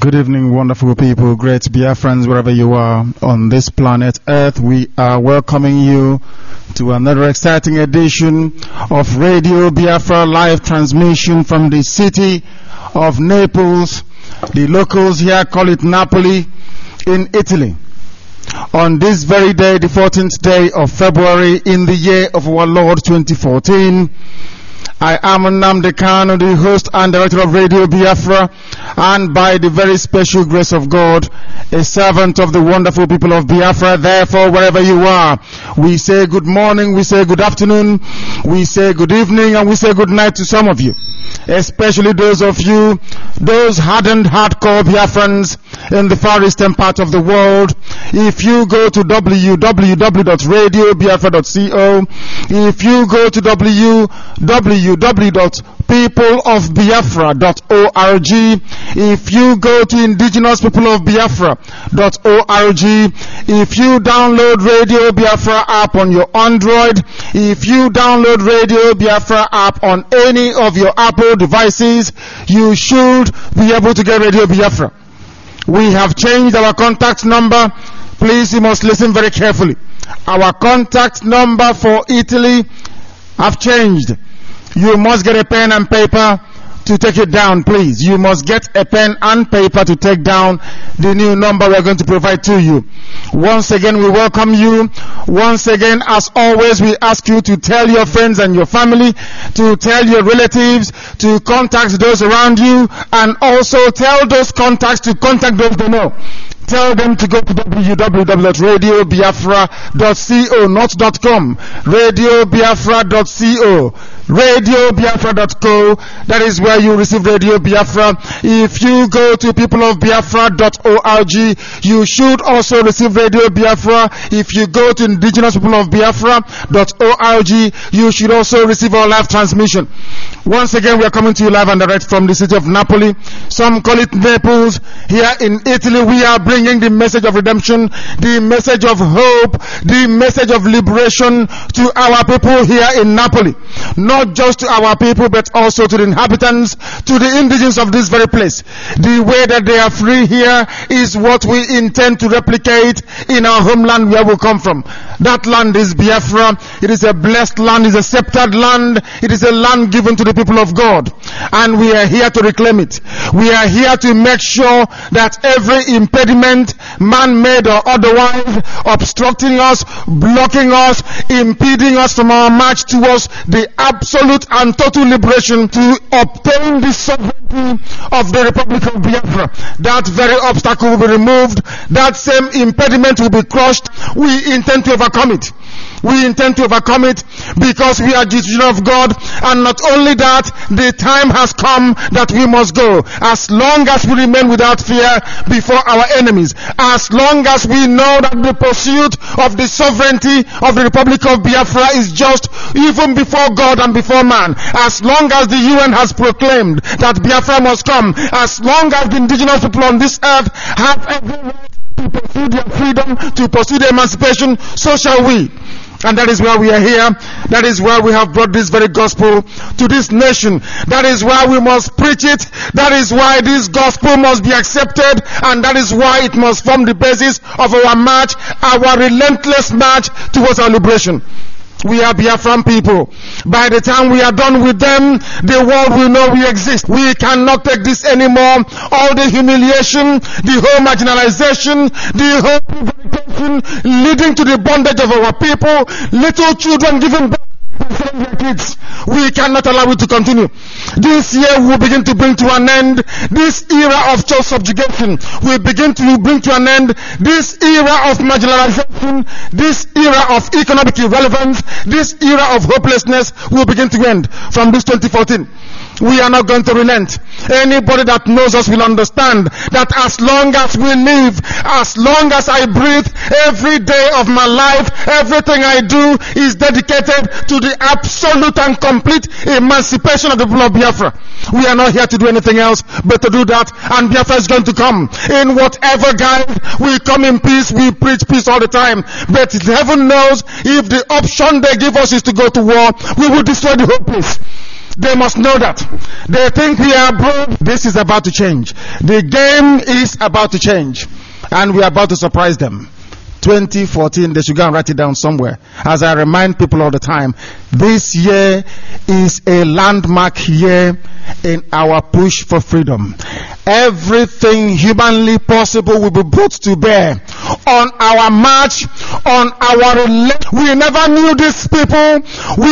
Good evening, wonderful people, great Biafrans, wherever you are on this planet Earth. We are welcoming you to another exciting edition of Radio Biafra live transmission from the city of Naples. The locals here call it Napoli in Italy. On this very day, the 14th day of February in the year of our Lord 2014, I am Nnamdi Kanu, the host and director of Radio Biafra, and by the very special grace of God, a servant of the wonderful people of Biafra. Therefore, wherever you are, we say good morning, we say good afternoon, we say good evening, and we say good night to some of you, especially those of you, those hardened, hardcore Biafrans in the far eastern part of the world. If you go to www.radiobiafra.co, if you go to www.peopleofbiafra.org, if you go to indigenouspeopleofbiafra.org, if you download Radio Biafra app on your Android, if you download Radio Biafra app on any of your Apple devices, you should be able to get Radio Biafra. We have changed our contact number. Please, you must listen very carefully. Our contact number for Italy have changed. You must get a pen and paper to take it down, please. You must get a pen and paper to take down the new number we're going to provide to you. Once again, we welcome you. Once again, as always, we ask you to tell your friends and your family, to tell your relatives, to contact those around you, and also tell those contacts to contact those they know. Tell them to go to www.radiobiafra.co, not .com. Radiobiafra.co. Radiobiafra.co. That is where you receive Radio Biafra. If you go to peopleofbiafra.org, you should also receive Radio Biafra. If you go to indigenouspeopleofbiafra.org, you should also receive our live transmission. Once again, we are coming to you live and direct from the city of Napoli. Some call it Naples. Here in Italy, we are bringing the message of redemption, the message of hope, the message of liberation to our people here in Napoli. Not just to our people, but also to the inhabitants, to the indigenous of this very place. The way that they are free here is what we intend to replicate in our homeland where we come from. That land is Biafra. It is a blessed land, it is a sceptered land, it is a land given to the people of God. And we are here to reclaim it. We are here to make sure that every impediment, man-made or otherwise, obstructing us, blocking us, impeding us from our march towards the absolute and total liberation to obtain the sovereignty of the Republic of Biafra, that very obstacle will be removed, that same impediment will be crushed. We intend to overcome it. We intend to overcome it because we are the children of God, and not only that, the time has come that we must go. As long as we remain without fear before our enemies, as long as we know that the pursuit of the sovereignty of the Republic of Biafra is just even before God and before man, as long as the UN has proclaimed that Biafra must come, as long as the indigenous people on this earth have every right to pursue their freedom, to pursue their emancipation, so shall we. And that is why we are here. That is why we have brought this very gospel to this nation. That is why we must preach it. That is why this gospel must be accepted. And that is why it must form the basis of our march, our relentless march towards our liberation. We are Biafran people. By the time we are done with them, the world will know we exist. We cannot take this anymore. All the humiliation, the whole marginalization, the whole prevarication leading to the bondage of our people, little children given birth to their kids. We cannot allow it to continue. This year we will begin to bring to an end this era of child subjugation. We begin to bring to an end this era of marginalization, this era of economic irrelevance, this era of hopelessness will begin to end from this 2014. We are not going to relent. Anybody that knows us will understand that as long as we live, as long as I breathe, every day of my life, everything I do is dedicated to the absolute and complete emancipation of the people of Biafra. We are not here to do anything else but to do that, and Biafra is going to come. In whatever guise, we come in peace, we preach peace all the time. But heaven knows if the option they give us is to go to war, we will destroy the whole place. They must know that. They think we are broke. This is about to change. The game is about to change. And we are about to surprise them. 2014, they should go and write it down somewhere. As I remind people all the time, this year is a landmark year in our push for freedom. Everything humanly possible will be brought to bear on our march, on our we never knew these people. We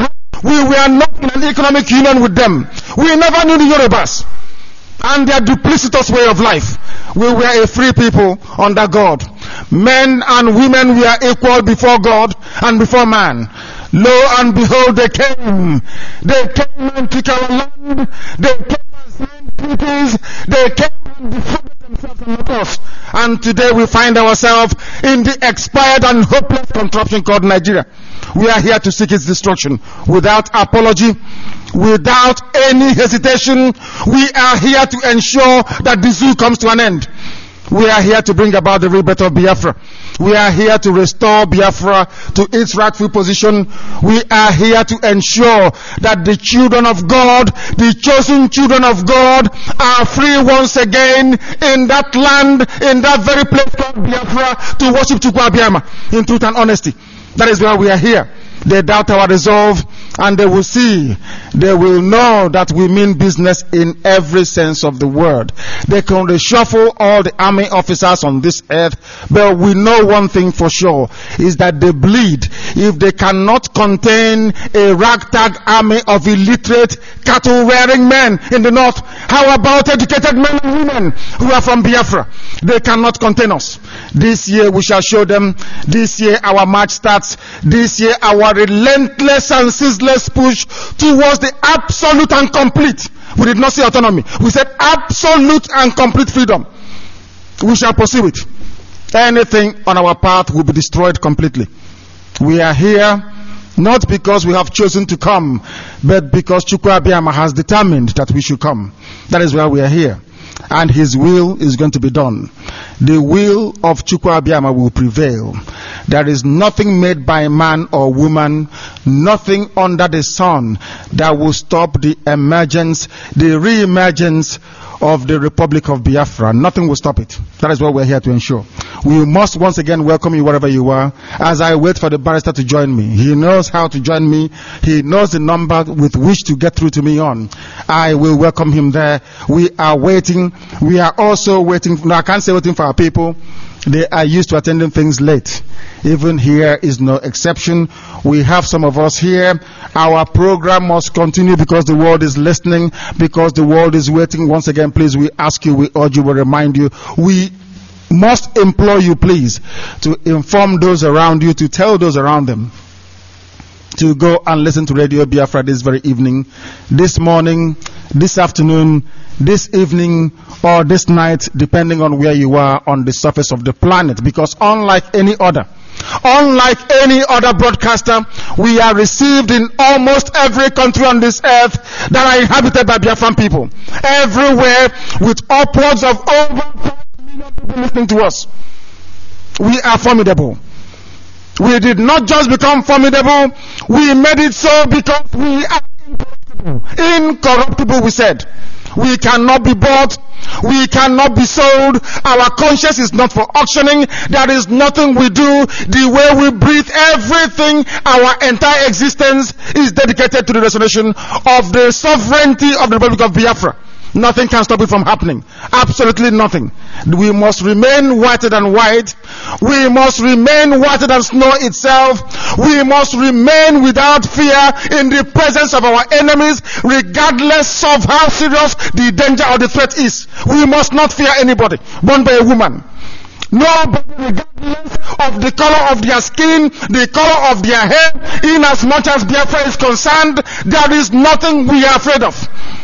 were not in an economic union with them. We never knew the Yorubas and their duplicitous way of life. We were a free people under God. Men and women were equal before God and before man. Lo and behold, they came. They came and took our land. They came and signed treaties. They came and defended themselves and not us. And today we find ourselves in the expired and hopeless contraption called Nigeria. We are here to seek its destruction without apology, without any hesitation. We are here to ensure that the zoo comes to an end. We are here to bring about the rebirth of Biafra. We are here to restore Biafra to its rightful position. We are here to ensure that the children of God, the chosen children of God, are free once again in that land, in that very place called Biafra, to worship Chukwu Abiyama in truth and honesty. That is why we are here. They doubt our resolve, and they will see, they will know that we mean business in every sense of the word. They can reshuffle all the army officers on this earth, but we know one thing for sure, is that they bleed if they cannot contain a ragtag army of illiterate, cattle-wearing men in the north. How about educated men and women who are from Biafra? They cannot contain us. This year we shall show them. This year our march starts. This year our relentless and ceaseless push towards the absolute and complete. We did not say autonomy. We said absolute and complete freedom. We shall pursue it. Anything on our path will be destroyed completely. We are here not because we have chosen to come, but because Chukwu Abiyama has determined that we should come. That is why we are here. And his will is going to be done. The will of Chukwu Abiyama will prevail. There is nothing made by man or woman, nothing under the sun that will stop the emergence, the re-emergence of the Republic of Biafra. Nothing will stop it. That is what we're here to ensure. We must once again welcome you wherever you are, as I wait for the barrister to join me. He knows how to join me. He knows the number with which to get through to me on. I will welcome him there. We are waiting. We are also waiting. No, I can't say waiting for our people. They are used to attending things late. Even here is no exception. We have some of us here. Our program must continue because the world is listening, because the world is waiting. Once again, please, we ask you, we urge you, we remind you, we must implore you, please, to inform those around you, to tell those around them to go and listen to Radio Biafra this very evening, this morning, this afternoon, this evening, or this night, depending on where you are on the surface of the planet. Because unlike any other broadcaster, we are received in almost every country on this earth that are inhabited by Biafran people. Everywhere, with upwards of over 5 million people listening to us. We are formidable. We did not just become formidable, we made it so because we are incorruptible. Incorruptible, we said. We cannot be bought. We cannot be sold. Our conscience is not for auctioning. There is nothing we do. The way we breathe, everything, our entire existence is dedicated to the restoration of the sovereignty of the Republic of Biafra. Nothing can stop it from happening. Absolutely nothing. We must remain whiter than white. We must remain whiter than snow itself. We must remain without fear in the presence of our enemies, regardless of how serious the danger or the threat is. We must not fear anybody, born by a woman. Nobody, regardless of the color of their skin, the color of their hair, in as much as Biafra is concerned, there is nothing we are afraid of.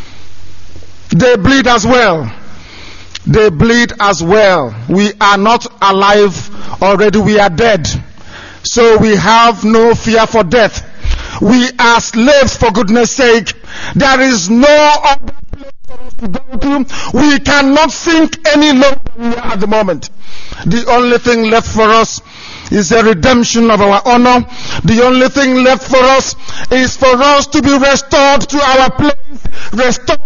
They bleed as well. They bleed as well. We are not alive already, we are dead. So we have no fear for death. We are slaves, for goodness sake. There is no other place for us to go to. We cannot sink any lower than we are at the moment. The only thing left for us It's a redemption of our honor. The only thing left for us is for us to be restored to our place, restored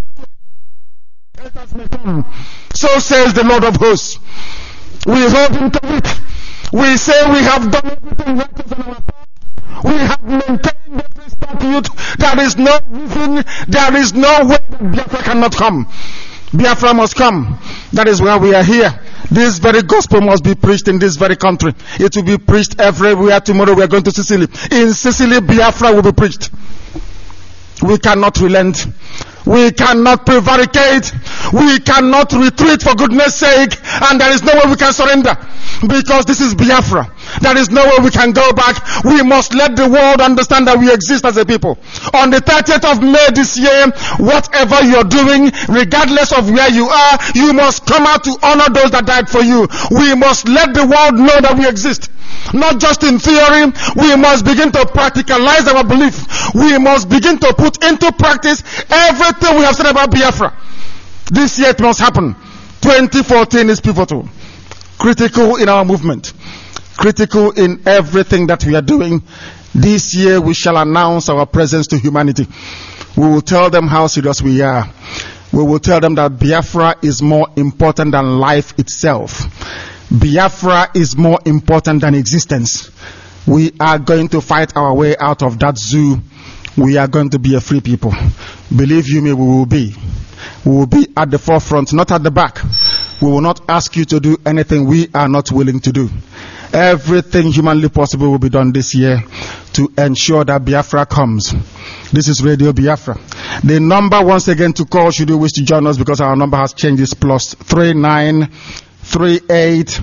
to so says the Lord of hosts. We hold him to it. We say we have done everything righteous on our part. We have maintained every statute. There is no reason, there is no way that Biafra cannot come. Biafra must come. That is why we are here. This very gospel must be preached in this very country. It will be preached everywhere. Tomorrow we are going to Sicily. In Sicily, Biafra will be preached. We cannot relent. We cannot prevaricate. We cannot retreat for goodness sake. And there is no way we can surrender. Because this is Biafra. There is no way we can go back. We must let the world understand that we exist as a people. On the 30th of May this year, whatever you're doing, regardless of where you are, you must come out to honor those that died for you. We must let the world know that we exist. Not just in theory, we must begin to practicalize our belief. We must begin to put into practice everything we have said about Biafra. This year it must happen. 2014 is pivotal. Critical in our movement. Critical in everything that we are doing. This year we shall announce our presence to humanity. We will tell them how serious we are. We will tell them that Biafra is more important than life itself. Biafra is more important than existence. We are going to fight our way out of that zoo. We are going to be a free people. Believe you me, we will be. We will be at the forefront, not at the back. We will not ask you to do anything we are not willing to do. Everything humanly possible will be done this year to ensure that Biafra comes. This is Radio Biafra. The number once again to call should you wish to join us, because our number has changed, is +39 38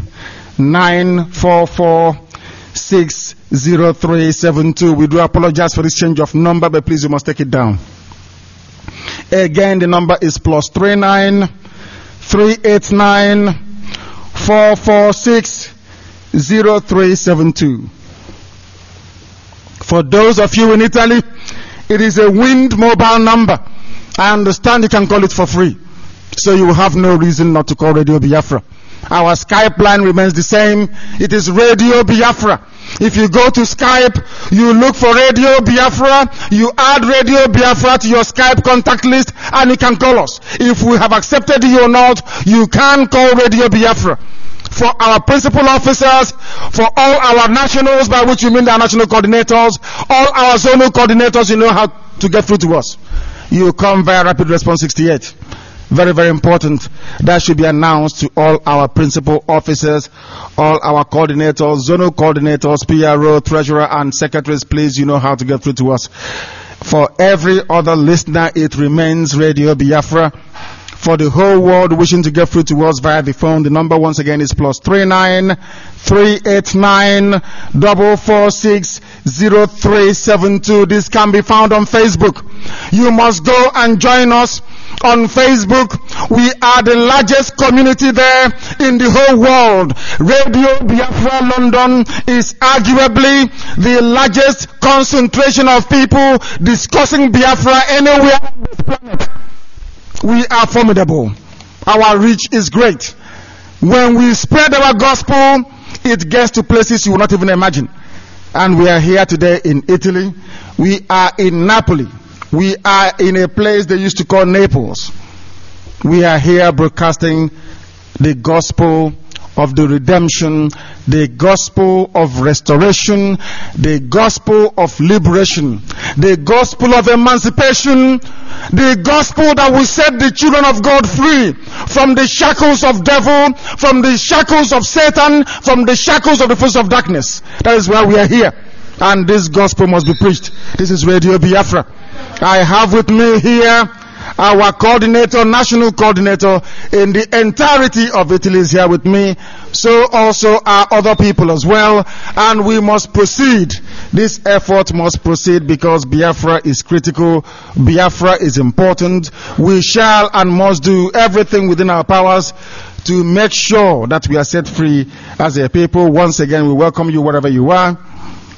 944 60372. We do apologize for this change of number, but please, you must take it down. Again, the number is +39 389 446 0372. For those of you in Italy, it is a Wind mobile number. I understand you can call it for free, so you will have no reason not to call Radio Biafra. Our Skype line remains the same. It is Radio Biafra. If you go to Skype, you look for Radio Biafra, you add Radio Biafra to your Skype contact list, and you can call us. If we have accepted you or not, you can call Radio Biafra. For our principal officers, for all our nationals, by which we mean the national coordinators, all our zonal coordinators, you know how to get through to us. You come via Rapid Response 68. Very, very important. That should be announced to all our principal officers, all our coordinators, zonal coordinators, PRO, treasurer, and secretaries. Please, you know how to get through to us. For every other listener, it remains Radio Biafra. For the whole world wishing to get through to us via the phone, the number once again is +39 389 446 0372. This can be found on Facebook. You must go and join us on Facebook. We are the largest community there in the whole world. Radio Biafra London is arguably the largest concentration of people discussing Biafra anywhere on this planet. We are formidable. Our reach is great. When we spread our gospel, it gets to places you will not even imagine. And we are here today in Italy. We are in Napoli. We are in a place they used to call Naples. We are here broadcasting the gospel of the redemption, the gospel of restoration, the gospel of liberation, the gospel of emancipation, the gospel that will set the children of God free from the shackles of devil, from the shackles of Satan, from the shackles of the forces of darkness. That is why we are here. And this gospel must be preached. This is Radio Biafra. I have with me here our coordinator, national coordinator in the entirety of Italy is here with me. So also are other people as well. And we must proceed. This effort must proceed because Biafra is critical. Biafra is important. We shall and must do everything within our powers to make sure that we are set free as a people. Once again, we welcome you wherever you are.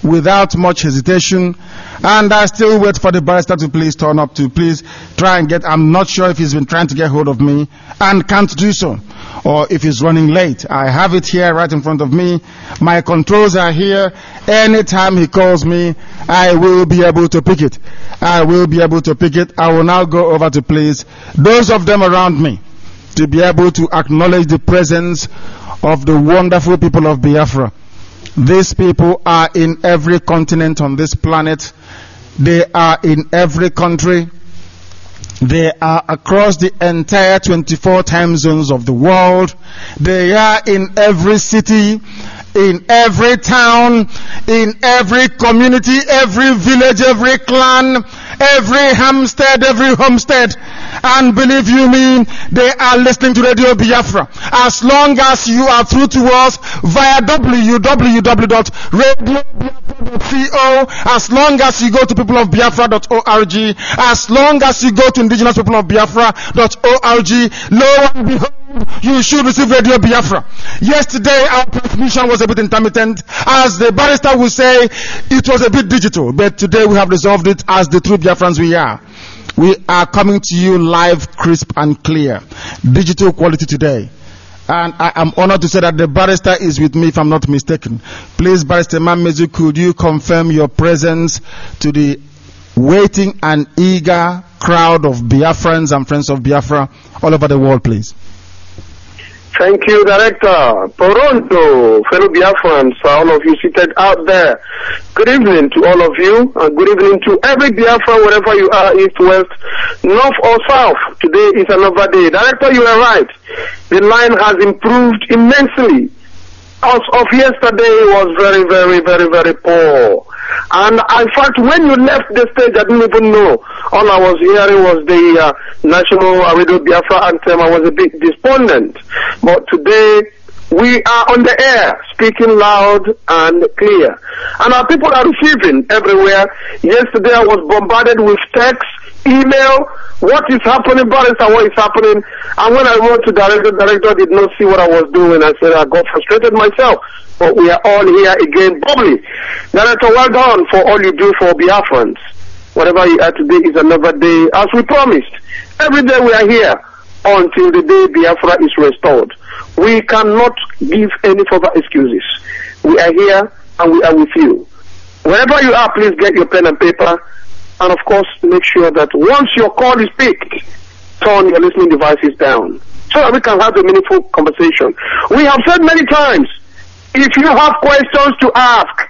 without much hesitation. And I still wait for the barrister to please turn up, to please try and get, I'm not sure if he's been trying to get hold of me and can't do so, or if he's running late. I have it here right in front of me. My controls are here. Anytime he calls me, I will be able to pick it. I will be able to pick it. I will now go over to please those of them around me to be able to acknowledge the presence of the wonderful people of Biafra. These people are in every continent on this planet. They are in every country. They are across the entire 24 time zones of the world. They are in every city, in every town, in every community, every village, every clan, every Hampstead, every homestead. And believe you me, they are listening to Radio Biafra. As long as you are through to us via www.radiobiafra.co, as long as you go to peopleofbiafra.org, as long as you go to indigenouspeopleofbiafra.org, lo and behold, you should receive Radio Biafra. Yesterday, our transmission was a bit intermittent. As the barrister will say, it was a bit digital. But today we have resolved it as the true Biafrans we are. We are coming to you live, crisp and clear. Digital quality today. And I am honored to say that the barrister is with me, if I'm not mistaken. Please, Barrister Mamezu, could you confirm your presence to the waiting and eager crowd of Biafrans and friends of Biafra all over the world, please? Thank you, Director. Toronto, fellow Biafrans, all of you seated out there. Good evening to all of you, and good evening to every Biafran, wherever you are, east, west, north or south. Today is another day. Director, you are right. The line has improved immensely. As of yesterday, it was very, very, very, very poor. And in fact, when you left the stage, I didn't even know. All I was hearing was the National Radio Biafra anthem. I was a bit despondent. But today, we are on the air, speaking loud and clear. And our people are receiving everywhere. Yesterday, I was bombarded with text, email, what is happening, Barrister, what is happening. And when I wrote to director did not see what I was doing. I said I got frustrated myself. But we are all here again, bubbly. Director, well done for all you do for Biafrans. Whatever you are today is another day, as we promised. Every day we are here until the day Biafra is restored. We cannot give any further excuses. We are here and we are with you. Wherever you are, please get your pen and paper. And of course, make sure that once your call is picked, turn your listening devices down so that we can have a meaningful conversation. We have said many times, if you have questions to ask,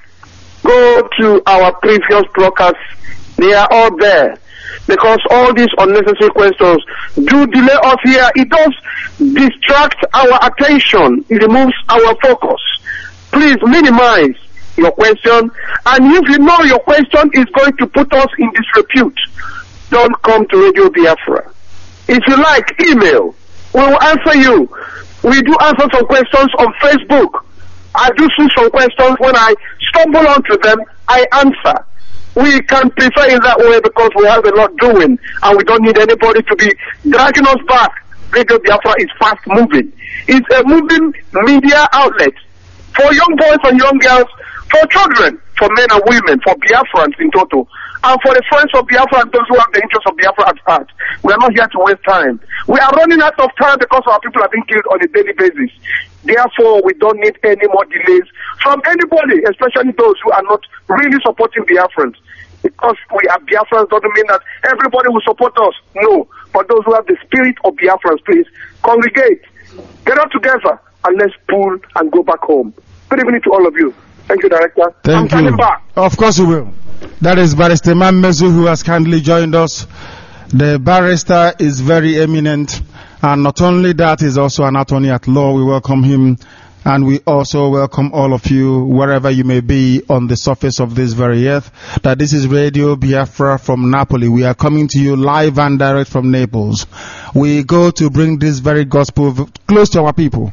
go to our previous broadcasts. They are all there. Because all these unnecessary questions do delay us here. It does distract our attention. It removes our focus. Please minimize your question. And if you know your question is going to put us in disrepute, don't come to Radio Biafra. If you like, email. We will answer you. We do answer some questions on Facebook. I do see some questions. When I stumble onto them, I answer. We can prefer in that way because we have a lot doing and we don't need anybody to be dragging us back. Radio Biafra is fast moving. It's a moving media outlet for young boys and young girls, for children, for men and women, for Biafrans in total, and for the friends of Biafra and those who have the interests of Biafra at heart. We are not here to waste time. We are running out of time because our people are being killed on a daily basis. Therefore, we don't need any more delays from anybody, especially those who are not really supporting Biafrans. Because we are Biafrans doesn't mean that everybody will support us. No. But those who have the spirit of Biafrans, please congregate, get out together, and let's pull and go back home. Good evening to all of you. Thank you, Director. Thank you. Back. Of course we will. That is Barrister Mamezu, who has kindly joined us. The barrister is very eminent, and not only that, he's also an attorney at law. We welcome him, and we also welcome all of you, wherever you may be on the surface of this very earth, that this is Radio Biafra from Napoli. We are coming to you live and direct from Naples. We go to bring this very gospel close to our people.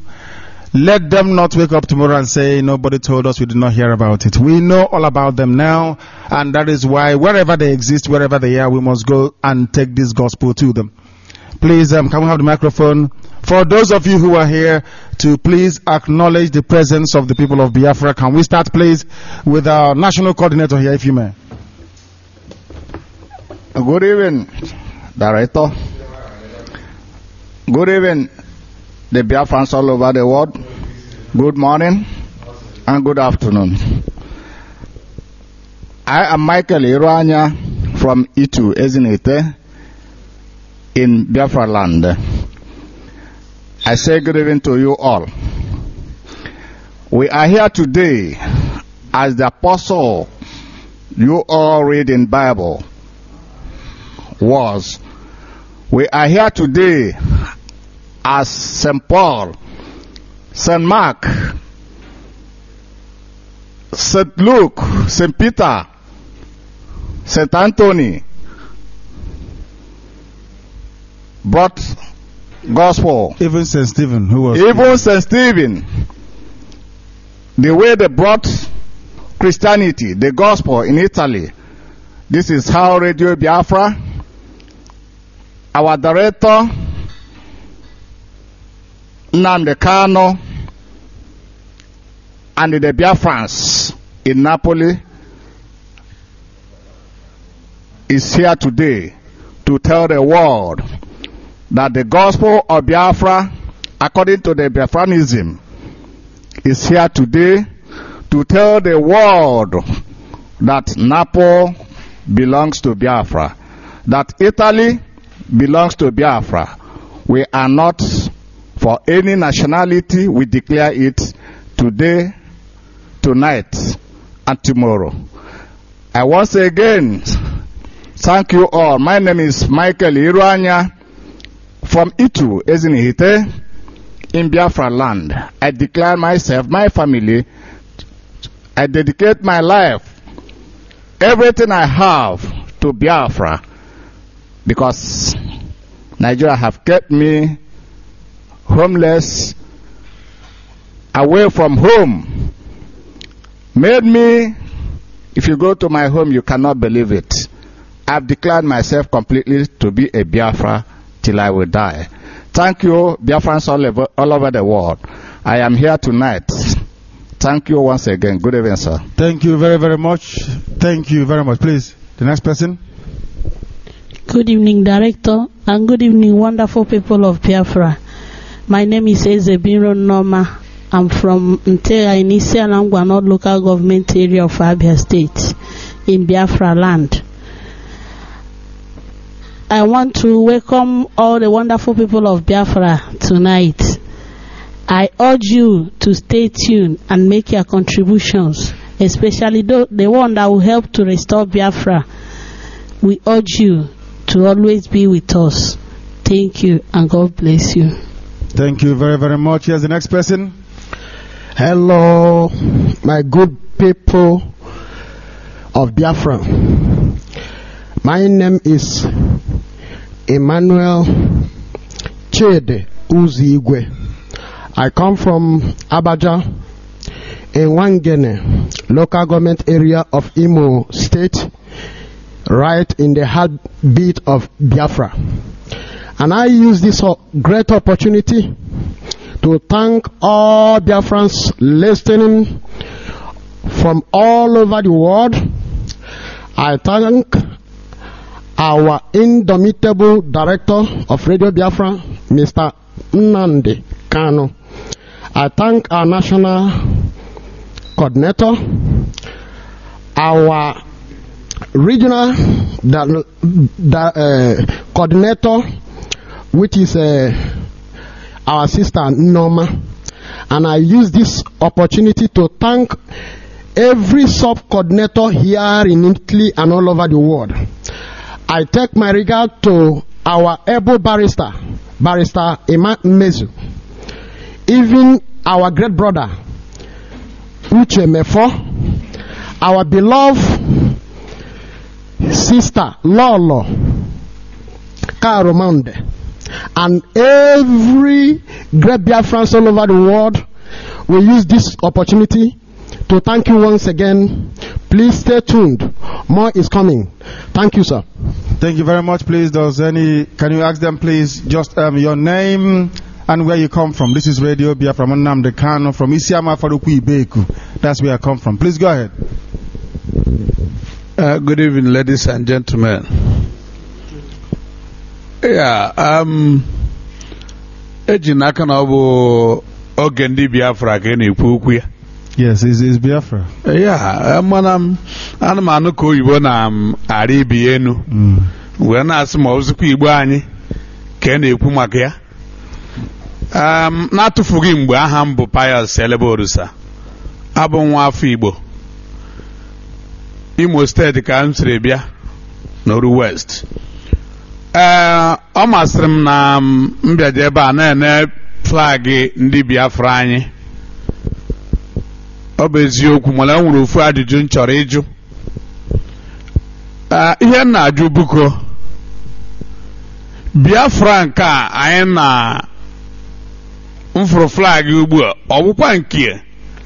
Let them not wake up tomorrow and say, nobody told us, we did not hear about it. We know all about them now, and that is why wherever they exist, wherever they are, we must go and take this gospel to them. Please, can we have the microphone For those of you who are here, to please acknowledge the presence of the people of Biafra. Can we start, please, with our national coordinator here, if you may? Good evening, Director. Good evening, the Biafrans all over the world. Good morning and good afternoon. I am Michael Iruanya from Itu, Ezinite, in Biafra land. I say good evening to you all. We are here today as the apostle you all read in Bible was. We are here today as St. Paul, St. Mark, St. Luke, St. Peter, St. Anthony brought gospel. Even St. Stephen, who was... Even St. Stephen, the way they brought Christianity, the gospel in Italy. This is how Radio Biafra, our director, Nnamdi Kanu, and the Biafrans in Napoli is here today to tell the world that the gospel of Biafra, according to the Biafranism, is here today to tell the world that Napoli belongs to Biafra, that Italy belongs to Biafra. We are not for any nationality. We declare it today, tonight, and tomorrow. I once again thank you all. My name is Michael Iruanya from Itu, Ezinite, in Biafra land. I declare myself, my family, I dedicate my life, everything I have, to Biafra, because Nigeria have kept me homeless, away from home, made me, if you go to my home, you cannot believe it. I've declared myself completely to be a Biafra till I will die. Thank you, Biafrans all over the world. I am here tonight. Thank you once again. Good evening, sir. Thank you very, very much. Thank you very much. Please, the next person. Good evening, Director, and good evening, wonderful people of Biafra. My name is Ezebiro Norma. I'm from Ntera in Isianangwa local government area of Abia State in Biafra land. I want to welcome all the wonderful people of Biafra tonight. I urge you to stay tuned and make your contributions, especially the one that will help to restore Biafra. We urge you to always be with us. Thank you, and God bless you. Thank you very, very much. Here's the next person. Hello, my good people of Biafra. My name is Emmanuel Chede Uzigwe. I come from Abaja in Wangene, local government area of Imo State, right in the heartbeat of Biafra. And I use this great opportunity to thank all Biafrans listening from all over the world. I thank our indomitable director of Radio Biafra, Mr. Nnamdi Kanu. I thank our national coordinator, our regional coordinator, which is our sister Norma. And I use this opportunity to thank every sub-coordinator here in Italy and all over the world. I take my regard to our able barrister, Barrister Emma Mezu, even our great brother, Uche Mefo, our beloved sister, Lolo Karomande, and every great Biafrans all over the world. We use this opportunity to thank you once again. Please stay tuned. More is coming. Thank you, sir. Thank you very much. Please, can you ask them, please, just your name and where you come from. This is Radio Biafra. I'm Nnamdi Kanu from Isiama Faruku Ibeku. That's where I come from. Please go ahead. Good evening, ladies and gentlemen. Yeah, ejinaka na obu oge ndi Biafra ka na-ekwu okwu ya. Yes, it's Biafra. Yeah, ana m anụ ka oyibo na-arị ibi enu. Wee na-asị ma ozikwa Igbo anyị ka na-ekwu maka ya. Na-atụfughị mgbe aha m bụ Pius Eleborusa. Abụ nwa afọ Igbo. Imo steeti ka m siri bịa n'Oru West. Ọ masịrị m na mbịaje ebe a na-ene flag ndị Biafra anyị. Ọ bụ eziokwu mana enwere ofu ajụjụ m chọrọ ịjụ. Ihe m na-ajụ buko Biafra nke a anyị na mfụrụ flag ugbu a ọ bụkwa nke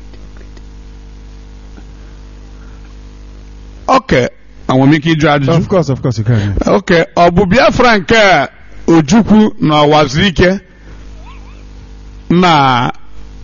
okay, I'm making you judge. Of course, you can. Okay, Obu Biafra nke Ojukwu na Wazirike na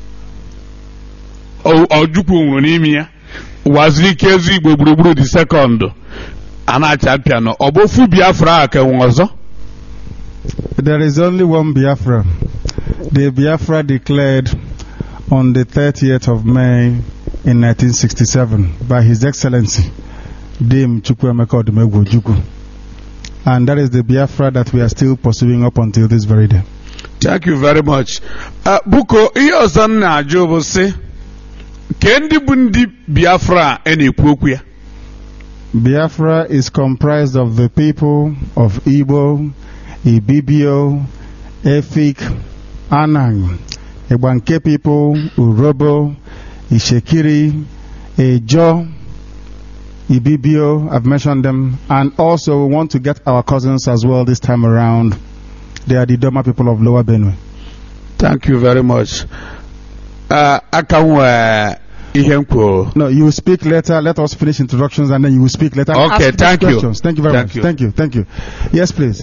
Ojukwu nwụrụ n'ime ya. Wazirike ezu Igbo gburugburu the second ana champion. Obofu Biafra aka nwozo. There is only one Biafra. The Biafra declared on the 30th of May in 1967 by His Excellency Dame Chukwuemeka Odumegwu Ojukwu. And that is the Biafra that we are still pursuing up until this very day. Thank you very much. Buko, ihe ọzọ na-ajụ bụ sị, ke ndị bụ ndị Biafra na-ekwu okwu ya? Biafra is comprised of the people of Igbo, Ibibio, Efik, Anang, Egbanke people, Urobo, Ishekiri, Ejo, Ibibio, I've mentioned them, and also we want to get our cousins as well this time around. They are the Doma people of Lower Benue. Thank you very much. No, you will speak later. Let us finish introductions and then you will speak later. Okay, thank you. Thank you very much. Thank you. Yes, please.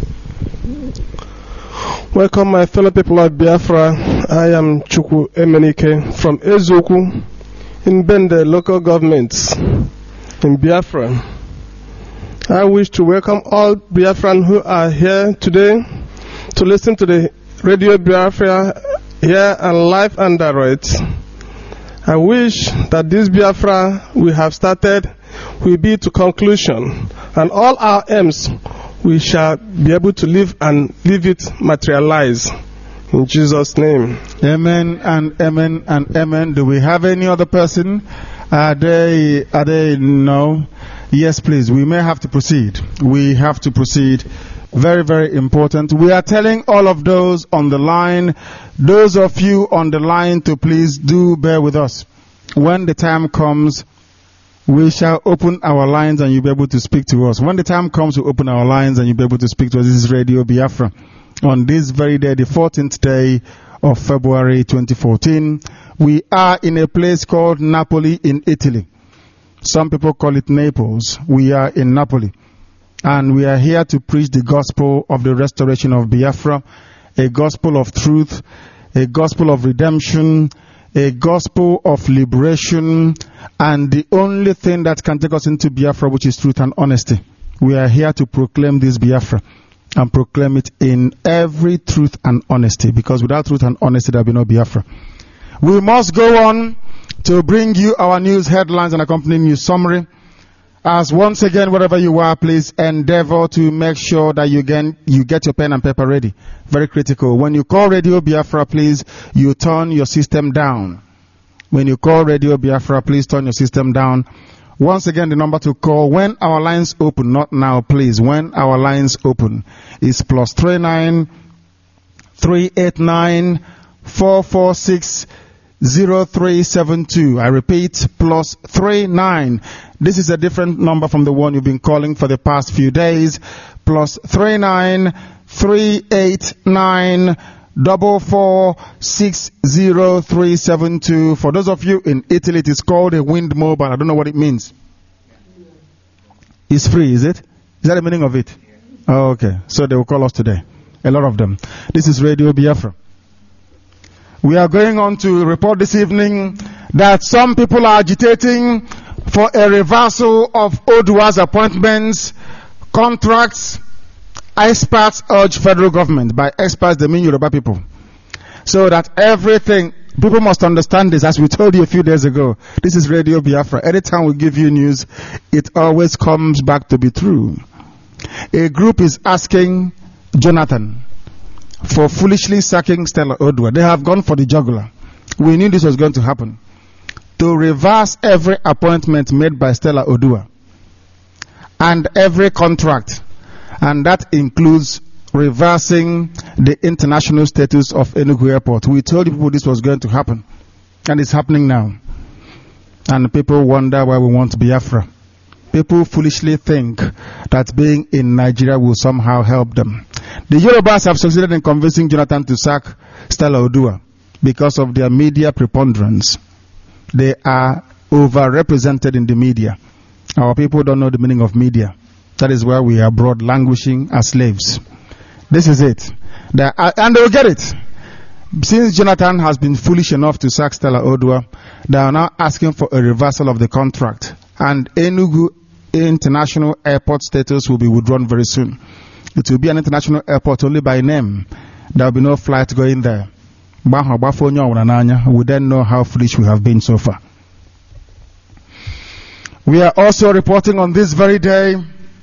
Welcome, my fellow people of Biafra. I am Chukwu Emenike from Ezoku in Bende local government in Biafra. I wish to welcome all Biafran who are here today to listen to the Radio Biafra here and live and direct. I wish that this Biafra we have started will be to conclusion, and all our aims we shall be able to live and live it materialize. In Jesus' name. Amen and amen and amen. Do we have any other person? Are they no? Yes, please. We may have to proceed. We have to proceed. Very, very important. We are telling all of those on the line, those of you on the line, to please do bear with us. When the time comes, we shall open our lines and you'll be able to speak to us. When the time comes to open our lines and you'll be able to speak to us, this is Radio Biafra. On this very day, the 14th day of February 2014, we are in a place called Napoli in Italy. Some people call it Naples. We are in Napoli. And we are here to preach the gospel of the restoration of Biafra, a gospel of truth, a gospel of redemption, a gospel of liberation, and the only thing that can take us into Biafra, which is truth and honesty. We are here to proclaim this Biafra and proclaim it in every truth and honesty, because without truth and honesty there will be no Biafra. We must go on to bring you our news headlines and accompanying news summary. As once again, wherever you are, please endeavor to make sure that you get your pen and paper ready. Very critical. When you call Radio Biafra, please, you turn your system down. When you call Radio Biafra, please turn your system down. Once again, the number to call when our lines open, not now, please. When our lines open is +39 389 446 0372. I repeat, +39. This is a different number from the one you've been calling for the past few days. +39 389 446 0372. For those of you in Italy, it is called a Wind Mobile. I don't know what it means. It's free, is it? Is that the meaning of it? Oh, okay. So they will call us today. A lot of them. This is Radio Biafra. We are going on to report this evening that some people are agitating for a reversal of Oduwa's appointments, contracts. Experts urge federal government. By experts, they mean Yoruba people. So that everything, people must understand this, as we told you a few days ago. This is Radio Biafra. Anytime we give you news, it always comes back to be true. A group is asking Jonathan for foolishly sacking Stella Oduwa. They have gone for the jugular. We knew this was going to happen. To reverse every appointment made by Stella Oduwa and every contract, and that includes reversing the international status of Enugu Airport. We told people this was going to happen, and it's happening now. And people wonder why we want Biafra. People foolishly think that being in Nigeria will somehow help them. The Yorubas have succeeded in convincing Jonathan to sack Stella Oduwa because of their media preponderance. They are overrepresented in the media. Our people don't know the meaning of media. That is why we are abroad languishing as slaves. This is it. And they will get it. Since Jonathan has been foolish enough to sack Stella Oduwa, they are now asking for a reversal of the contract. And Enugu International Airport status will be withdrawn very soon. It will be an international airport only by name. There will be no flight going there. We then know how foolish we have been so far. We are also reporting on this very day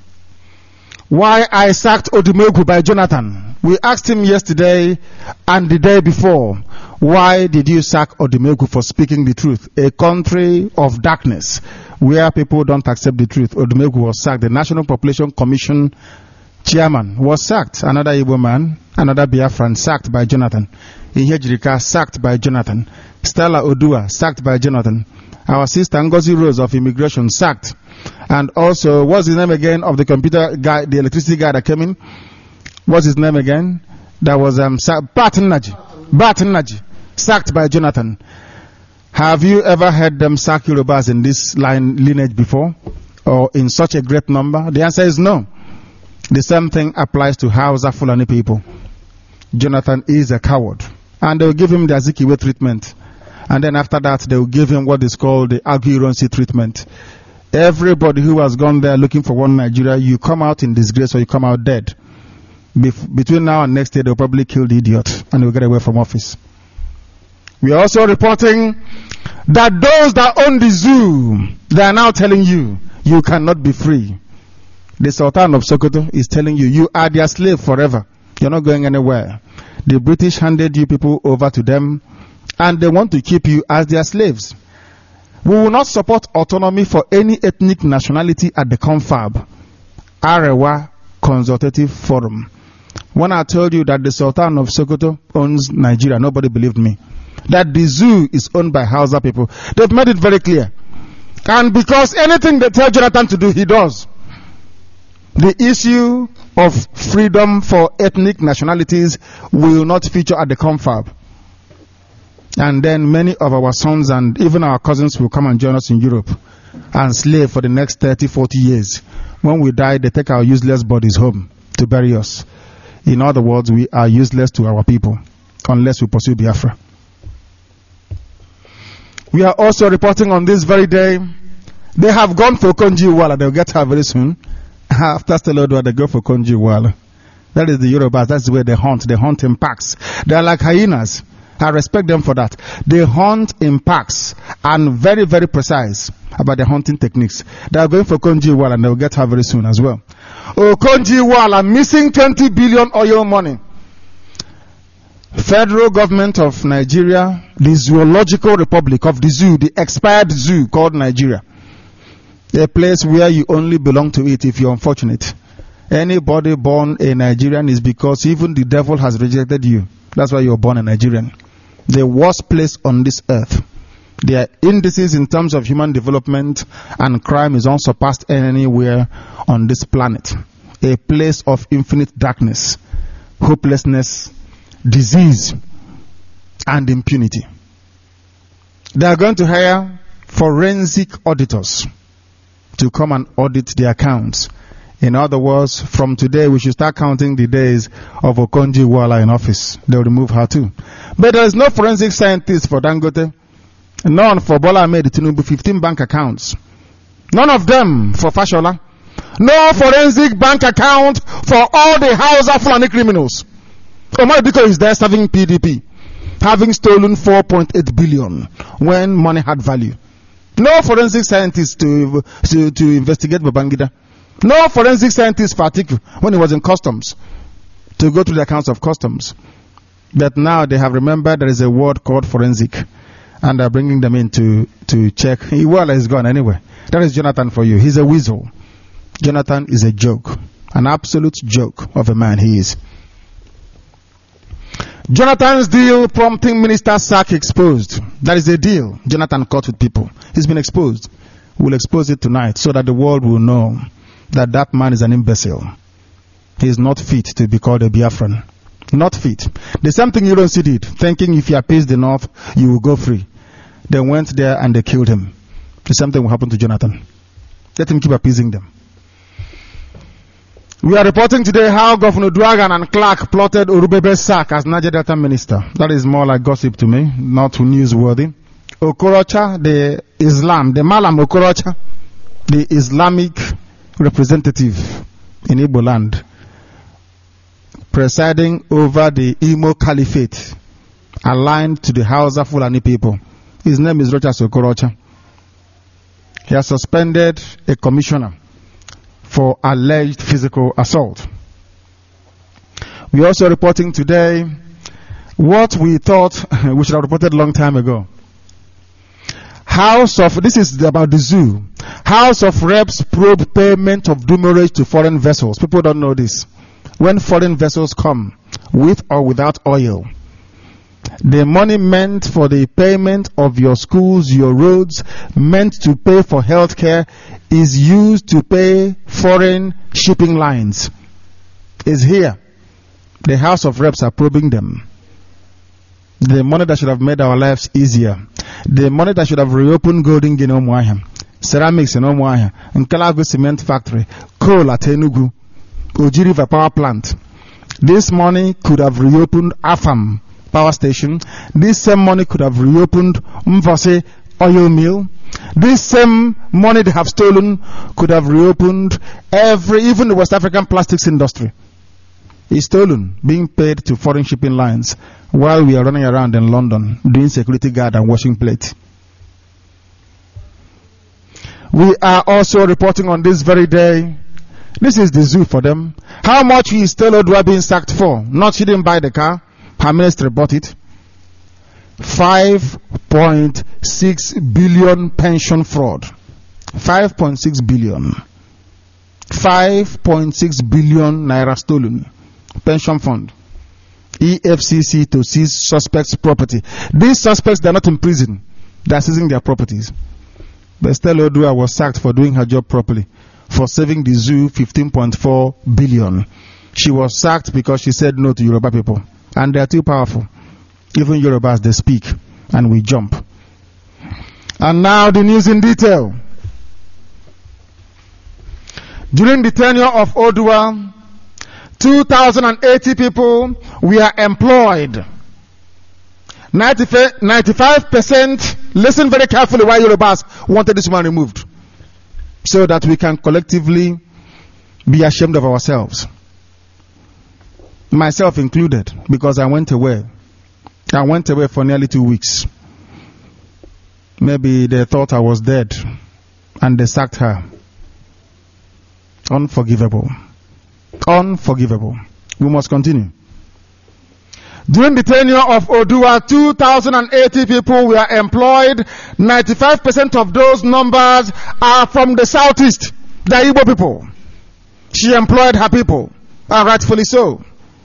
why I sacked Odumegwu by Jonathan. We asked him yesterday and the day before, why did you sack Odumegwu for speaking the truth? A country of darkness where people don't accept the truth. Odumegwu was sacked. The National Population Commission chairman was sacked. Another Igbo man, another Biafran, sacked by Jonathan. Ihejirika, sacked by Jonathan. Stella Oduwa, sacked by Jonathan. Our sister Ngozi Rose of Immigration, sacked. And also, what's his name again of the computer guy, the electricity guy that came in? What's his name again? That was Barton Naji, sacked by Jonathan. Have you ever heard them sack Yorubas in this lineage before? Or in such a great number? The answer is no. The same thing applies to Hausa Fulani people. Jonathan is a coward. And they will give him the Azikiwe treatment. And then after that, they will give him what is called the Aguironsi treatment. Everybody who has gone there looking for one Nigeria, you come out in disgrace or you come out dead. Between now and next year, they'll probably kill the idiot and he'll get away from office. We are also reporting that those that own the zoo, they are now telling you, you cannot be free. The Sultan of Sokoto is telling you, you are their slave forever. You're not going anywhere. The British handed you people over to them and they want to keep you as their slaves. We will not support autonomy for any ethnic nationality at the Confab, Arewa Consultative Forum. When I told you that the Sultan of Sokoto owns Nigeria, nobody believed me. That the zoo is owned by Hausa people. They've made it very clear. And because anything they tell Jonathan to do, he does. The issue of freedom for ethnic nationalities will not feature at the Confab. And then many of our sons and even our cousins will come and join us in Europe and slave for the next 30, 40 years. When we die, they take our useless bodies home to bury us. In other words, we are useless to our people unless we pursue Biafra. We are also reporting on this very day, they have gone for Konji Iweala. They'll get her very soon. After Stella Oduwa, they go for Konji Iweala. That is the Yorubas. That's the way they hunt. They hunt in packs. They are like hyenas. I respect them for that. They hunt in packs and very, very precise about their hunting techniques. They are going for Konji Iweala and they will get her very soon as well. Oh, Konji Iweala missing 20 billion oil money. Federal government of Nigeria, the Zoological Republic of the zoo, the expired zoo called Nigeria. A place where you only belong to it if you're unfortunate. Anybody born a Nigerian is because even the devil has rejected you. That's why you're born a Nigerian. The worst place on this earth. Their indices in terms of human development and crime is unsurpassed anywhere on this planet. A place of infinite darkness, hopelessness, disease, and impunity. They are going to hire forensic auditors to come and audit the accounts In other words, from today we should start counting the days of Okonjo-Iweala in office. They'll remove her too. But there is no forensic scientist for Dangote. None for Bola Ahmed Tinubu, 15 bank accounts. None of them for Fashola. No forensic bank account for all the Hausa Fulani criminals. Omar Diko is there serving PDP, having stolen 4.8 billion when money had value. No forensic scientist to investigate Babangida. No forensic scientist for Atiku when he was in customs to go through the accounts of customs. But now they have remembered there is a word called forensic, and they're bringing them in to check. Iweala is gone anyway. That is Jonathan for you. He's a weasel. Jonathan is a joke, an absolute joke of a man he is. Jonathan's deal prompting Minister Sack exposed. That is a deal Jonathan cut with people. He's been exposed. We'll expose it tonight so that the world will know that that man is an imbecile. He is not fit to be called a Biafran. Not fit. The same thing Ironsi did, thinking if you appease the North, you will go free. They went there and they killed him. The same thing will happen to Jonathan. Let him keep appeasing them. We are reporting today how Governor Duagan and Clark plotted Orubebe's sack as Niger Delta minister. That is more like gossip to me, not newsworthy. Okorocha, the Malam Okorocha, the Islamic representative in Igbo land, presiding over the Imo Caliphate, aligned to the Hausa Fulani people. His name is Rochas Okorocha. He has suspended a commissioner for alleged physical assault. We are also reporting today what we thought we should have reported a long time ago. This is about the zoo. House of Reps probe payment of demurrage to foreign vessels. People don't know this. When foreign vessels come, with or without oil, the money meant for the payment of your schools, your roads, meant to pay for healthcare, is used to pay foreign shipping lines. Is here. The House of Reps are probing them. The money that should have made our lives easier. The money that should have reopened Golden Guinea Omuahia, ceramics in Omuahia, Nkalago Cement Factory, coal at Enugu, Oji River Power Plant. This money could have reopened Afam Power Station. This same money could have reopened Mvase Oil Mill. This same money they have stolen could have reopened even the West African plastics industry. Is stolen, being paid to foreign shipping lines while we are running around in London doing security guard and washing plate. We are also reporting on this very day. This is the zoo for them. How much is Stella Odua being sacked for? Not she didn't buy the car. Her ministry bought it. 5.6 billion pension fraud. 5.6 billion. 5.6 billion naira stolen. Pension fund. EFCC to seize suspects' property. These suspects, they are not in prison. They are seizing their properties. But Stella Odua was sacked for doing her job properly, for saving the zoo 15.4 billion. She was sacked because she said no to Yoruba people. And they are too powerful. Even Yorubas, they speak. And we jump. And now the news in detail. During the tenure of Odua, 2,080 people were employed. 95%, listen very carefully why Yorubas wanted this man removed. So that we can collectively be ashamed of ourselves. Myself included, because I went away. I went away for nearly 2 weeks. Maybe they thought I was dead and they sacked her. Unforgivable. Unforgivable. We must continue. During the tenure of Odua, 2,080 people were employed. 95% of those numbers are from the southeast, the Igbo people. She employed her people, and rightfully so.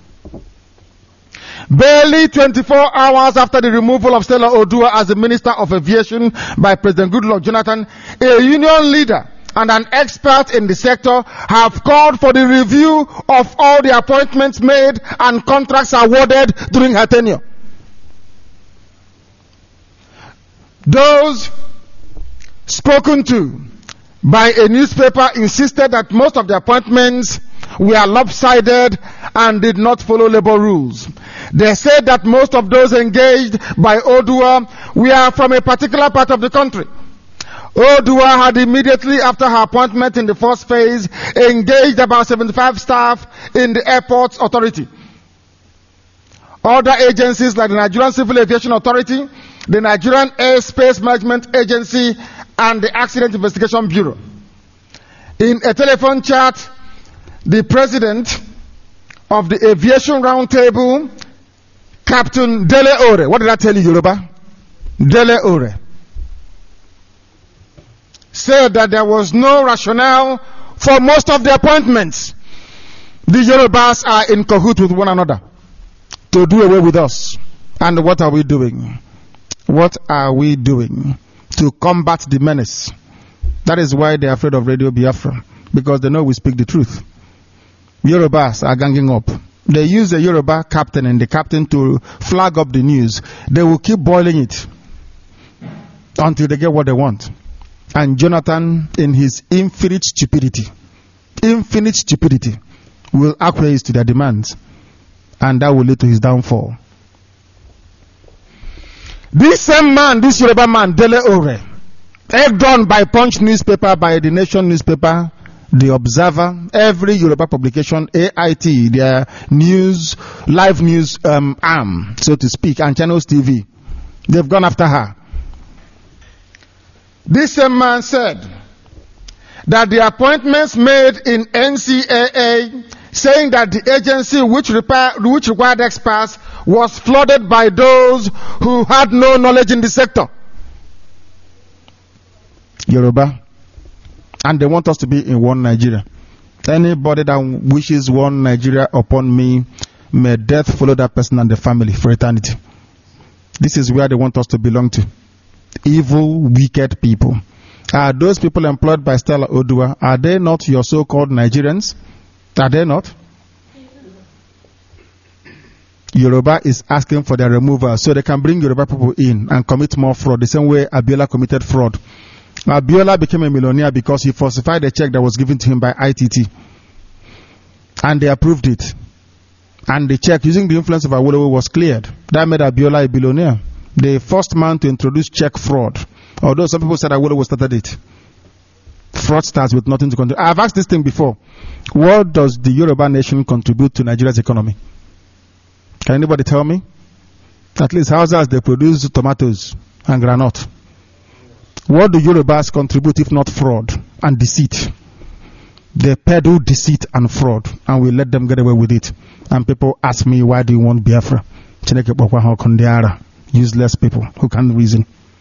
Barely 24 hours after the removal of Stella Odua as the Minister of Aviation by President Goodluck Jonathan, a union leader and an expert in the sector have called for the review of all the appointments made and contracts awarded during her tenure. Those spoken to by a newspaper insisted that most of the appointments were lopsided and did not follow labor rules. They said that most of those engaged by Odua were from a particular part of the country. Odua had immediately after her appointment in the first phase engaged about 75 staff in the Airports Authority. Other agencies like the Nigerian Civil Aviation Authority, the Nigerian Airspace Management Agency, and the Accident Investigation Bureau. In a telephone chat, the president of the Aviation Roundtable, Captain Dele Ore, what did I tell you, Yoruba? Dele Ore, said that there was no rationale for most of the appointments. The Yorubas are in cahoots with one another to do away with us. And what are we doing? What are we doing to combat the menace? That is why they are afraid of Radio Biafra, because they know we speak the truth. Yorubas are ganging up. They use the Yoruba captain and the captain to flag up the news. They will keep boiling it until they get what they want. And Jonathan, in his infinite stupidity, will acquiesce to their demands. And that will lead to his downfall. This same man, this Yoruba man, Dele Ore, egged on by Punch newspaper, by The Nation newspaper, The Observer, every Yoruba publication, AIT, their news, live news arm, so to speak, and Channels TV. They've gone after her. This same man said that the appointments made in NCAA, saying that the agency which required experts was flooded by those who had no knowledge in the sector. Yoruba. And they want us to be in one Nigeria. Anybody that wishes one Nigeria upon me, may death follow that person and the family for eternity. This is where they want us to belong to. Evil, wicked people. Are those people employed by Stella Odua, are they not your so-called Nigerians? Are they not? Yoruba is asking for their removal so they can bring Yoruba people in and commit more fraud, the same way Abiola committed fraud. Abiola became a millionaire because he falsified a check that was given to him by ITT. And they approved it. And the check, using the influence of Awolowo, was cleared. That made Abiola a billionaire. The first man to introduce check fraud. Although some people said Awolowo started it. Fraud starts with nothing to contribute. I've asked this thing before. What does the Yoruba nation contribute to Nigeria's economy? Can anybody tell me? At least Hausas, they produce tomatoes and granite. What do Yorubas contribute if not fraud and deceit? They peddle deceit and fraud, and we let them get away with it. And people ask me, why do you want Biafra? Useless people who can't reason.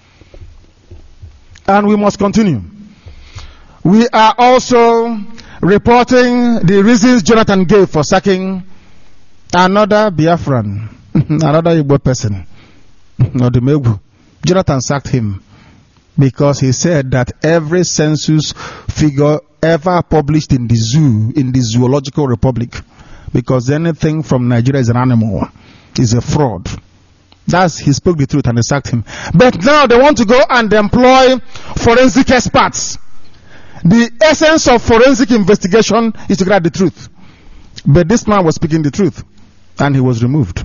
And we must continue. We are also reporting the reasons Jonathan gave for sacking another Biafran, another Igbo person. Jonathan sacked him because he said that every census figure ever published in the zoo, in the Zoological Republic, because anything from Nigeria is an animal, is a fraud. He spoke the truth and they sacked him. But now they want to go and employ forensic experts. The essence of forensic investigation is to get at the truth. But this man was speaking the truth and he was removed.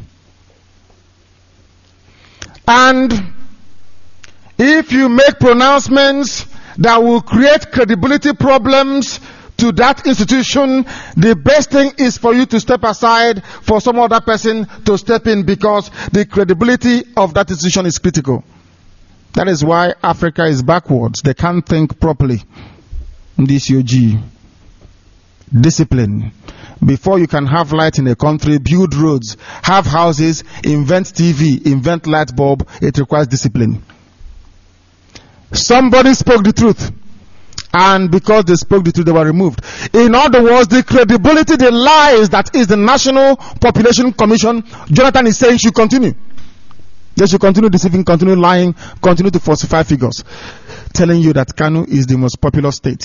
And if you make pronouncements that will create credibility problems to that institution, the best thing is for you to step aside for some other person to step in, because the credibility of that institution is critical. That is why Africa is backwards. They can't think properly. DCOG. Discipline. Before you can have light in a country, build roads, have houses, invent TV, invent light bulb, it requires discipline. Somebody spoke the truth. And because they spoke the truth, they were removed. In other words, the credibility, the lies that is the National Population Commission, Jonathan is saying should continue. They should continue deceiving, continue lying, continue to falsify figures, telling you that Kanu is the most populous state.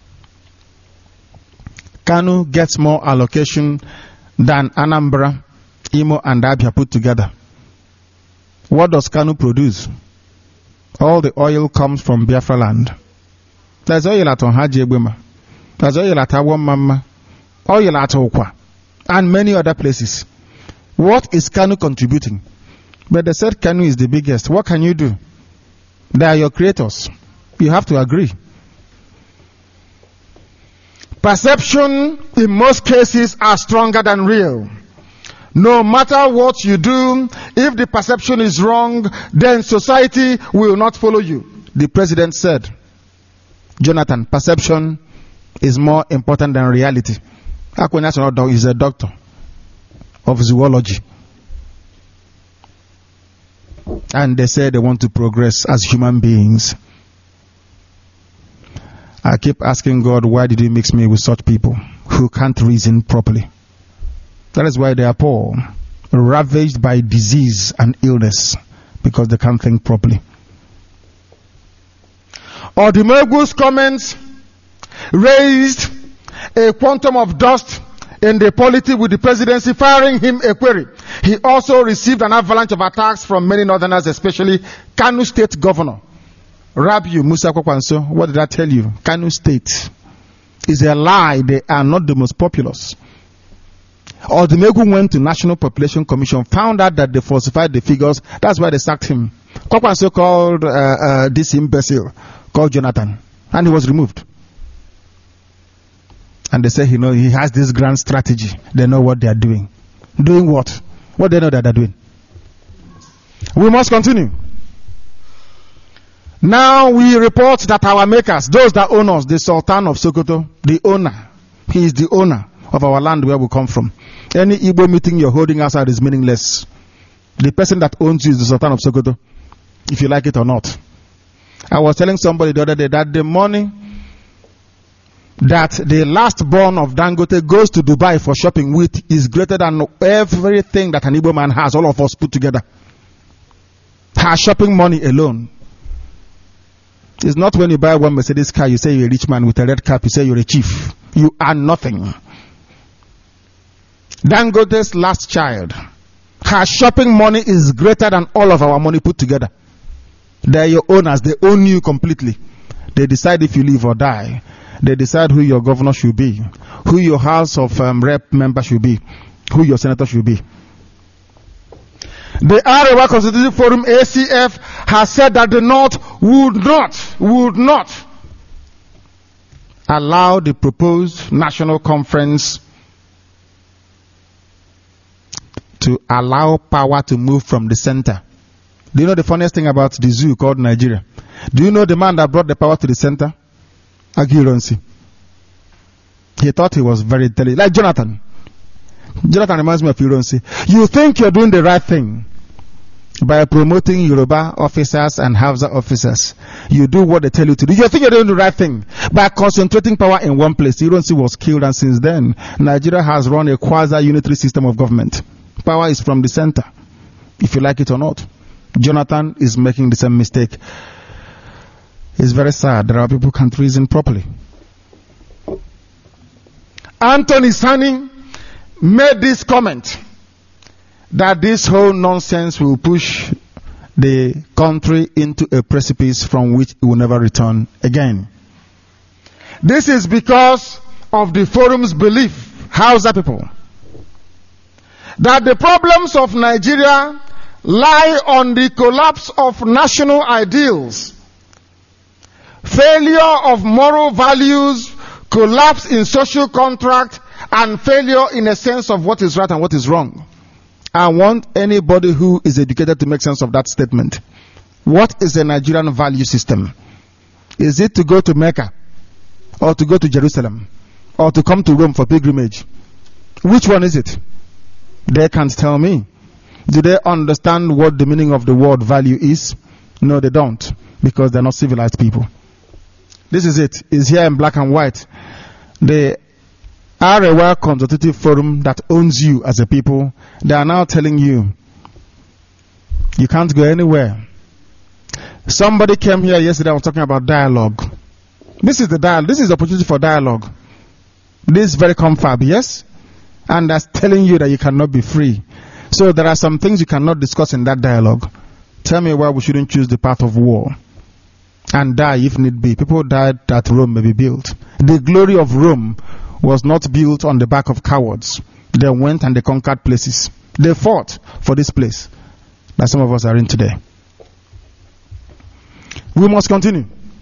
Kanu gets more allocation than Anambra, Imo, and Abia put together. What does Kanu produce? All the oil comes from Biafra land. There's oil at Haji Ebema. There's oil at Awam Mama. Oil at Okwa. And many other places. What is Kanu contributing? But they said Kanu is the biggest. What can you do? They are your creators. You have to agree. Perception in most cases are stronger than real. No matter what you do, if the perception is wrong, then society will not follow you. The president said, Jonathan, perception is more important than reality. Akwenasono is a doctor of zoology. And they say they want to progress as human beings. I keep asking God, why did He mix me with such people who can't reason properly? That is why they are poor, ravaged by disease and illness, because they can't think properly. Odumegwu's comments raised a quantum of dust in the polity with the presidency, firing him a query. He also received an avalanche of attacks from many northerners, especially Kano State Governor Rabiu Musa Kwakwanso. What did I tell you? Kano State is a lie. They are not the most populous. Odumegwu went to National Population Commission, found out that they falsified the figures. That's why they sacked him. Kwakwanso called this imbecile called Jonathan, and he was removed. And they say he has this grand strategy. They know what they are doing. Doing what? What they know that they are doing. We must continue. Now we report that our makers, those that own us, the Sultan of Sokoto, the owner, he is the owner of our land where we come from. Any Igbo meeting you're holding outside is meaningless. The person that owns you is the Sultan of Sokoto, if you like it or not. I was telling somebody the other day that the money that the last born of Dangote goes to Dubai for shopping with is greater than everything that an Igbo man has, all of us put together. Her shopping money alone. It's not when you buy one Mercedes car, you say you're a rich man with a red cap, you say you're a chief. You are nothing. Dangote's last child, her shopping money is greater than all of our money put together. They're your owners. They own you completely. They decide if you live or die. They decide who your governor should be, who your House of Rep member should be, who your senator should be. The Arewa Constitutive Forum, ACF, has said that the North would not allow the proposed national conference to allow power to move from the center. Do you know the funniest thing about the zoo called Nigeria? Do you know the man that brought the power to the center? Aguiyi. He thought he was very intelligent. Like Jonathan. Jonathan reminds me of Ironsi. You think you're doing the right thing by promoting Yoruba officers and Hausa officers. You do what they tell you to do. You think you're doing the right thing by concentrating power in one place. Ironsi was killed, and since then, Nigeria has run a quasi-unitary system of government. Power is from the center, if you like it or not. Jonathan is making the same mistake. It's very sad. There are people who can't reason properly. Anthony Sani made this comment that this whole nonsense will push the country into a precipice from which it will never return again. This is because of the forum's belief, Hausa people, that the problems of Nigeria lie on the collapse of national ideals, failure of moral values, collapse in social contract, and failure in a sense of what is right and what is wrong. I want anybody who is educated to make sense of that statement. What is a Nigerian value system? Is it to go to Mecca, or to go to Jerusalem, or to come to Rome for pilgrimage? Which one is it? They can't tell me. Do they understand what the meaning of the word value is? No, they don't, because they're not civilized people. This is it. It's here in black and white. The Arewa Consultative Forum that owns you as a people, they are now telling you, you can't go anywhere. Somebody came here yesterday and was talking about dialogue. This is the dialogue. This is the opportunity for dialogue. This is very confab, yes? And that's telling you that you cannot be free. So there are some things you cannot discuss in that dialogue. Tell me why we shouldn't choose the path of war. and die if need be. People died that Rome may be built. The glory of Rome was not built on the back of cowards. They went and they conquered places. They fought for this place that some of us are in today. We must continue.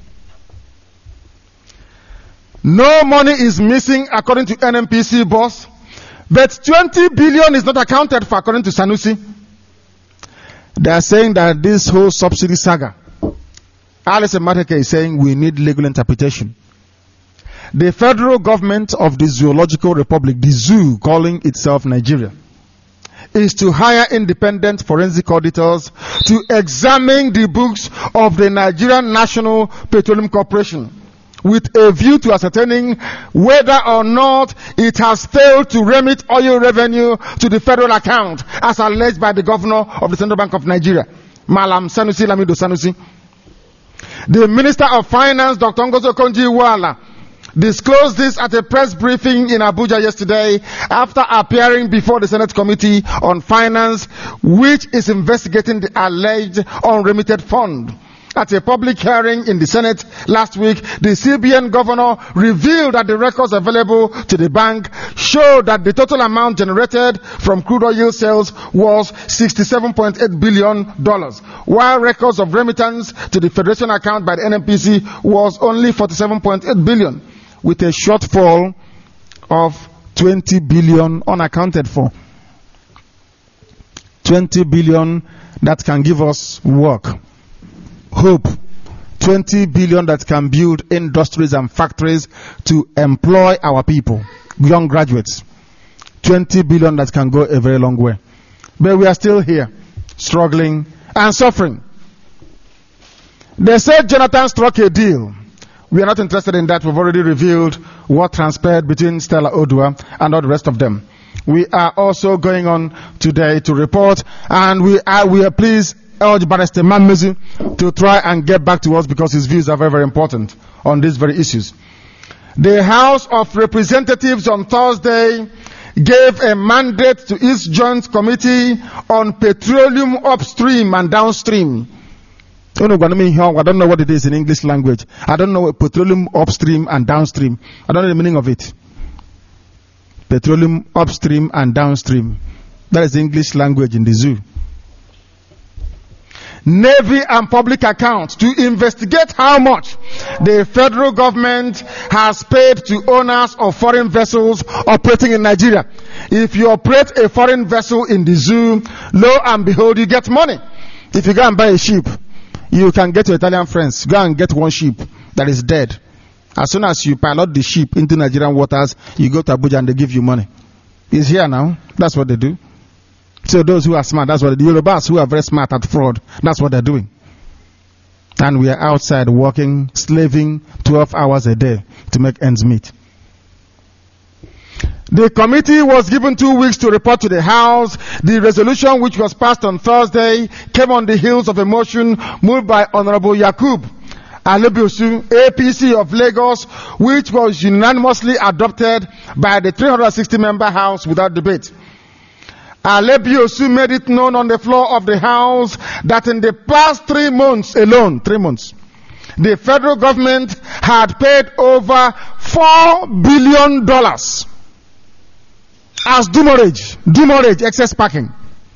No money is missing according to NNPC boss, but 20 billion is not accounted for according to Sanusi. They are saying that this whole subsidy saga, Alison Mateke is saying we need legal interpretation. The federal government of the Zoological Republic, the zoo calling itself Nigeria, is to hire independent forensic auditors to examine the books of the Nigerian National Petroleum Corporation with a view to ascertaining whether or not it has failed to remit oil revenue to the federal account as alleged by the governor of the Central Bank of Nigeria, Malam Sanusi Lamido Sanusi. The Minister of Finance, Dr. Ngozi Okonjo-Iweala, disclosed this at a press briefing in Abuja yesterday after appearing before the Senate Committee on Finance, which is investigating the alleged unremitted fund. At a public hearing in the Senate last week, the CBN governor revealed that the records available to the bank showed that the total amount generated from crude oil sales was $67.8 billion, while records of remittance to the Federation account by the NNPC was only $47.8 billion, with a shortfall of 20 billion unaccounted for. 20 billion that can give us work, hope. 20 billion that can build industries and factories to employ our people, young graduates. 20 billion that can go a very long way. But we are still here, struggling and suffering. They said Jonathan struck a deal. We are not interested in that. We've already revealed what transpired between Stella Odua and all the rest of them. We are also going on today to report, and we are pleased urge Barrister Mamezu to try and get back to us because his views are very, very important on these very issues. The House of Representatives on Thursday gave a mandate to its Joint Committee on Petroleum Upstream and Downstream. I don't know what it is in English language. I don't know petroleum upstream and downstream. I don't know the meaning of it. Petroleum upstream and downstream. That is the English language in the zoo. Navy and public accounts to investigate how much the federal government has paid to owners of foreign vessels operating in Nigeria. If you operate a foreign vessel in the zoo, lo and behold, you get money. If you go and buy a ship, you can get your Italian friends. Go and get one ship that is dead. As soon as you pilot the ship into Nigerian waters, you go to Abuja and they give you money. It's here now. That's what they do. So those who are smart, that's what the Yorubas who are very smart at fraud, that's what they're doing. And we are outside working, slaving 12 hours a day to make ends meet. The committee was given 2 weeks to report to the House. The resolution, which was passed on Thursday, came on the heels of a motion moved by Honorable Yakub Alebiosu, APC of Lagos, which was unanimously adopted by the 360-member House without debate. Alebiosu made it known on the floor of the House that in the past 3 months alone, 3 months, the federal government had paid over $4 billion as demurrage, excess parking,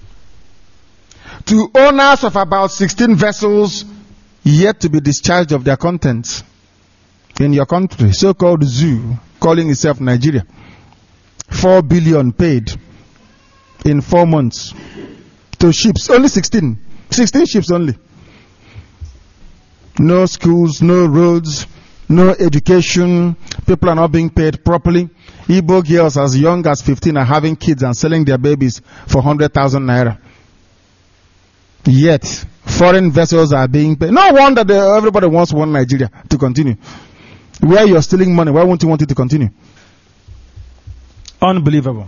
to owners of about 16 vessels yet to be discharged of their contents in your country, so-called zoo, calling itself Nigeria. 4 billion paid in 4 months to ships, only 16 ships only. No schools, no roads, no education, people are not being paid properly. Igbo girls as young as 15 are having kids and selling their babies for 100,000 naira. Yet, foreign vessels are being paid. No wonder everybody wants one Nigeria to continue. Where you're stealing money, why won't you want it to continue? Unbelievable.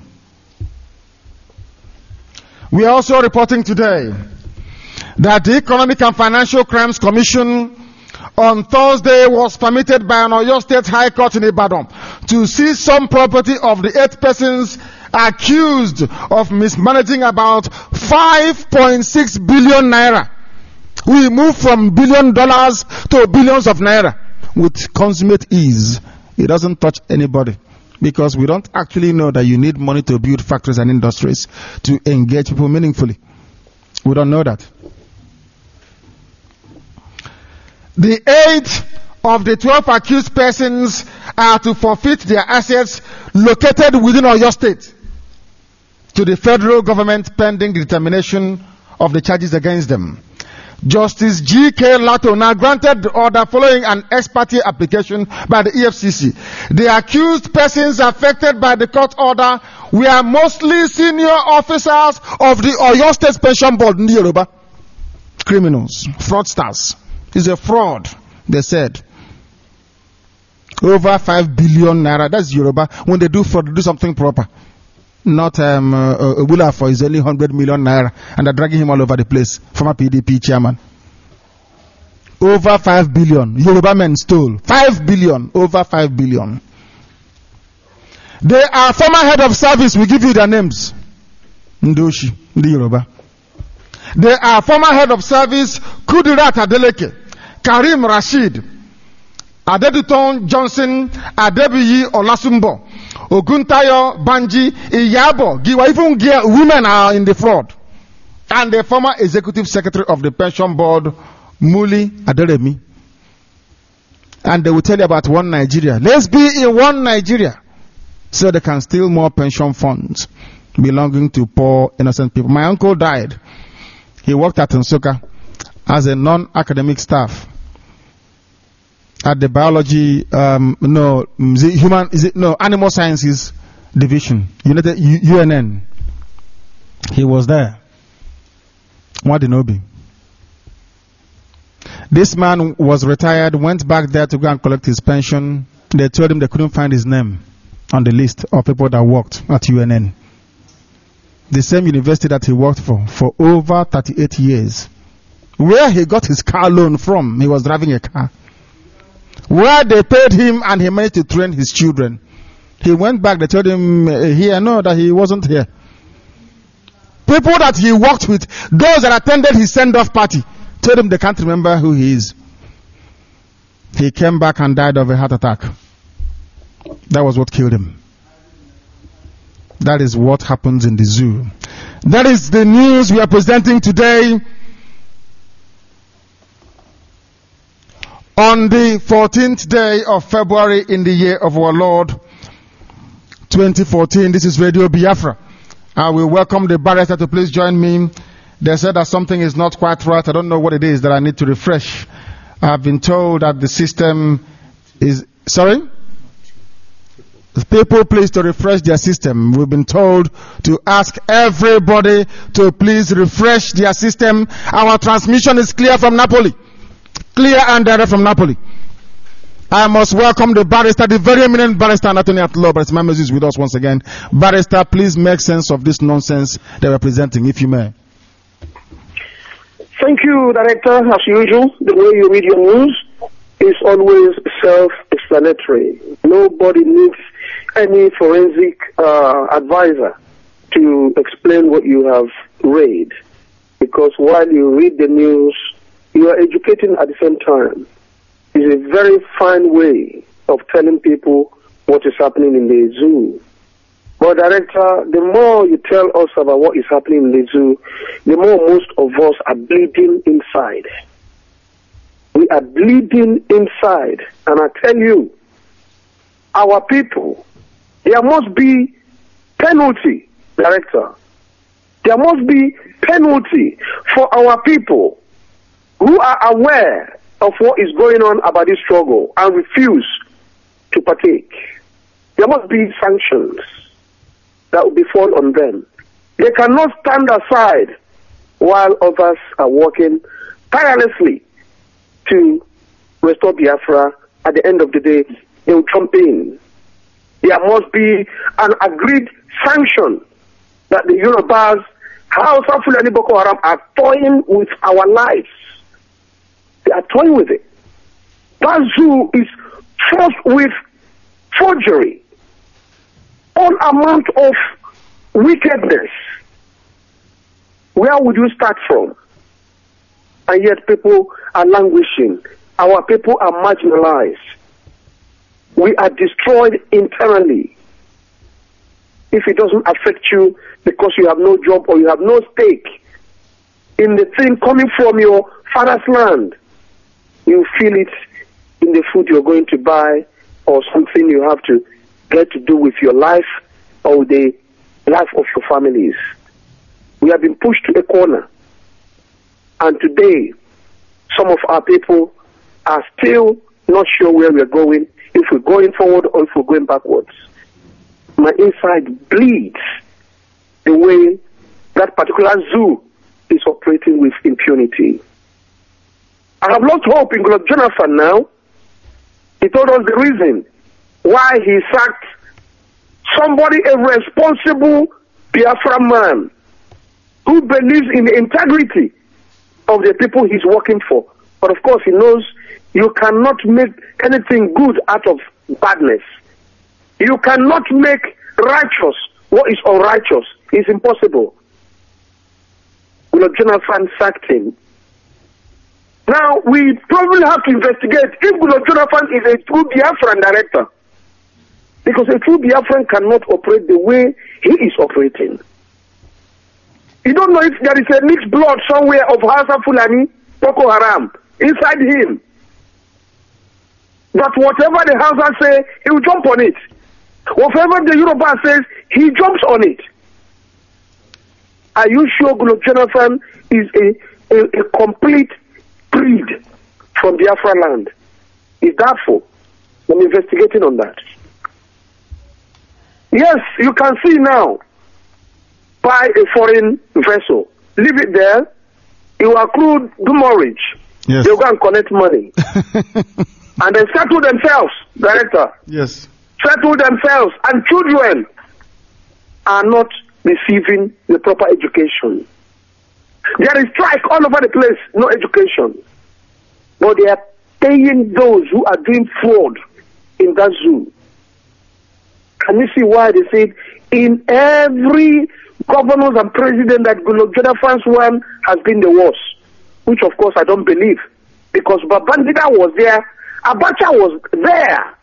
We are also reporting today that the Economic and Financial Crimes Commission on Thursday was permitted by an Oyo State High Court in Ibadan to seize some property of the 8 persons accused of mismanaging about 5.6 billion naira We move from $1 billion to billions of naira with consummate ease. It doesn't touch anybody because we don't actually know that you need money to build factories and industries to engage people meaningfully. We don't know that. The 8 of the 12 accused persons are to forfeit their assets located within Oyo State to the federal government pending the determination of the charges against them. Justice G.K. Lato now granted the order following an ex parte application by the EFCC. The accused persons affected by the court order were mostly senior officers of the Oyo State Pension Board in Yoruba. Criminals, fraudsters. It's a fraud, they said. Over 5 billion naira. That's Yoruba. When they do fraud, they do something proper. Not Obula for is only 100 million naira and they're dragging him all over the place. Former PDP chairman. Over 5 billion. Yoruba men stole. 5 billion. Over 5 billion. They are former head of service. We give you their names. Ndoshi. Ndi Yoruba. They are former head of service Kudirat Adeleke, Karim Rashid, Adeduton Johnson, Adebiyi Olasumbo, Oguntayo Banji, Iyabo, Giwa. Even women are in the fraud. And the former executive secretary of the pension board, Muli Aderemi. And they will tell you about one Nigeria. Let's be in one Nigeria so they can steal more pension funds belonging to poor, innocent people. My uncle died. He worked at Nsukka as a non-academic staff at the biology, animal sciences division, UNN. He was there. Wadinobi. This man was retired, went back there to go and collect his pension. They told him they couldn't find his name on the list of people that worked at UNN. The same university that he worked for over 38 years. Where he got his car loan from, he was driving a car. Where they paid him and he managed to train his children. He went back, they told him that he wasn't here. People that he worked with, those that attended his send-off party, told him they can't remember who he is. He came back and died of a heart attack. That was what killed him. That is what happens in the zoo. That is the news we are presenting today on the 14th day of February in the year of our Lord 2014. This is Radio Biafra. I will welcome the barrister to please join me. They said that something is not quite right. I don't know what it is that I need to refresh. I've been told that the system is... Sorry? People please to refresh their system. We've been told to ask everybody to please refresh their system. Our transmission is clear from Napoli. Clear and direct from Napoli. I must welcome the barrister, the very eminent barrister and attorney at law, Barrister Mamezu is with us once again. Barrister, please make sense of this nonsense they are presenting, if you may. Thank you, Director. As usual, the way you read your news is always self-explanatory. Nobody needs any forensic advisor to explain what you have read, because while you read the news, you are educating at the same time. It's a very fine way of telling people what is happening in the zoo. But Director, the more you tell us about what is happening in the zoo, the more most of us are bleeding inside. We are bleeding inside. And I tell you, our people, there must be penalty, Director. There must be penalty for our people who are aware of what is going on about this struggle and refuse to partake. There must be sanctions that will befall on them. They cannot stand aside while others are working tirelessly to restore Biafra. At the end of the day, they will jump in. There must be an agreed sanction that the Yorubas, Hausa, Fulani, Boko Haram are toying with our lives. They are toying with it. That zoo is fraught with forgery, all amount of wickedness. Where would you start from? and yet people are languishing. Our people are marginalized. We are destroyed internally. If it doesn't affect you because you have no job or you have no stake in the thing coming from your father's land, you feel it in the food you're going to buy or something you have to get to do with your life or the life of your families. We have been pushed to a corner. And today, some of our people are still not sure where we're going, if we're going forward or if we're going backwards. My inside bleeds the way that particular zoo is operating with impunity. I have lost hope in Goodluck Jonathan now. He told us the reason why he sacked somebody, a responsible Biafra man who believes in the integrity of the people he's working for. But of course, he knows you cannot make anything good out of badness. You cannot make righteous what is unrighteous. It's impossible. Goodluck Jonathan sacked him. Now, we probably have to investigate if Goodluck Jonathan is a true Biafran director. Because a true Biafran cannot operate the way he is operating. You don't know if there is a mixed blood somewhere of Hausa Fulani, Boko Haram, inside him. That whatever the Hausa say, he will jump on it. Whatever the Yoruba says, he jumps on it. Are you sure Goodluck Jonathan is a complete breed from Biafra land? Is that so? I'm investigating on that. Yes, you can see now, buy a foreign vessel, leave it there, you accrue demurrage. Yes. They'll go and collect money. And then settle themselves, director. Yes. Settle themselves, and children are not receiving the proper education. There is strike all over the place, no education. But they are paying those who are doing fraud in that zoo. Can you see why they said in every governors and president that Goodluck Jonathan's one has been the worst? Which of course I don't believe. Because Babangida was there, Abacha was there.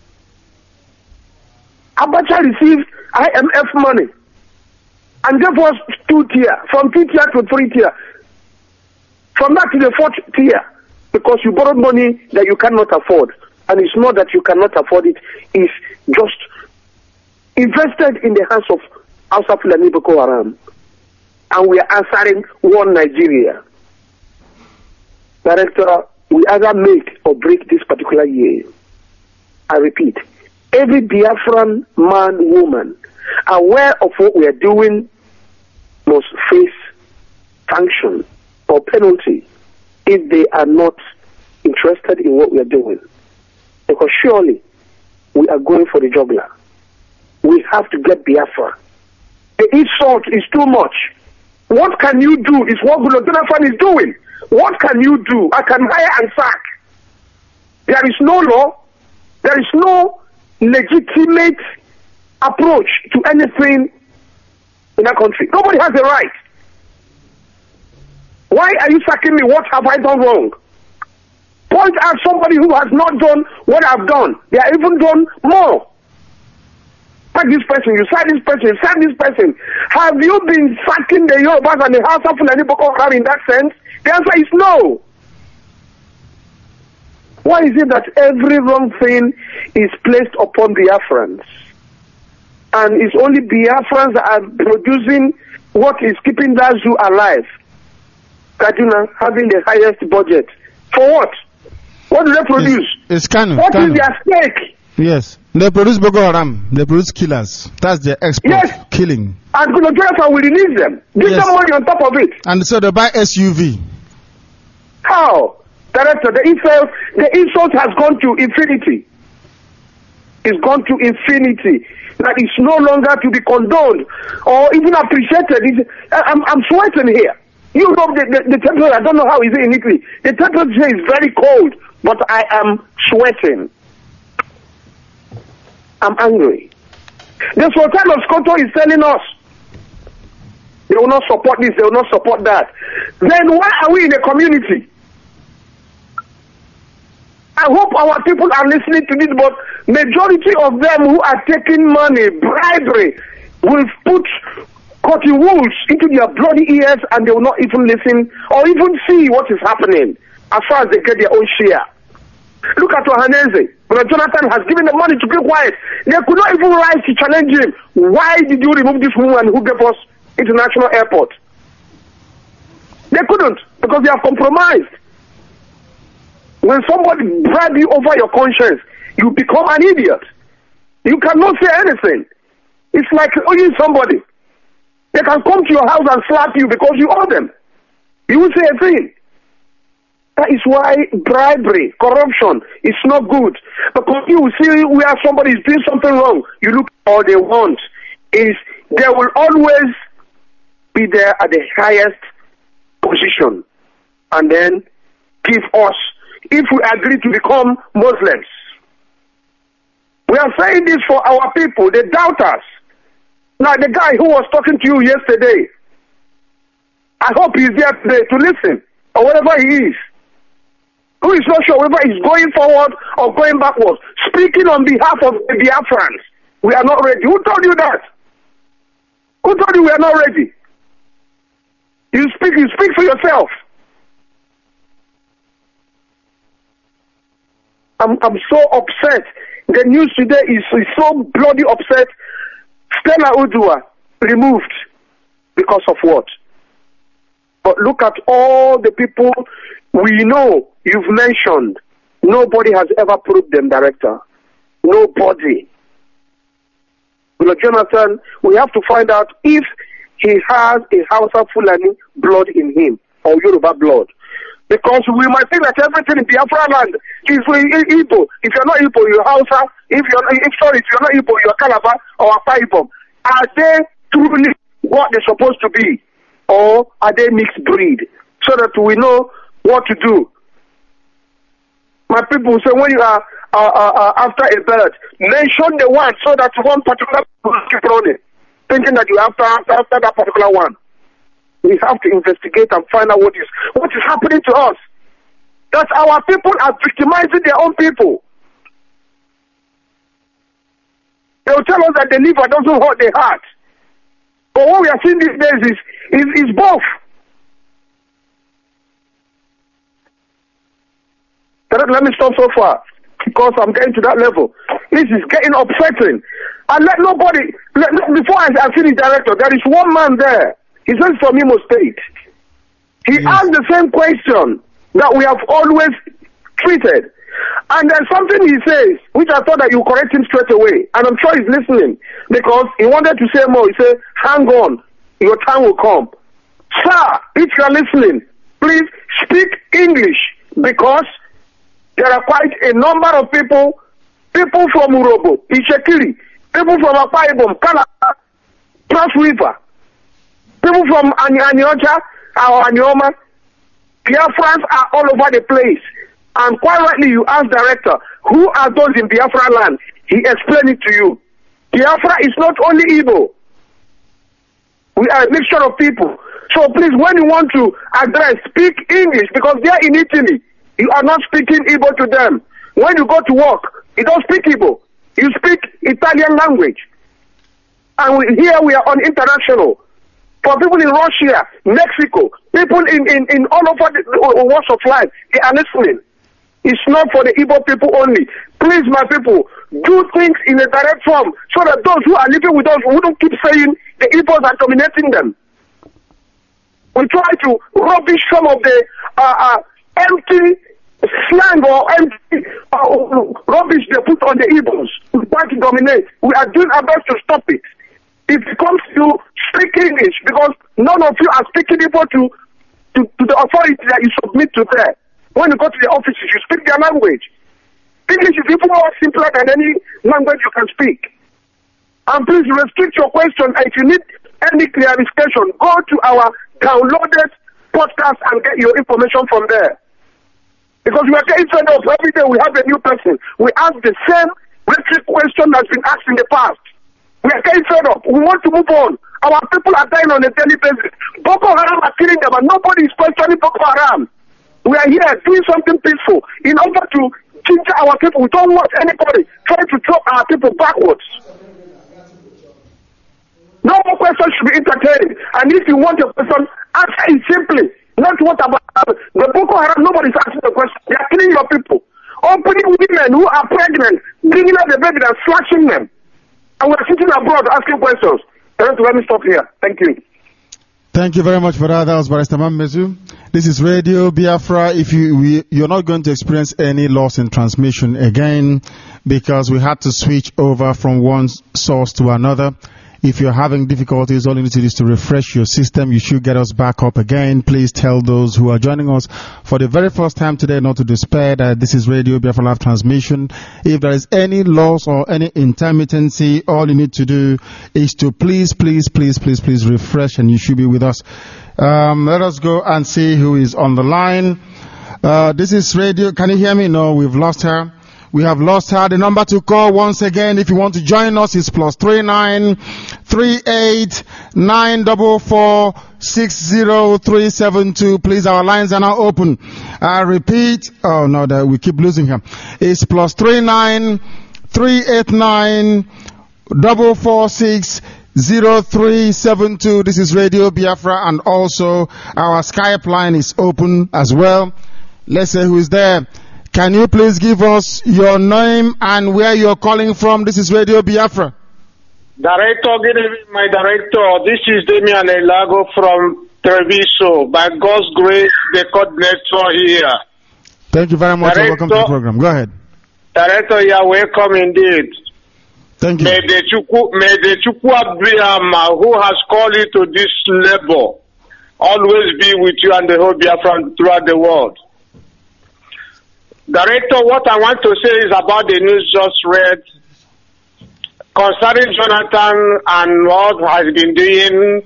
Abacha received IMF money and gave us 2 tier, from 2 tier to 3 tier. From that to the 4th tier. Because you borrowed money that you cannot afford. And it's not that you cannot afford it, it's just invested in the hands of Hausa Fulani Boko Haram. And we are answering one Nigeria. Director, we either make or break this particular year. I repeat, every Biafran man, woman, aware of what we are doing must face sanction or penalty if they are not interested in what we are doing. Because surely we are going for the jugular. We have to get Biafra. The insult is too much. What can you do is what Goodluck Jonathan is doing. What can you do? I can hire and sack. There is no law. There is no legitimate approach to anything in that country. Nobody has a right. Why are you sacking me? What have I done wrong? Point out somebody who has not done what I've done. They have even done more. Sack this person, you sack this person, you sack this person. Have you been sacking the Yorubas and the Hausa Fulani Boko Haram in that sense? The answer is no. Why is it that every wrong thing is placed upon Biafrans? And it's only Biafrans that are producing what is keeping that zoo alive. Kaduna having the highest budget. For what? What do they produce? It's Kanu. What is their stake? Yes. They produce Boko Haram. They produce killers. That's their export. Yes. Killing. And Goodluck Jonathan will release them. Give Yes. them money on top of it. And so they buy SUV. How? Director, the insult has gone to infinity. It's gone to infinity. That is no longer to be condoned or even appreciated. I'm sweating here. You know the temperature, I don't know how is it in Italy. The temperature is very cold, but I am sweating. I'm angry. The Sultan of Sokoto is telling us They will not support this, they will not support that. Then why are we in a community? I hope our people are listening to this, but majority of them who are taking money, bribery, will put cotton wools into their bloody ears and they will not even listen or even see what is happening as far as they get their own share. Look at Ohaneze. When Jonathan has given the money to keep quiet, they could not even rise to challenge him. Why did you remove this woman who gave us international airport? They couldn't, because they have compromised. When somebody bribes you over your conscience, you become an idiot. You cannot say anything. It's like owing somebody. They can come to your house and slap you because you owe them. You will say a thing. That is why bribery, corruption is not good. Because you will see where somebody is doing something wrong, you look, all they want is they will always be there at the highest position and then give us, if we agree to become Muslims. We are saying this for our people, they doubt us. Now the guy who was talking to you yesterday, I hope he's there today to listen, or wherever he is. Who is not sure whether he's going forward or going backwards. Speaking on behalf of the Biafrans, we are not ready. Who told you that? Who told you we are not ready? You speak for yourself. I'm so upset. The news today is so bloody upset. Stella Udua removed because of what? But look at all the people we know you've mentioned. Nobody has ever proved them, Director. Nobody. Well, Jonathan, we have to find out if he has a Hausa Fulani blood in him or Yoruba blood. Because we might think that everything in Biafra land is Igbo. If you're not Igbo, you're Hausa. If you're not Igbo, you're Calabar or Akwa Ibom. Are they truly what they're supposed to be? Or are they mixed breed? So that we know what to do. My people say when you are after a bird, mention the one so that one particular will keep running, thinking that you are after that particular one. We have to investigate and find out what is happening to us. That our people are victimizing their own people. They will tell us that the liver doesn't hurt the heart. But what we are seeing these days is both. Let me stop so far because I'm getting to that level. This is getting upsetting. And before I see the director, there is one man there. He says from Imo State. He asked the same question that we have always treated. And there's something he says, which I thought that you correct him straight away. And I'm sure he's listening because he wanted to say more. He said, hang on, your time will come. Sir, if you are listening, please speak English because there are quite a number of people from Urobo, Ishekiri, people from Akwa Ibom, Calabar, Cross River, people from Anyocha or Anyoma. Biafrans are all over the place. And quite rightly, you asked Director, who are those in Biafra land? He explained it to you. Biafra is not only Igbo. We are a mixture of people. So please, when you want to address, speak English because they are in Italy. You are not speaking Igbo to them. When you go to work, you don't speak Igbo. You speak Italian language. And here we are on international. For people in Russia, Mexico, people in all over the walks of life, they are listening. It's not for the Igbo people only. Please, my people, do things in a direct form so that those who are living with us wouldn't keep saying the Igbos are dominating them. We try to rubbish some of the empty slang or empty rubbish they put on the Igbos. We try to dominate. We are doing our best to stop it. It comes to speak English because none of you are speaking Igbo to the authority that you submit to there. When you go to the offices, you speak their language. English is even more simpler than any language you can speak. And please restrict your question. If you need any clarification, go to our downloaded podcast and get your information from there. Because we are getting fed up. Every day we have a new person. We ask the same rhetoric question that's been asked in the past. We are getting fed up. We want to move on. Our people are dying on a daily basis. Boko Haram are killing them, and nobody is questioning Boko Haram. We are here doing something peaceful in order to teach our people. We don't want anybody trying to throw our people backwards. No more questions should be entertained. And if you want a question, answer it simply. Not what about the Boko Haram. Nobody's asking the question. They are killing your people. Opening women who are pregnant, bringing out the baby and slashing them. And we're sitting abroad asking questions. Let me stop here. Thank you. Thank you very much for that. That was Barrister Mammezu. This is Radio Biafra. If you're not going to experience any loss in transmission again, because we had to switch over from one source to another. If you're having difficulties, all you need to do is to refresh your system. You should get us back up again. Please tell those who are joining us for the very first time today not to despair that this is Radio Biafra live transmission. If there is any loss or any intermittency, all you need to do is to please refresh, and you should be with us. Let us go and see who is on the line. This is Radio. Can you hear me? No, we've lost her. We have lost her. The number to call once again, if you want to join us, is +39 38 944 60372. Please, our lines are now open. I repeat. Oh no, we keep losing her. It's +39 389 446 0372. This is Radio Biafra, and also our Skype line is open as well. Let's say who is there. Can you please give us your name and where you're calling from? This is Radio Biafra. Director, good evening, my director. This is Damian Elago from Treviso. By God's grace, the coordinator here. Thank you very much. Welcome to the program. Go ahead. Director, you are welcome indeed. Thank you. May the Chukwu Abiyama, who has called you to this labor, always be with you and the whole Biafra throughout the world. Director, what I want to say is about the news just read concerning Jonathan and what has been doing.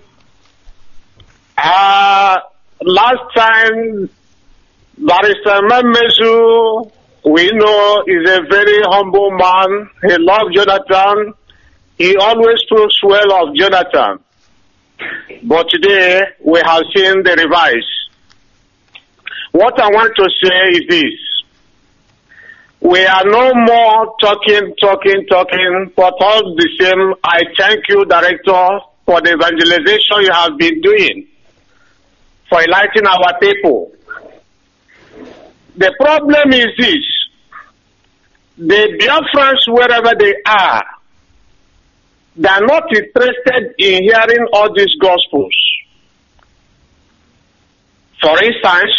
Last time, Barrister Mammezu, we know, is a very humble man. He loved Jonathan. He always spoke well of Jonathan. But today, we have seen the reverse. What I want to say is this. We are no more talking, but all the same, I thank you, Director, for the evangelization you have been doing, for enlightening our people. The problem is this. The Biafrans, wherever they are not interested in hearing all these gospels. For instance,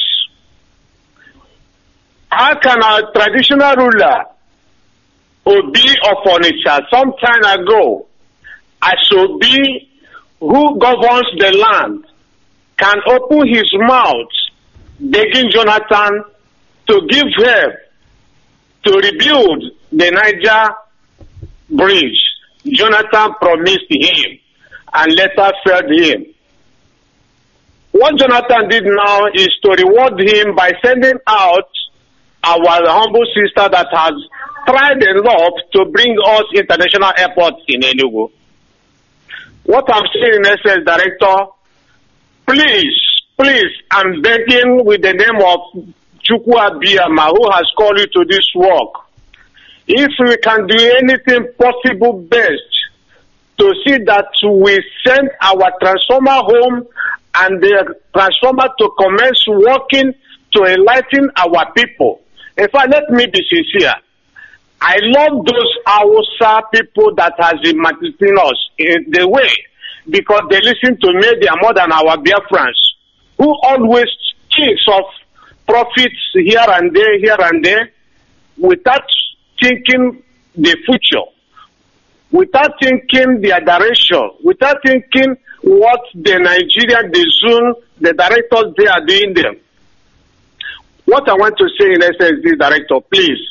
how can a traditional ruler, Obi of Onitsha, some time ago, as Obi, who governs the land, can open his mouth begging Jonathan to give help to rebuild the Niger bridge? Jonathan promised him and later failed him. What Jonathan did now is to reward him by sending out our humble sister that has tried enough to bring us international airports in Enugu. What I'm saying in essence, Director, please, I'm begging with the name of Chukwu Abiyama, who has called you to this work. If we can do anything possible best to see that we send our transformer home and the transformer to commence working to enlighten our people. In fact, let me be sincere. I love those Hausa people that has been maltreating us in the way, because they listen to media more than our Biafrans, who always thinks of profits here and there, without thinking the future, without thinking their direction, without thinking what the Nigerian, the Zoom, the directors, they are doing them. What I want to say in essence is, Director, please,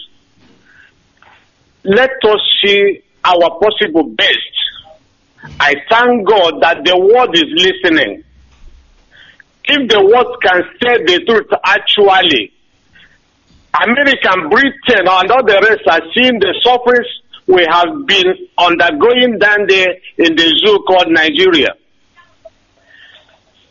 let us see our possible best. I thank God that the world is listening. If the world can say the truth actually, America, Britain, and all the rest are seeing the sufferings we have been undergoing down there in the zoo called Nigeria.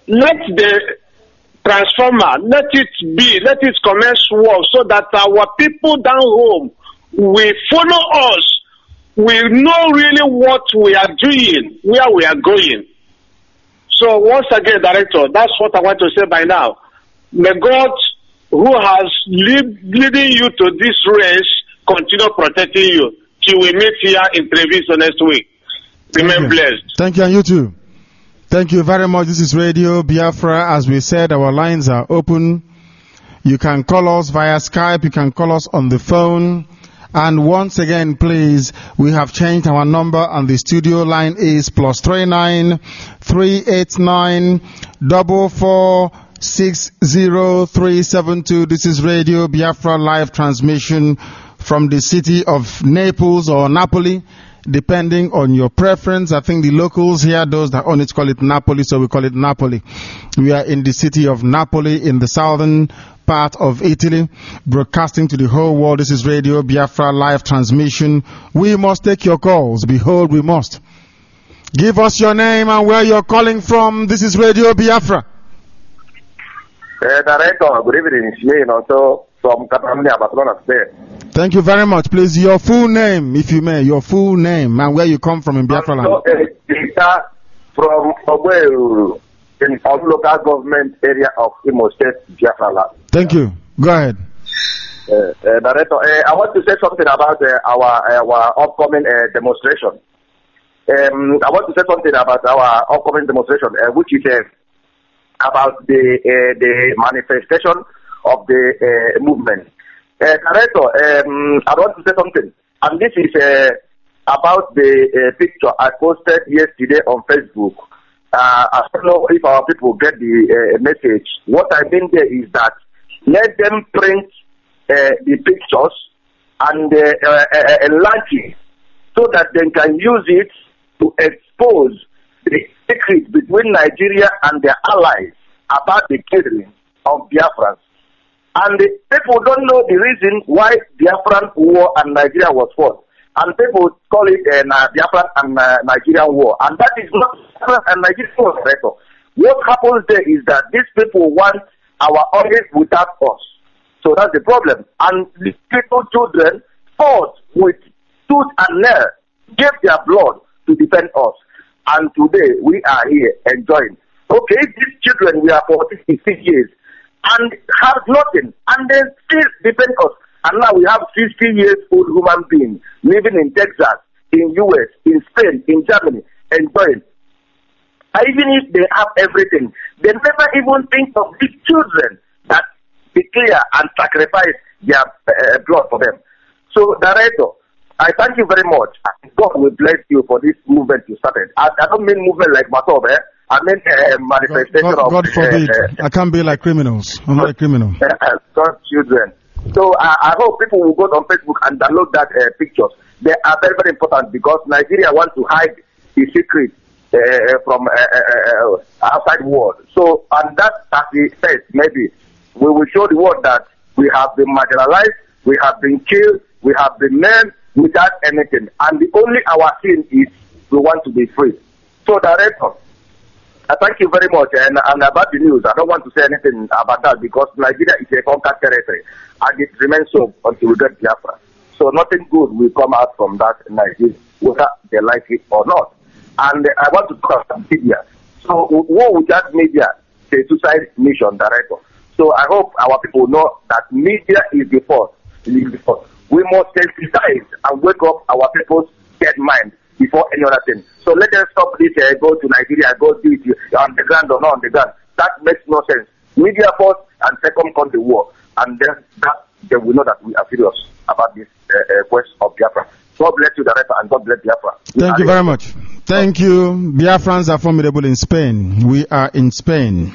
let the transformer, let it commence work so that our people down home will follow us, will know really what we are doing, where we are going. So once again, Director, that's what I want to say by now. May God, who has leading you to this race, continue protecting you till we meet here in Treviso next week. Remain blessed. Thank you, and you too. Thank you very much. This is Radio Biafra. As we said, our lines are open. You can call us via Skype. You can call us on the phone. And once again, please, we have changed our number, and the studio line is +39 389 44 60372. This is Radio Biafra live transmission from the city of Naples or Napoli, depending on your preference. I think the locals here, those that own it, call it Napoli, so we call it Napoli. We are in the city of Napoli in the southern part of Italy, broadcasting to the whole world. This is Radio Biafra live transmission. We must take your calls. Behold, we must. Give us your name and where you're calling from. This is Radio Biafra. Director, good evening. It's me, also from Catalonia, Barcelona, Spain. Thank you very much. Please, your full name, if you may, your full name and where you come from in Biafra land. From Ogbeu, in our local government area of Imo State, Biafra land. Thank you. Go ahead. Director, I want to say something about our upcoming demonstration. I want to say something about our upcoming demonstration, which is about the manifestation of the movement. Director, I want to say something, and this is about the picture I posted yesterday on Facebook. I don't know if our people get the message. What I mean there is that let them print the pictures and enlarge it so that they can use it to expose the secret between Nigeria and their allies about the killing of Biafrans. And the people don't know the reason why Biafran war and Nigeria was fought. And people call it Biafran and Nigerian war. And that is not Biafran and Nigerian war. What happens there is that these people want our oil without us. So that's the problem. And these little children fought with tooth and nail, gave their blood to defend us. And today we are here enjoying. Okay, these children, we are 40, 50 years and have nothing, and they still defend us. And now we have 50 years old human beings living in Texas, in US, in Spain, in Germany, enjoying. Even if they have everything, they never even think of these children that declare and sacrifice their blood for them. So, Director, I thank you very much. God will bless you for this movement you started. I don't mean movement like Matobe. I mean manifestation of... God forbid. I can't be like criminals. I'm not a criminal. God's children. So I hope people will go on Facebook and download that pictures. They are very, very important because Nigeria wants to hide the secret from outside world. So, and that, as he says, maybe we will show the world that we have been marginalized, we have been killed, we have been named without anything. And the only our sin is we want to be free. So, Director, I thank you very much. And about the news, I don't want to say anything about that because Nigeria is a conquered territory and it remains so until we get Biafra. So nothing good will come out from that Nigeria, whether they like it or not. And I want to talk about media. So war without media is a suicide mission, Director. So I hope our people know that media is the first. We must sensitize and wake up our people's dead mind before any other thing. So let us stop this, go to Nigeria, go do it on the ground or not on the ground. That makes no sense. Media first and second country war. And then they will know that we are serious about this quest of Biafra. God bless you, Director, and God bless Biafra. Thank you very much. Thank you. Biafrans are formidable in Spain. We are in Spain.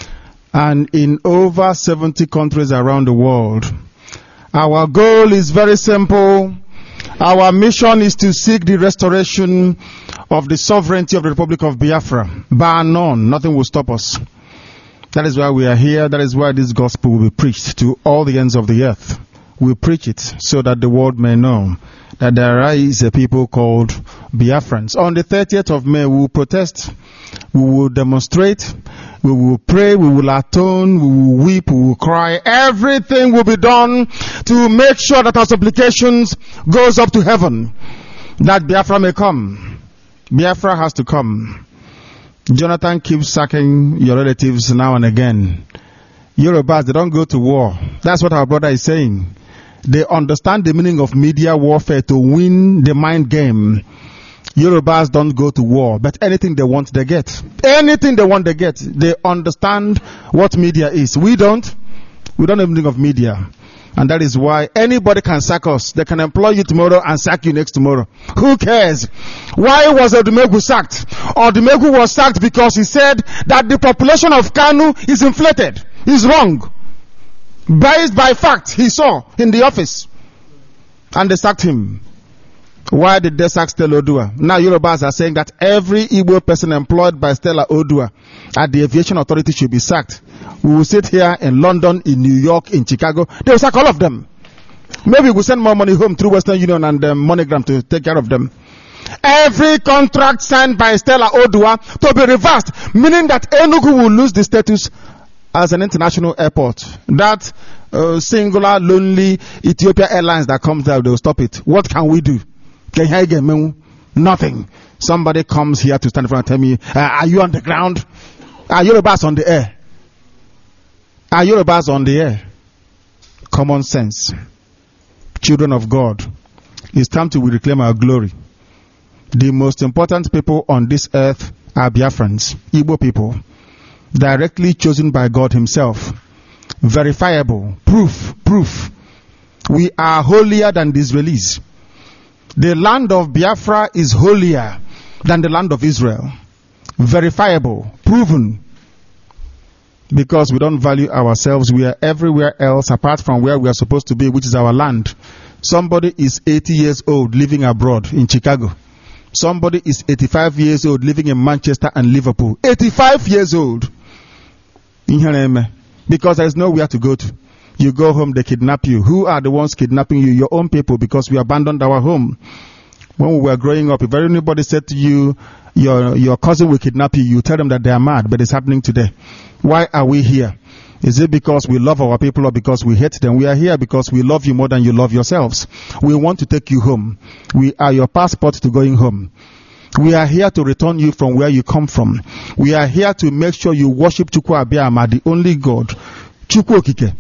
And in over 70 countries around the world. Our goal is very simple. Our mission is to seek the restoration of the sovereignty of the Republic of Biafra. Bar none, nothing will stop us. That is why we are here. That is why this gospel will be preached to all the ends of the earth. We preach it so that the world may know that there is a people called Biafrans. On the 30th of May, we will protest We will demonstrate, we will pray, we will atone, we will weep, we will cry. Everything will be done to make sure that our supplications goes up to heaven, that Biafra may come. Biafra has to come. Jonathan keeps sacking your relatives now and again. Yorubas, they don't go to war. That's what our brother is saying. They understand the meaning of media warfare to win the mind game. Yorubas don't go to war, but anything they want, they get. Anything they want, they get. They understand what media is. We don't. We don't even think of media. And that is why anybody can sack us. They can employ you tomorrow and sack you next tomorrow. Who cares? Why was Odumegwu sacked? Odumegwu was sacked because he said that the population of Kanu is inflated. He's wrong. Based by fact he saw in the office. And they sacked him. Why did they sack Stella Odua? Now Yorubas are saying that every Igbo person employed by Stella Odua at the Aviation Authority should be sacked. We will sit here in London, in New York, in Chicago. They will sack all of them. Maybe we'll send more money home through Western Union and MoneyGram to take care of them. Every contract signed by Stella Odua to be reversed, meaning that Enugu will lose the status as an international airport. That singular, lonely Ethiopia Airlines that comes there, they will stop it. What can we do? Nothing. Somebody comes here to stand in front and tell me, are you on the ground? Are Yorubas on the air? Are Yorubas on the air? Common sense. Children of God, it's time to reclaim our glory. The most important people on this earth are Biafrans, Igbo people, directly chosen by God himself. Verifiable. Proof. We are holier than the Israelis. The land of Biafra is holier than the land of Israel. Verifiable, proven. Because we don't value ourselves, we are everywhere else apart from where we are supposed to be, which is our land. Somebody is 80 years old living abroad in Chicago. Somebody is 85 years old living in Manchester and Liverpool. 85 years old. Because there is nowhere to go to. You go home, they kidnap you. Who are the ones kidnapping you? Your own people, because we abandoned our home. When we were growing up, if anybody said to you, your cousin will kidnap you, you tell them that they are mad, but it's happening today. Why are we here? Is it because we love our people or because we hate them? We are here because we love you more than you love yourselves. We want to take you home. We are your passport to going home. We are here to return you from where you come from. We are here to make sure you worship Chukwu Abiyama, the only God. Chukwu Okike.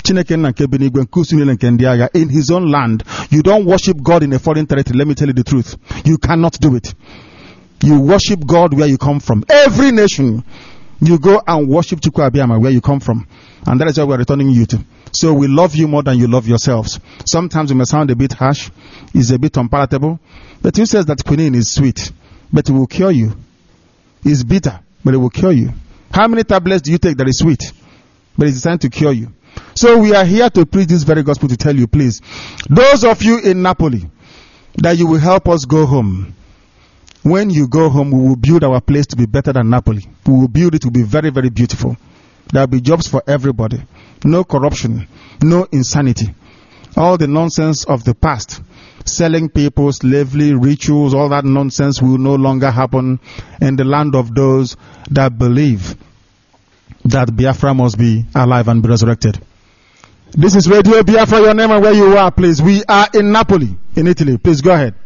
In his own land. You don't worship God in a foreign territory. Let me tell you the truth. You cannot do it. You worship God where you come from. Every nation, you go and worship Chukwu Abiyama where you come from. And that is why we are returning you to. So we love you more than you love yourselves. Sometimes we may sound a bit harsh. It's a bit unpalatable. But who says that quinine is sweet? But it will cure you. It's bitter, but it will cure you. How many tablets do you take that is sweet? But it's designed to cure you. So we are here to preach this very gospel to tell you, please, those of you in Napoli, that you will help us go home. When you go home, we will build our place to be better than Napoli. We will build it to be very, very beautiful. There will be jobs for everybody. No corruption. No insanity. All the nonsense of the past, selling people, slavery, rituals, all that nonsense will no longer happen in the land of those that believe that Biafra must be alive and be resurrected. This is Radio Biafra, your name and where you are, please. We are in Napoli, in Italy. Please go ahead.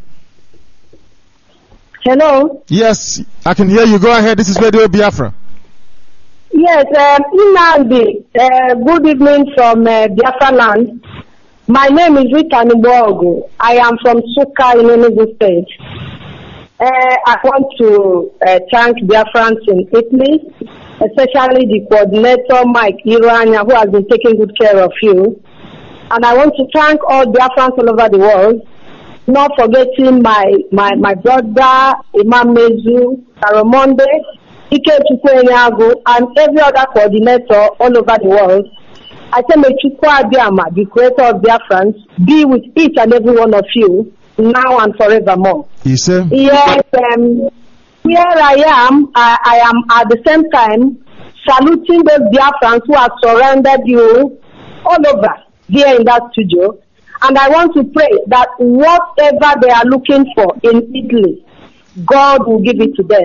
Hello? Yes, I can hear you. Go ahead. This is Radio Biafra. Yes, Inandi, good evening from Biafra land. My name is Rita Nibogu. I am from Suka in Enugu State. I want to thank Biafrans in Italy, especially the coordinator, Mike Iranya, who has been taking good care of you. And I want to thank all Biafrans all over the world, not forgetting my brother, Imam Mezu, Saramonde, Ike Chukwuenyago, and every other coordinator all over the world. I say, may Chukwu Abiyama, the creator of Biafrans, be with each and every one of you, now and forevermore. Yes, sir. Yes, here I am at the same time saluting those Biafrans who have surrendered you all over here in that studio. And I want to pray that whatever they are looking for in Italy, God will give it to them.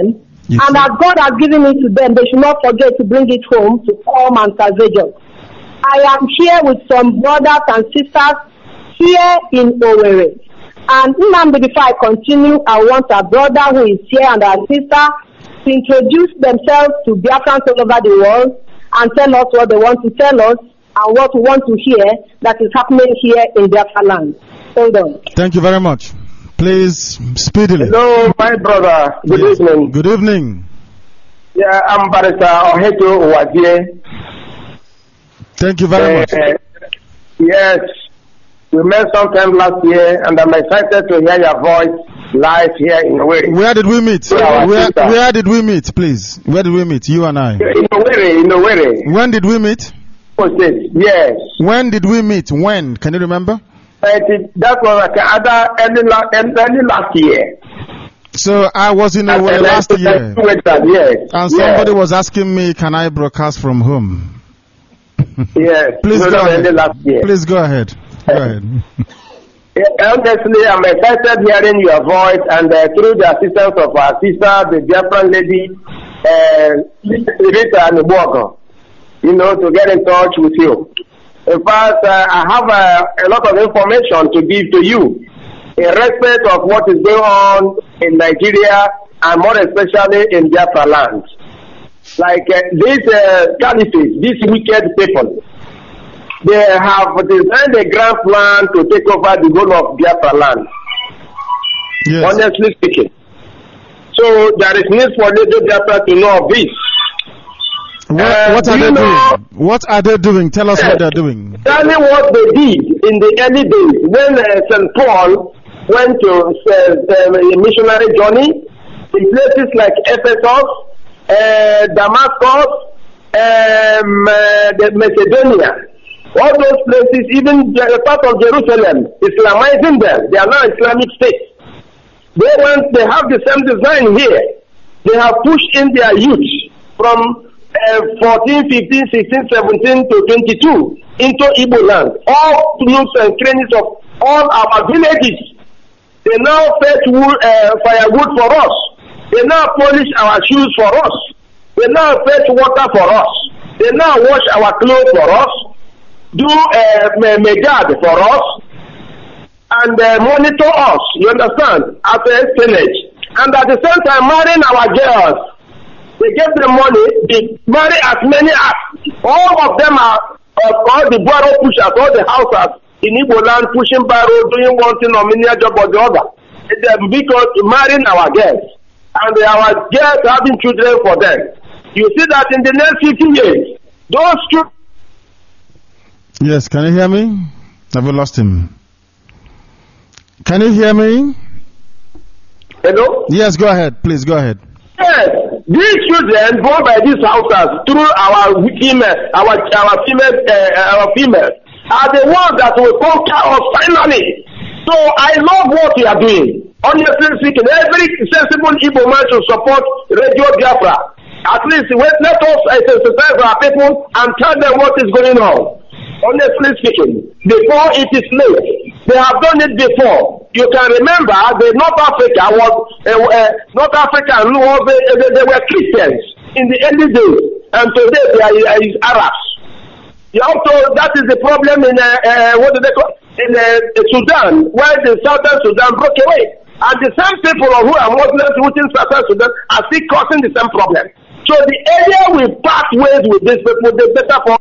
And as God has given it to them, they should not forget to bring it home to come and salvage us. I am here with some brothers and sisters here in Owerri. And before I continue, I want our brother who is here and our sister to introduce themselves to Biafrans all over the world and tell us what they want to tell us and what we want to hear that is happening here in Biafra land. Hold on. Thank you very much. Please, speedily. Hello, my brother. Good evening. Good evening. Yeah, I'm Barrister Oheto Owazie. Thank you very much. Yes, we met sometime last year, and I'm excited to hear your voice live here in Owerri. Where did we meet? Where did we meet, please? Where did we meet, you and I? In Owerri. When did we meet? Yes. When did we meet? When? Can you remember? That was early last year. So I was in Owerri last year. Yes. And somebody was asking me, can I broadcast from home? Yes. Please go ahead. Last year. Please go ahead. Go ahead. Honestly, I'm excited hearing your voice, and through the assistance of our sister, the Biafran lady, Rita Nubogo, to get in touch with you. In fact, I have a lot of information to give to you in respect of what is going on in Nigeria and more especially in Biafra land. Like these caliphate, these wicked people, they have designed a grand plan to take over the whole of Biafra land. Yes. Honestly speaking. So there is need for the Biafra to know of this. What are they doing? What are they doing? Tell us what they're doing. Tell me what they did in the early days when St. Paul went to a missionary journey in places like Ephesus, Damascus, Macedonia. All those places, even part of Jerusalem, Islamizing them. They are now Islamic states. They have the same design here. They have pushed in their youth from 14, 15, 16, 17 to 22 into Igbo land. All nooks and crannies of all our villages. They now fetch firewood for us. They now polish our shoes for us. They now fetch water for us. They now wash our clothes for us. Do megad for us. And monitor us, you understand, as a spinach. And at the same time marrying our girls. They get the money, they marry as many as. All of them are all the barrow pushers, all the houses in Igbo land pushing barrow, doing one thing or many job or the other. Because marrying our girls. And our girls having children for them. You see that in the next 50 years, those children. Yes, can you hear me? Have we lost him? Can you hear me? Hello? Yes, go ahead. Please go ahead. Yes, these children born by these houses through our females, our females are the ones that will conquer us finally. So I love what we are doing. Honestly speaking, every sensible Igbo man should support Radio Biafra. At least let us exercise our people and tell them what is going on. Honestly speaking, before it is late. They have done it before. You can remember the North Africa was North Africa. They were Christians in the early days, and today they are Arabs. You also, that is the problem in what do they call in Sudan, where the Southern Sudan broke away, and the same people who are Muslims within Southern Sudan are still causing the same problem. So the area we part ways with these people, the better for.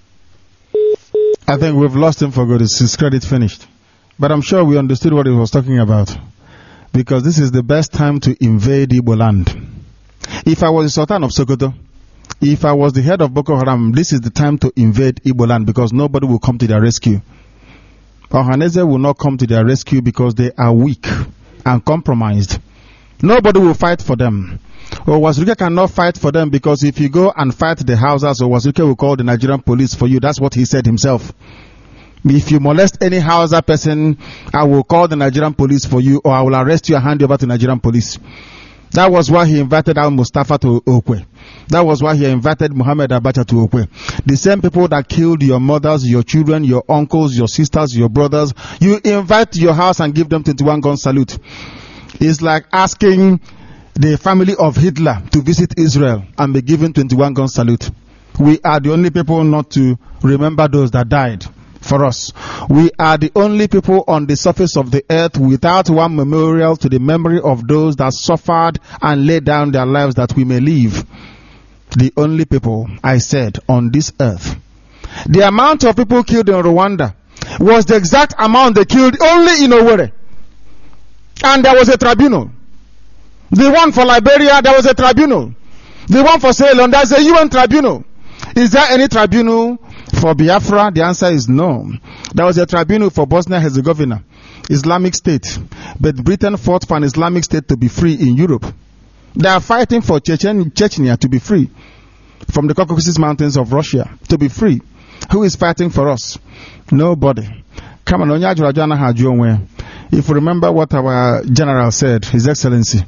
I think we've lost him for good. His credit finished. But I'm sure we understood what he was talking about. Because this is the best time to invade Igbo land. If I was the Sultan of Sokoto, if I was the head of Boko Haram, this is the time to invade Igbo land because nobody will come to their rescue. Ohaneze will not come to their rescue because they are weak and compromised. Nobody will fight for them. Owasuke cannot fight for them because if you go and fight the Hausas, Owasuke will call the Nigerian police for you. That's what he said himself. If you molest any Hausa person, I will call the Nigerian police for you, or I will arrest you and hand you over to Nigerian police. That was why he invited Al Mustafa to Okwe. That was why he invited Muhammad Abacha to Okwe. The same people that killed your mothers, your children, your uncles, your sisters, your brothers, you invite to your house and give them 21 gun salute. It's like asking the family of Hitler to visit Israel and be given 21 gun salute. We are the only people not to remember those that died for us. We are the only people on the surface of the earth without one memorial to the memory of those that suffered and laid down their lives that we may live. The only people, I said, on this earth. The amount of people killed in Rwanda was the exact amount they killed only in Owerri. And there was a tribunal. The one for Liberia, there was a tribunal. The one for Sierra Leone, there's a UN tribunal. Is there any tribunal for Biafra? The answer is no. There was a tribunal for Bosnia-Herzegovina, Islamic State. But Britain fought for an Islamic State to be free in Europe. They are fighting for Chechnya to be free. From the Caucasus Mountains of Russia to be free. Who is fighting for us? Nobody. Come on, if you remember what our general said, His Excellency,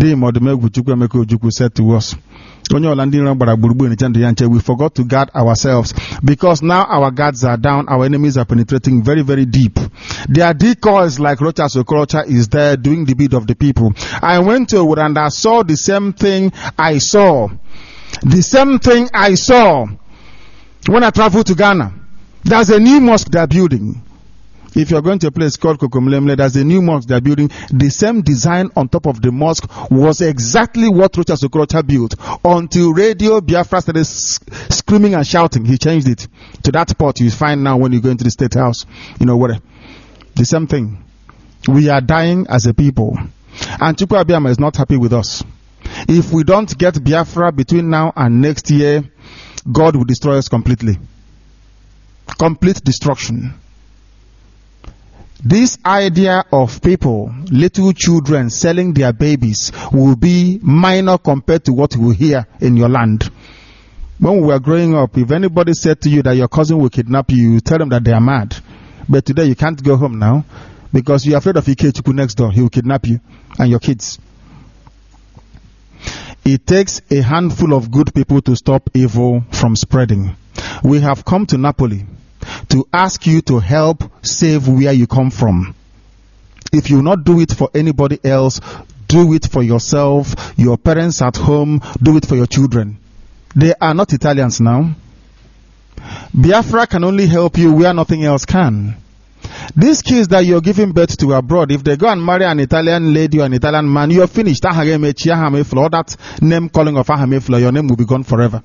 said to us, we forgot to guard ourselves because now our guards are down, our enemies are penetrating very, very deep. Their decoys like Rochas Okorocha is there doing the bid of the people. I went to Owerri and I saw the same thing I saw. The same thing I saw when I traveled to Ghana. There's a new mosque they're building. If you're going to a place called Kokomlemle, there's a new mosque they're building. The same design on top of the mosque was exactly what Rochas Okorocha built. Until Radio Biafra started screaming and shouting, he changed it to that spot you find now when you go into the State House. You know what? The same thing. We are dying as a people. And Chukwu Abiyama is not happy with us. If we don't get Biafra between now and next year, God will destroy us completely. Complete destruction. This idea of people, little children selling their babies will be minor compared to what we hear in your land. When we were growing up, if anybody said to you that your cousin will kidnap you, you tell them that they are mad. But today you can't go home now because you're afraid of Ike next door. He will kidnap you and your kids. It takes a handful of good people to stop evil from spreading. We have come to Napoli to ask you to help save where you come from. If you not do it for anybody else, do it for yourself, your parents at home, do it for your children. They are not Italians now. Biafra can only help you where nothing else can. These kids that you're giving birth to abroad, if they go and marry an Italian lady or an Italian man, you're finished. All that name calling of Ahamefla, your name will be gone forever.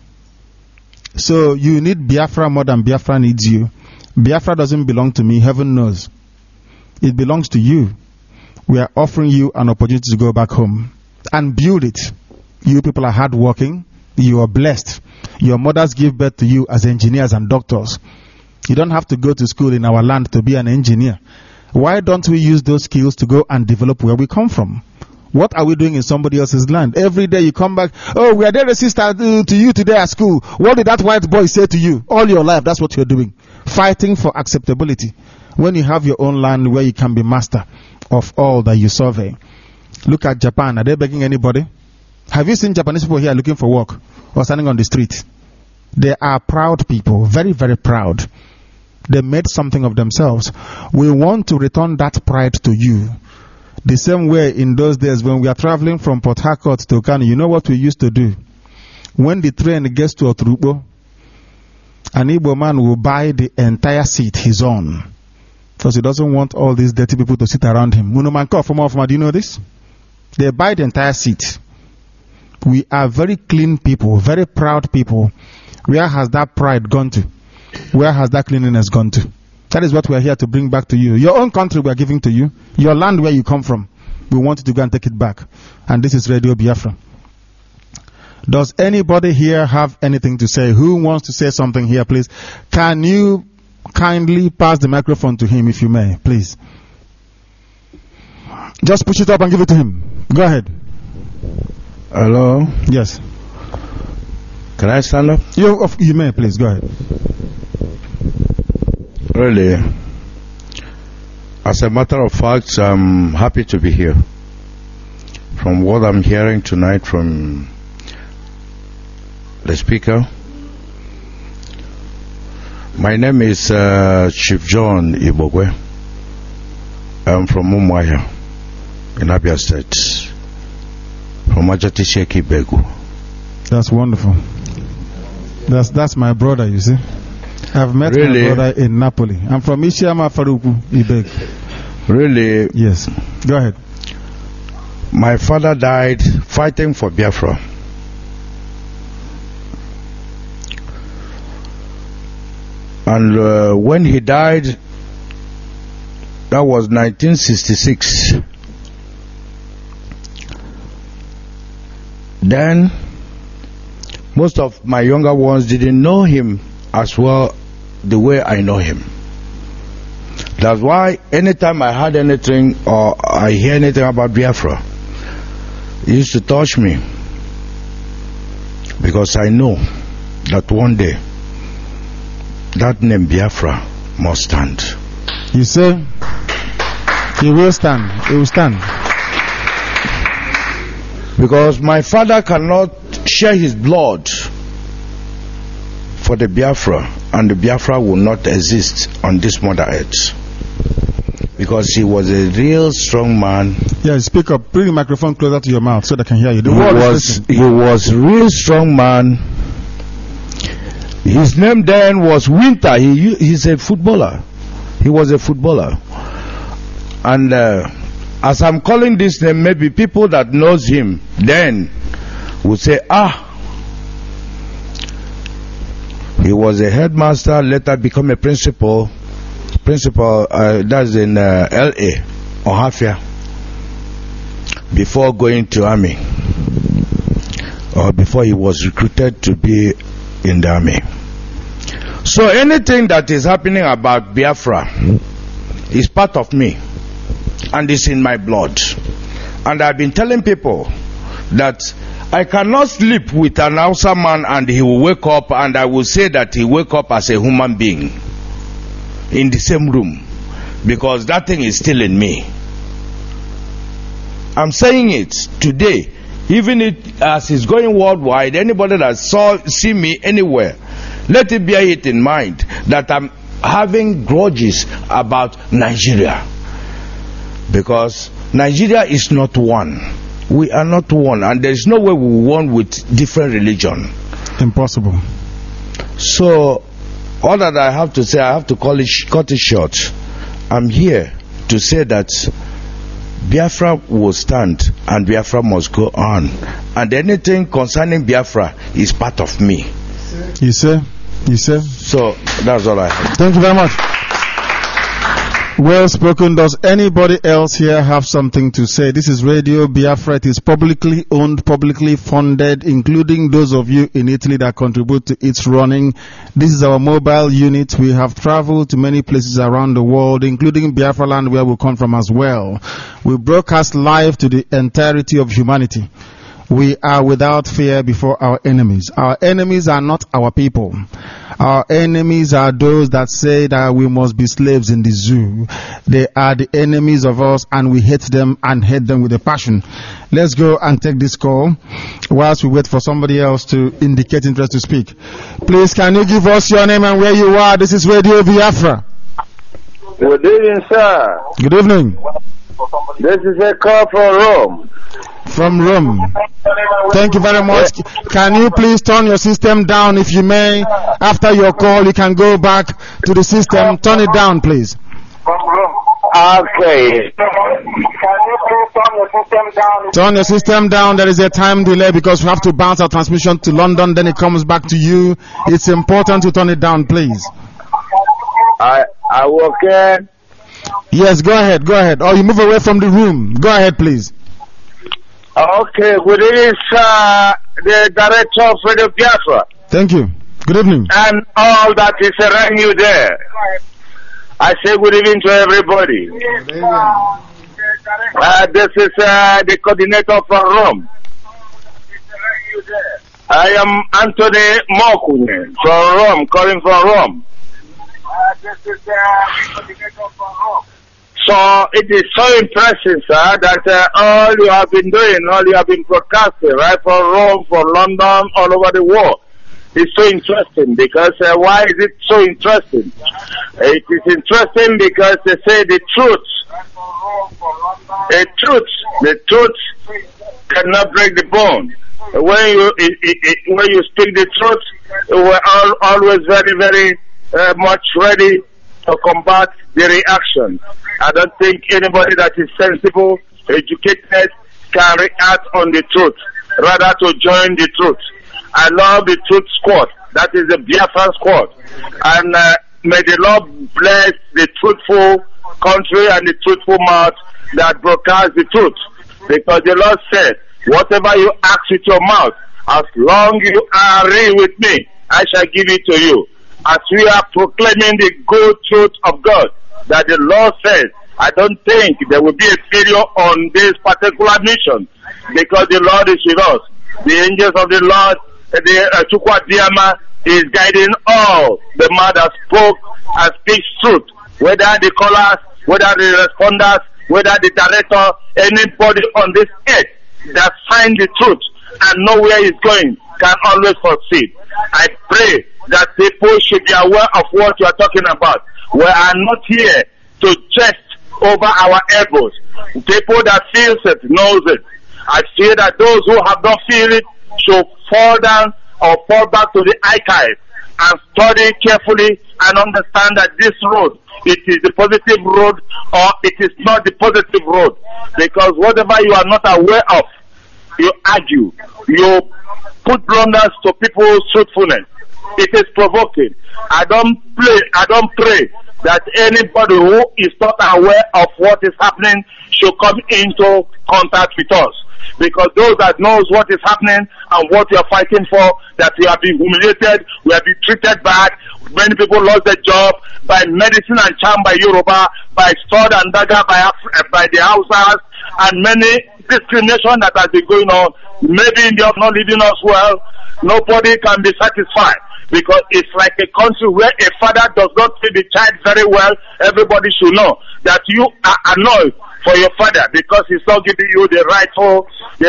So you need Biafra more than Biafra needs you. Biafra doesn't belong to me, heaven knows. It belongs to you. We are offering you an opportunity to go back home and build it. You people are hardworking. You are blessed. Your mothers give birth to you as engineers and doctors. You don't have to go to school in our land to be an engineer. Why don't we use those skills to go and develop where we come from? What are we doing in somebody else's land? Every day you come back, oh, we are there racist to you today at school. What did that white boy say to you? All your life, that's what you're doing. Fighting for acceptability. When you have your own land where you can be master of all that you survey. Look at Japan. Are they begging anybody? Have you seen Japanese people here looking for work or standing on the street? They are proud people, very, very proud. They made something of themselves. We want to return that pride to you. The same way in those days when we are traveling from Port Harcourt to Kano, you know what we used to do? When the train gets to Oturukpo, an Igbo man will buy the entire seat his own. Because he doesn't want all these dirty people to sit around him. Do you know this? They buy the entire seat. We are very clean people, very proud people. Where has that pride gone to? Where has that cleanliness gone to? That is what we are here to bring back to you. Your own country we are giving to you. Your land where you come from. We want you to go and take it back. And this is Radio Biafra. Does anybody here have anything to say? Who wants to say something here, please? Can you kindly pass the microphone to him if you may, please? Just push it up and give it to him. Go ahead. Hello? Yes. Can I stand up? You may, please. Go ahead. Really, as a matter of fact, I'm happy to be here. From what I'm hearing tonight from the speaker, my name is Chief John Ibogwe. I'm from Umuahia in Abia State. Omajati Sheki Begu. That's wonderful. That's my brother, you see. I've met my brother in Napoli. I'm from Isiama Faruku Ibeg. Really? Yes. Go ahead. My father died fighting for Biafra. And when he died, that was 1966. Then, most of my younger ones didn't know him as well the way I know him. That's why anytime I heard anything or I hear anything about Biafra, it used to touch me. Because I know that one day, that name Biafra must stand. You say, he will stand. He will stand. Because my father cannot share his blood for the Biafra, and the Biafra will not exist on this Mother Earth. Because he was a real strong man. Yeah, speak up. Bring the microphone closer to your mouth so they can hear you. He was a real strong man. His name then was Winter. He's a footballer. He was a footballer. And as I'm calling this name, maybe people that knows him then would say, he was a headmaster, later become a principal, that's in L.A. Ohafia, before going to army, or before he was recruited to be in the army. So anything that is happening about Biafra is part of me, and it's in my blood. And I've been telling people that I cannot sleep with an Hausa man and he will wake up and I will say that he wake up as a human being in the same room, because that thing is still in me. I'm saying it today, even as it's going worldwide. Anybody that see me anywhere, let it bear it in mind that I'm having grudges about Nigeria, because Nigeria is not one. We are not one, and there is no way we one with different religion. Impossible. So all that I have to say, I have to cut it short. I'm here to say that Biafra will stand and Biafra must go on, and anything concerning Biafra is part of me. You say? So that's all I have. Thank you very much. Well spoken. Does anybody else here have something to say? This is Radio Biafra. It is publicly owned, publicly funded, including those of you in Italy that contribute to its running. This is our mobile unit. We have traveled to many places around the world, including Biafra land, where we come from as well. We broadcast live to the entirety of humanity. We are without fear before our enemies. Our enemies are not our people. Our enemies are those that say that we must be slaves in the zoo. They are the enemies of us, and we hate them and hate them with a passion. Let's go and take this call whilst we wait for somebody else to indicate interest to speak. Please, can you give us your name and where you are? This is Radio Biafra. Good evening, sir. Good evening. This is a call from Rome. From Rome. Thank you very much. Can you please turn your system down, if you may? After your call, you can go back to the system. Turn it down, please. Okay. Can you please turn your system down? Turn your system down. There is a time delay because we have to bounce our transmission to London, then it comes back to you. It's important to turn it down, please. I will okay. Yes, go ahead. Or you move away from the room. Go ahead, please. Okay, good evening, sir, the director of Radio Biafra. Thank you. Good evening. And all that is around you there. I say good evening to everybody. This is the coordinator from Rome. I am Anthony Mokunye from Rome, calling from Rome. This is the coordinator from Rome. So it is so impressive, sir, that all you have been doing, all you have been broadcasting, right from Rome, from London, all over the world, is so interesting because why is it so interesting? It is interesting because they say the truth cannot break the bone. When you speak the truth, we're always very, very much ready to combat the reaction. I don't think anybody that is sensible, educated, can react on the truth, rather to join the truth. I love the Truth Squad. That is the Biafra Squad. And may the Lord bless the truthful country and the truthful mouth that broadcasts the truth. Because the Lord said, whatever you ask with your mouth, as long as you agree with me, I shall give it to you. As we are proclaiming the good truth of God, that the Lord says, I don't think there will be a failure on this particular mission, because the Lord is with us. The angels of the Lord, the Chukwa Diama, is guiding all the mouth that spoke and speaks truth. Whether the callers, whether the responders, whether the director, anybody on this earth that find the truth and know where it's going can always succeed. I pray that people should be aware of what you are talking about. We are not here to jest over our elbows. People that feels it knows it. I fear that those who have not feel it should fall down or fall back to the archive and study carefully and understand that this road, it is the positive road or it is not the positive road. Because whatever you are not aware of, you argue, you put blunders to people's truthfulness. It is provoking. I don't pray that anybody who is not aware of what is happening should come into contact with us. Because those that knows what is happening and what we are fighting for, that we have been humiliated, we have been treated bad, many people lost their job by medicine and charm by Yoruba, by sword and dagger by the Hausas, and many discrimination that has been going on. Maybe they are not leading us well. Nobody can be satisfied. Because it's like a country where a father does not treat the child very well. Everybody should know that you are annoyed for your father because he's not giving you the rightful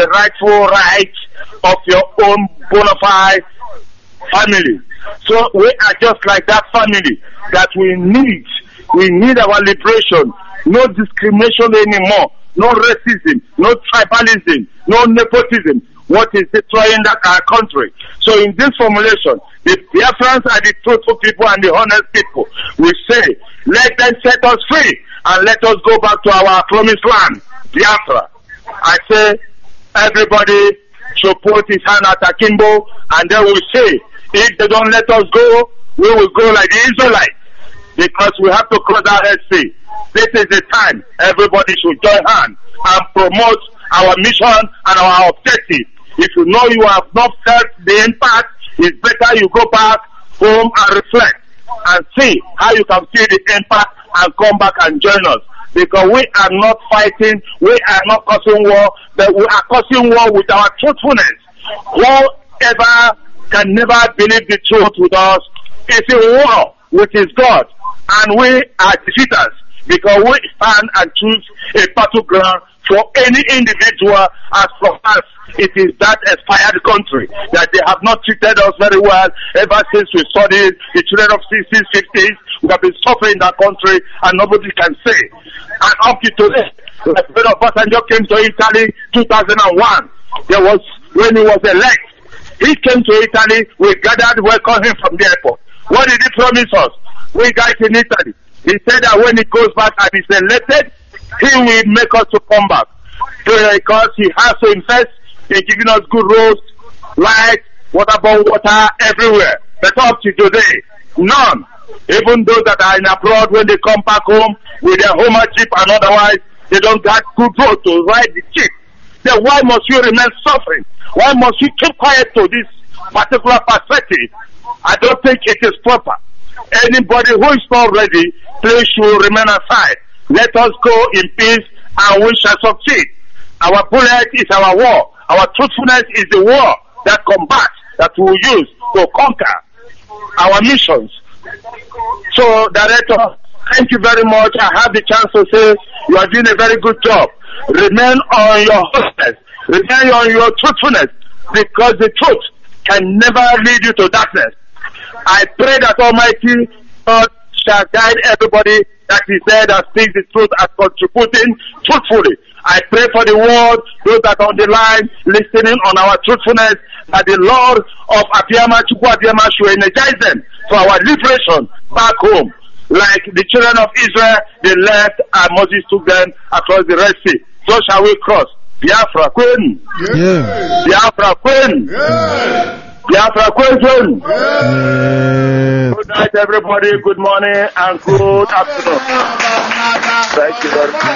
right of your own bona fide family. So we are just like that family that we need our liberation. No discrimination anymore. No racism, no tribalism, no nepotism. What is destroying our country? So in this formulation, the Biafrans are the truthful people and the honest people. We say, let them set us free and let us go back to our promised land, Biafra. I say, everybody should put his hand at akimbo, and then we say, if they don't let us go, we will go like the Israelites, because we have to cross our Red Sea. This is the time everybody should join hands and promote our mission and our objective. If you know you have not felt the impact, it's better you go back home and reflect and see how you can feel the impact and come back and join us. Because we are not fighting, we are not causing war, but we are causing war with our truthfulness. Whoever can never believe the truth with us is in war with his God. And we are defeaters because we stand and choose a battleground for any individual. As for us, it is that expired country that they have not treated us very well ever since we studied the children of 60s, 50s. We have been suffering in that country and nobody can say. And up to today, like President Obasanjo came to Italy 2001. There was, when he was elected, he came to Italy, we gathered, welcomed him from the airport. What did he promise us? We guys in Italy. He said that when he goes back and is elected, he will make us to come back. Because he has to invest in giving us good roads, light, waterborne water everywhere. But up to today, none. Even those that are in abroad, when they come back home with their Homer Jeep and otherwise, they don't got good road to ride the Jeep. Then why must you remain suffering? Why must you keep quiet to this particular perspective? I don't think it is proper. Anybody who is not ready, please should remain aside. Let us go in peace and we shall succeed. Our bullet is our war. Our truthfulness is the war that combats, that we will use to conquer our missions. So, Director, thank you very much. I have the chance to say you are doing a very good job. Remain on your hostess. Remain on your truthfulness, because the truth can never lead you to darkness. I pray that Almighty God shall guide everybody that is there that speaks the truth and contributing truthfully. I pray for the world, those that are on the line, listening on our truthfulness, that the Lord of Abiyama, Chukwu Abiyama, should energize them for our liberation back home. Like the children of Israel, they left and Moses took them across the Red Sea. So shall we cross. Biafra Queen. Yeah. Biafra Queen. Yeah. Biafra Queen. Yeah. Good night, everybody. Good morning and good afternoon. Thank you very much.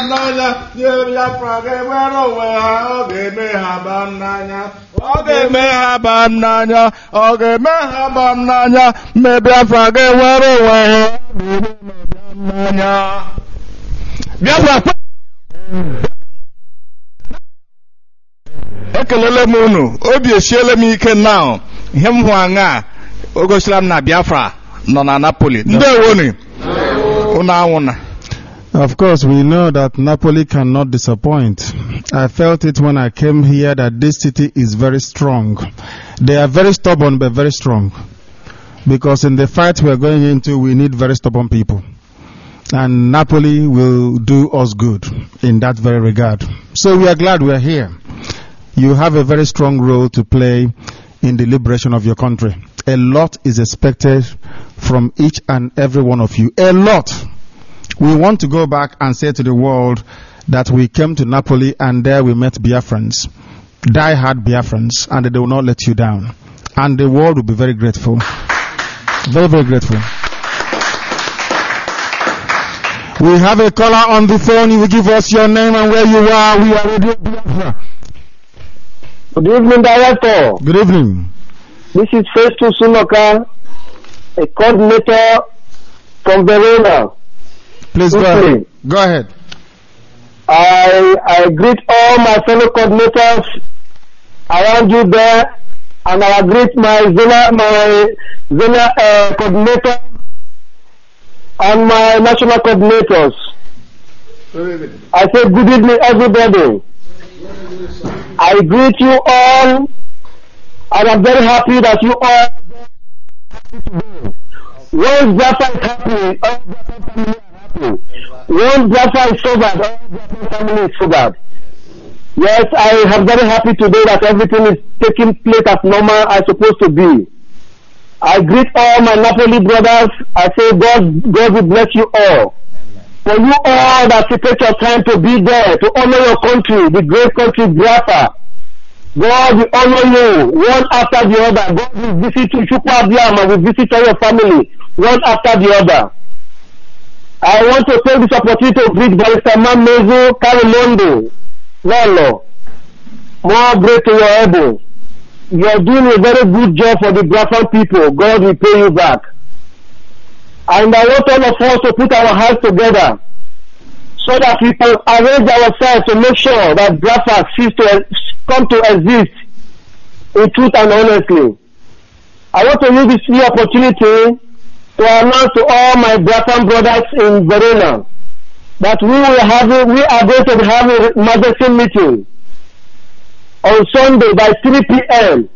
Ekelele m unu, obi esiele m ike now. Ihe m hụ anya o gosila m na Biafra nọ na Napoli. Ndewonu. Unu anwụna. Of course, we know that Napoli cannot disappoint. I felt it when I came here that this city is very strong. They are very stubborn but very strong. Because in the fight we are going into, we need very stubborn people. And Napoli will do us good in that very regard. So we are glad we are here. You have a very strong role to play in the liberation of your country. A lot is expected from each and every one of you. A lot. We want to go back and say to the world that we came to Napoli and there we met Biafrans, die-hard Biafrans, and they will not let you down. And the world will be very grateful. Very, very grateful. We have a caller on the phone. You will give us your name and where you are. We are Radio Biafra. Good evening, Director. Good evening. This is Festus Sunoka, a coordinator from Verona. Please go ahead. Go ahead. I greet all my fellow coordinators around you there, and I greet my Zona coordinator and my national coordinators. I say good evening, everybody. I greet you all, and I'm very happy that you all once Biafra is happy, all Biafra family are happy. Once Biafra is sobered, all Biafra family is sobered. Yes, I am very happy today that everything is taking place as normal as supposed to be. I greet all my Napoli brothers. I say God will bless you all. For you all that take your time to be there, to honor your country, the great country Biafra, God will honor you one after the other. God will visit you, Chukwu Abiyama will visit all your family one after the other. I want to take this opportunity to greet Barrister Mamezu Karilondo, Lolo. More grace to your elbow. You are doing a very good job for the Biafran people. God will pay you back. And I want all of us to put our hands together so that we can arrange ourselves to make sure that Biafra cease to come to exist in truth and honestly. I want to use this new opportunity to announce to all my Biafran brothers in Verona that we are going to have a emergency meeting on Sunday by 3 p.m.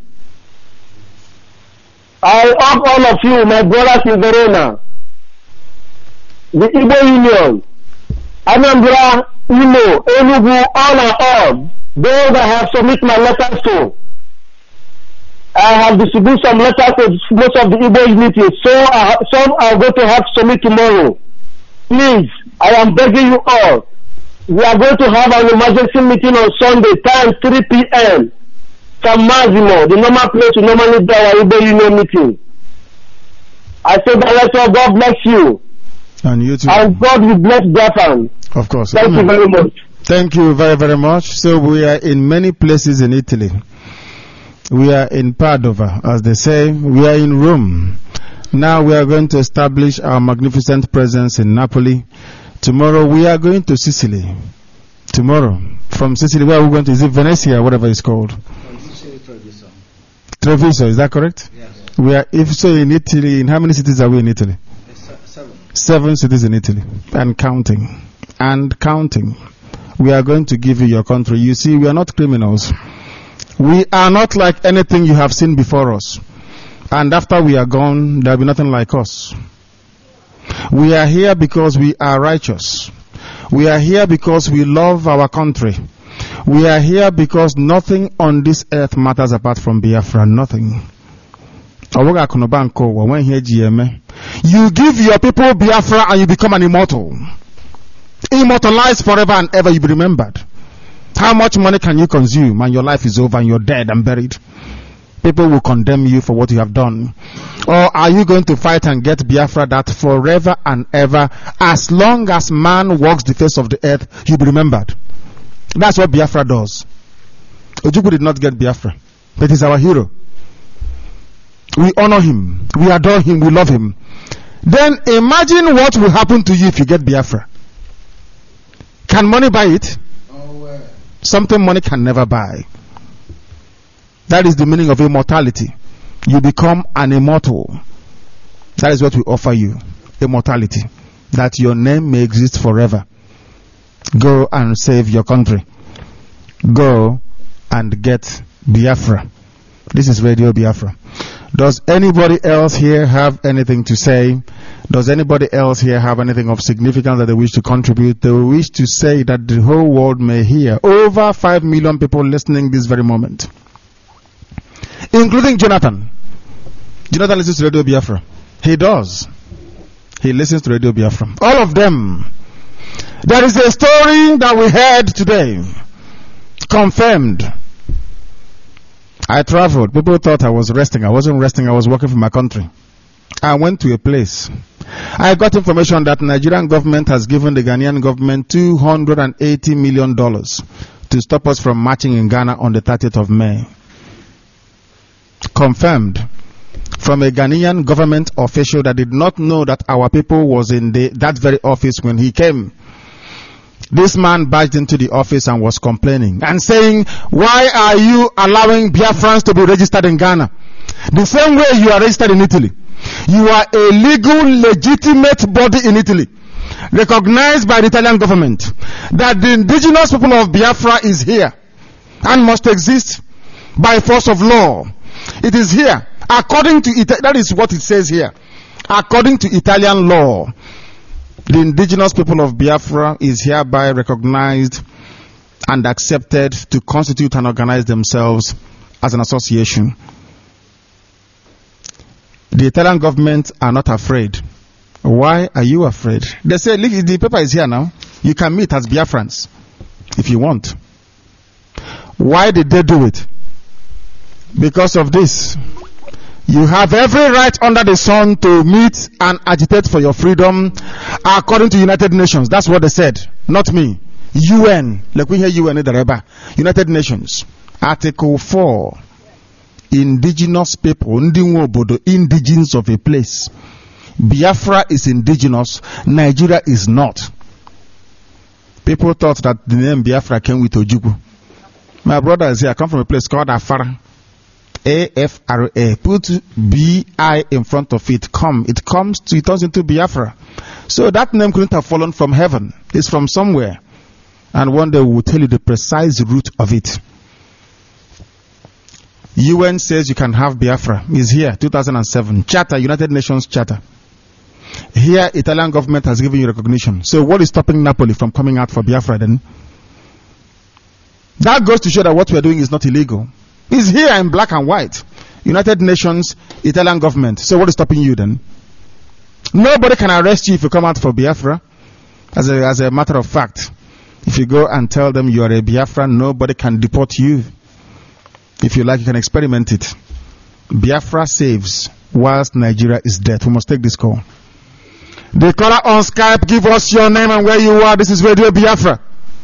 I urge all of you, my brothers in Verona, the Igbo Union, Anambra, Imo, Enugu, all and all, those I have submitted my letters to. I have distributed some letters to most of the Igbo unity, so some are going to have submit tomorrow. Please, I am begging you all. We are going to have an emergency meeting on Sunday, time 3 p.m. San Massimo, the normal place we normally do our Igbo Union meeting. I say, Director, God bless you. And you too. And God will bless Biafra. Of course. Thank you very much. Thank you very, very much. So we are in many places in Italy. We are in Padova, as they say. We are in Rome. Now we are going to establish our magnificent presence in Napoli. Tomorrow we are going to Sicily. Tomorrow. From Sicily, where are we going to? Is it Venezia, whatever it's called? Treviso, is that correct? Yes. We are, if so, in Italy. In how many cities are we in Italy? 7 cities in Italy. And counting. And counting. We are going to give you your country. You see, we are not criminals. We are not like anything you have seen before us. And after we are gone, there will be nothing like us. We are here because we are righteous. We are here because we love our country. We are here because nothing on this earth matters apart from Biafra. Nothing. You give your people Biafra and you become an immortal. Immortalized forever and ever, you be remembered. How much money can you consume and your life is over and you're dead and buried? People will condemn you for what you have done. Or are you going to fight and get Biafra that forever and ever, as long as man walks the face of the earth, you'll be remembered? That's what Biafra does. Ojukwu did not get Biafra, but he's our hero. We honor him, we adore him, we love him. Then imagine what will happen to you if you get Biafra. Can money buy it? Something money can never buy. That is the meaning of immortality. You become an immortal. That is what we offer you. Immortality. That your name may exist forever. Go and save your country. Go and get Biafra. This is Radio Biafra. Does anybody else here have anything to say? Does anybody else here have anything of significance that they wish to contribute? They wish to say that the whole world may hear. Over 5 million people listening this very moment. Including Jonathan. Jonathan listens to Radio Biafra. He does. He listens to Radio Biafra. All of them. There is a story that we heard today. Confirmed. I traveled. People thought I was resting. I wasn't resting. I was working for my country. I went to a place. I got information that Nigerian government has given the Ghanaian government $280 million to stop us from marching in Ghana on the 30th of May. Confirmed from a Ghanaian government official that did not know that our people was in that very office when he came. This man barged into the office and was complaining and saying, why are you allowing Biafrans to be registered in Ghana? The same way you are registered in Italy. You are a legal, legitimate body in Italy, recognized by the Italian government, that the indigenous people of Biafra is here and must exist by force of law. It is here. According to that is what it says here. According to Italian law, the indigenous people of Biafra is hereby recognized and accepted to constitute and organize themselves as an association. The Italian government are not afraid. Why are you afraid? They say, look, the paper is here now. You can meet as Biafrans if you want. Why did they do it? Because of this. You have every right under the sun to meet and agitate for your freedom according to United Nations. That's what they said. Not me. UN. Like we hear UN in the Reba. United Nations. Article 4. Indigenous people. Indigens of a place. Biafra is indigenous. Nigeria is not. People thought that the name Biafra came with Ojukwu. My brother is here. I come from a place called Afara. A-F-R-A. Put B-I in front of it. It turns into Biafra. So that name couldn't have fallen from heaven. It's from somewhere. And one day we will tell you the precise root of it. UN says you can have Biafra. It's here, 2007. Charter, United Nations Charter. Here, Italian government has given you recognition. So what is stopping Napoli from coming out for Biafra then? That goes to show that what we are doing is not illegal. It's here in black and white. United Nations, Italian government. So what is stopping you then? Nobody can arrest you if you come out for Biafra. As a matter of fact, if you go and tell them you are a Biafran, nobody can deport you. If you like, you can experiment it. Biafra saves whilst Nigeria is dead. We must take this call. The caller on Skype, give us your name and where you are. This is Radio Biafra.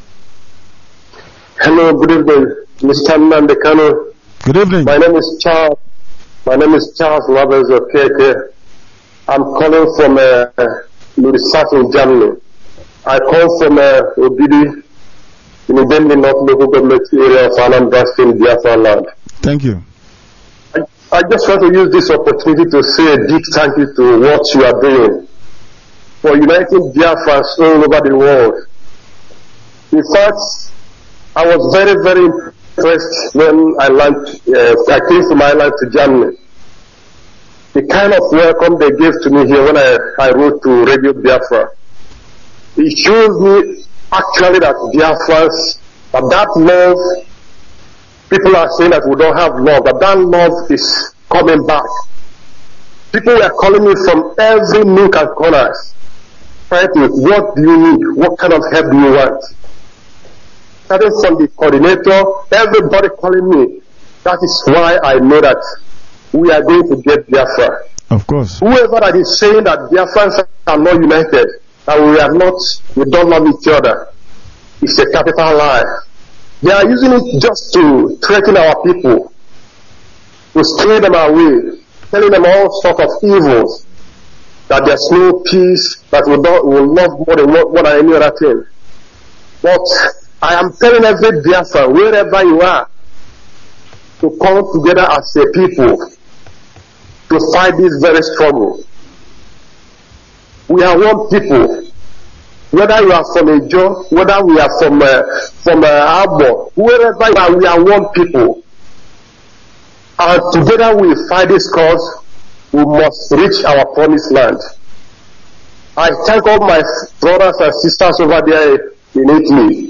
Hello, good evening, Mr. Nandekano. Good evening. My name is Charles Labers of KK. I'm calling from Ludwigshafen in Germany. I call from Obidi in the Bendy North local government area of Anambra State, Biafra land. Thank you. I just want to use this opportunity to say a big thank you to what you are doing for uniting Biafrans all over the world. In fact, I was very, very interest when I came from Ireland to Germany. The kind of welcome they gave to me here when I wrote to Radio Biafra, it shows me actually that Biafrans, that love, people are saying that we don't have love, but that love is coming back. People were calling me from every nook and corners. What do you need? What kind of help do you want? Starting from the coordinator, everybody calling me. That is why I know that we are going to get Biafra. Of course. Whoever that is saying that Biafrans are not united, that we don't love each other, it's a capital lie. They are using it just to threaten our people, to scare them away, telling them all sorts of evils, that there's no peace, that we love more than any other thing. But I am telling every Biafran, wherever you are, to come together as a people to fight this very struggle. We are one people. Whether you are from Ejo, whether we are from Abo, wherever you are, we are one people. And together we fight this cause. We must reach our promised land. I thank all my brothers and sisters over there in Italy.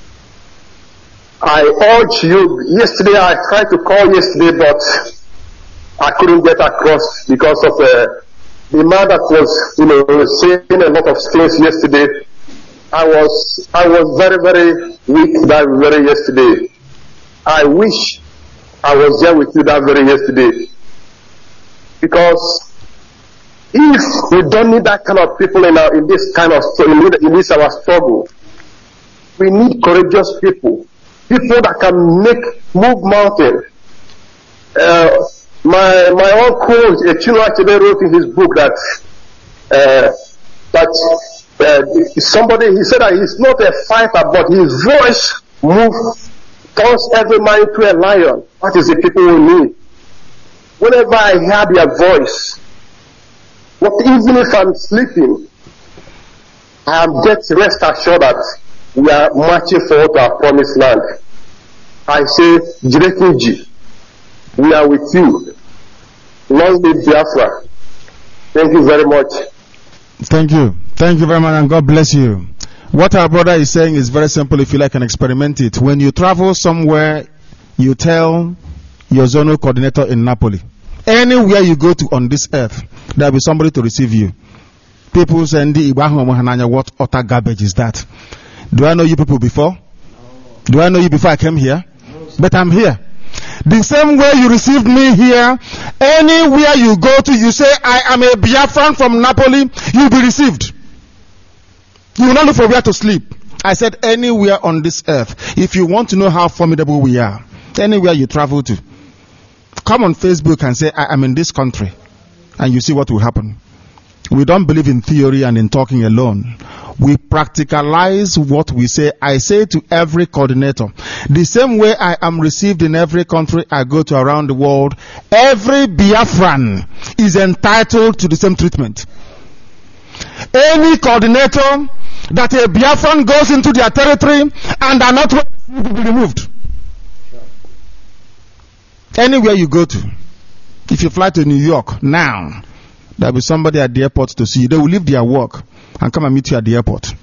I urge you, yesterday I tried to call yesterday, but I couldn't get across because of the man that was, saying a lot of things yesterday. I was very, very weak that very yesterday. I wish I was there with you that very yesterday. Because if we don't need that kind of people in this our struggle, we need courageous people that can move mountains. My uncle Chinua wrote in his book that somebody, he said that he's not a fighter, but his voice turns every man into a lion. That is the people we need. Whenever I hear their voice, even if I'm sleeping, I am just rest assured that we are marching forward to our promised land. I say, Jirekunji, we are with you. Long live Biafra. Thank you very much. Thank you. Thank you very much, and God bless you. What our brother is saying is very simple. If you like, and experiment it. When you travel somewhere, you tell your zonal coordinator in Napoli, anywhere you go to on this earth, there will be somebody to receive you. People say, what utter garbage is that? Do I know you people before? Do I know you before I came here? But I'm here. The same way you received me here, anywhere you go to, you say, I am a Biafran from Napoli, you'll be received. You will not look for where to sleep. I said, anywhere on this earth, if you want to know how formidable we are, anywhere you travel to, come on Facebook and say, I am in this country, and you see what will happen. We don't believe in theory and in talking alone. We practicalize what we say. I say to every coordinator, the same way I am received in every country I go to around the world, every Biafran is entitled to the same treatment. Any coordinator that a Biafran goes into their territory and are not will be removed. Anywhere you go to, if you fly to New York now, there will be somebody at the airport to see you. They will leave their work and come and meet you at the airport.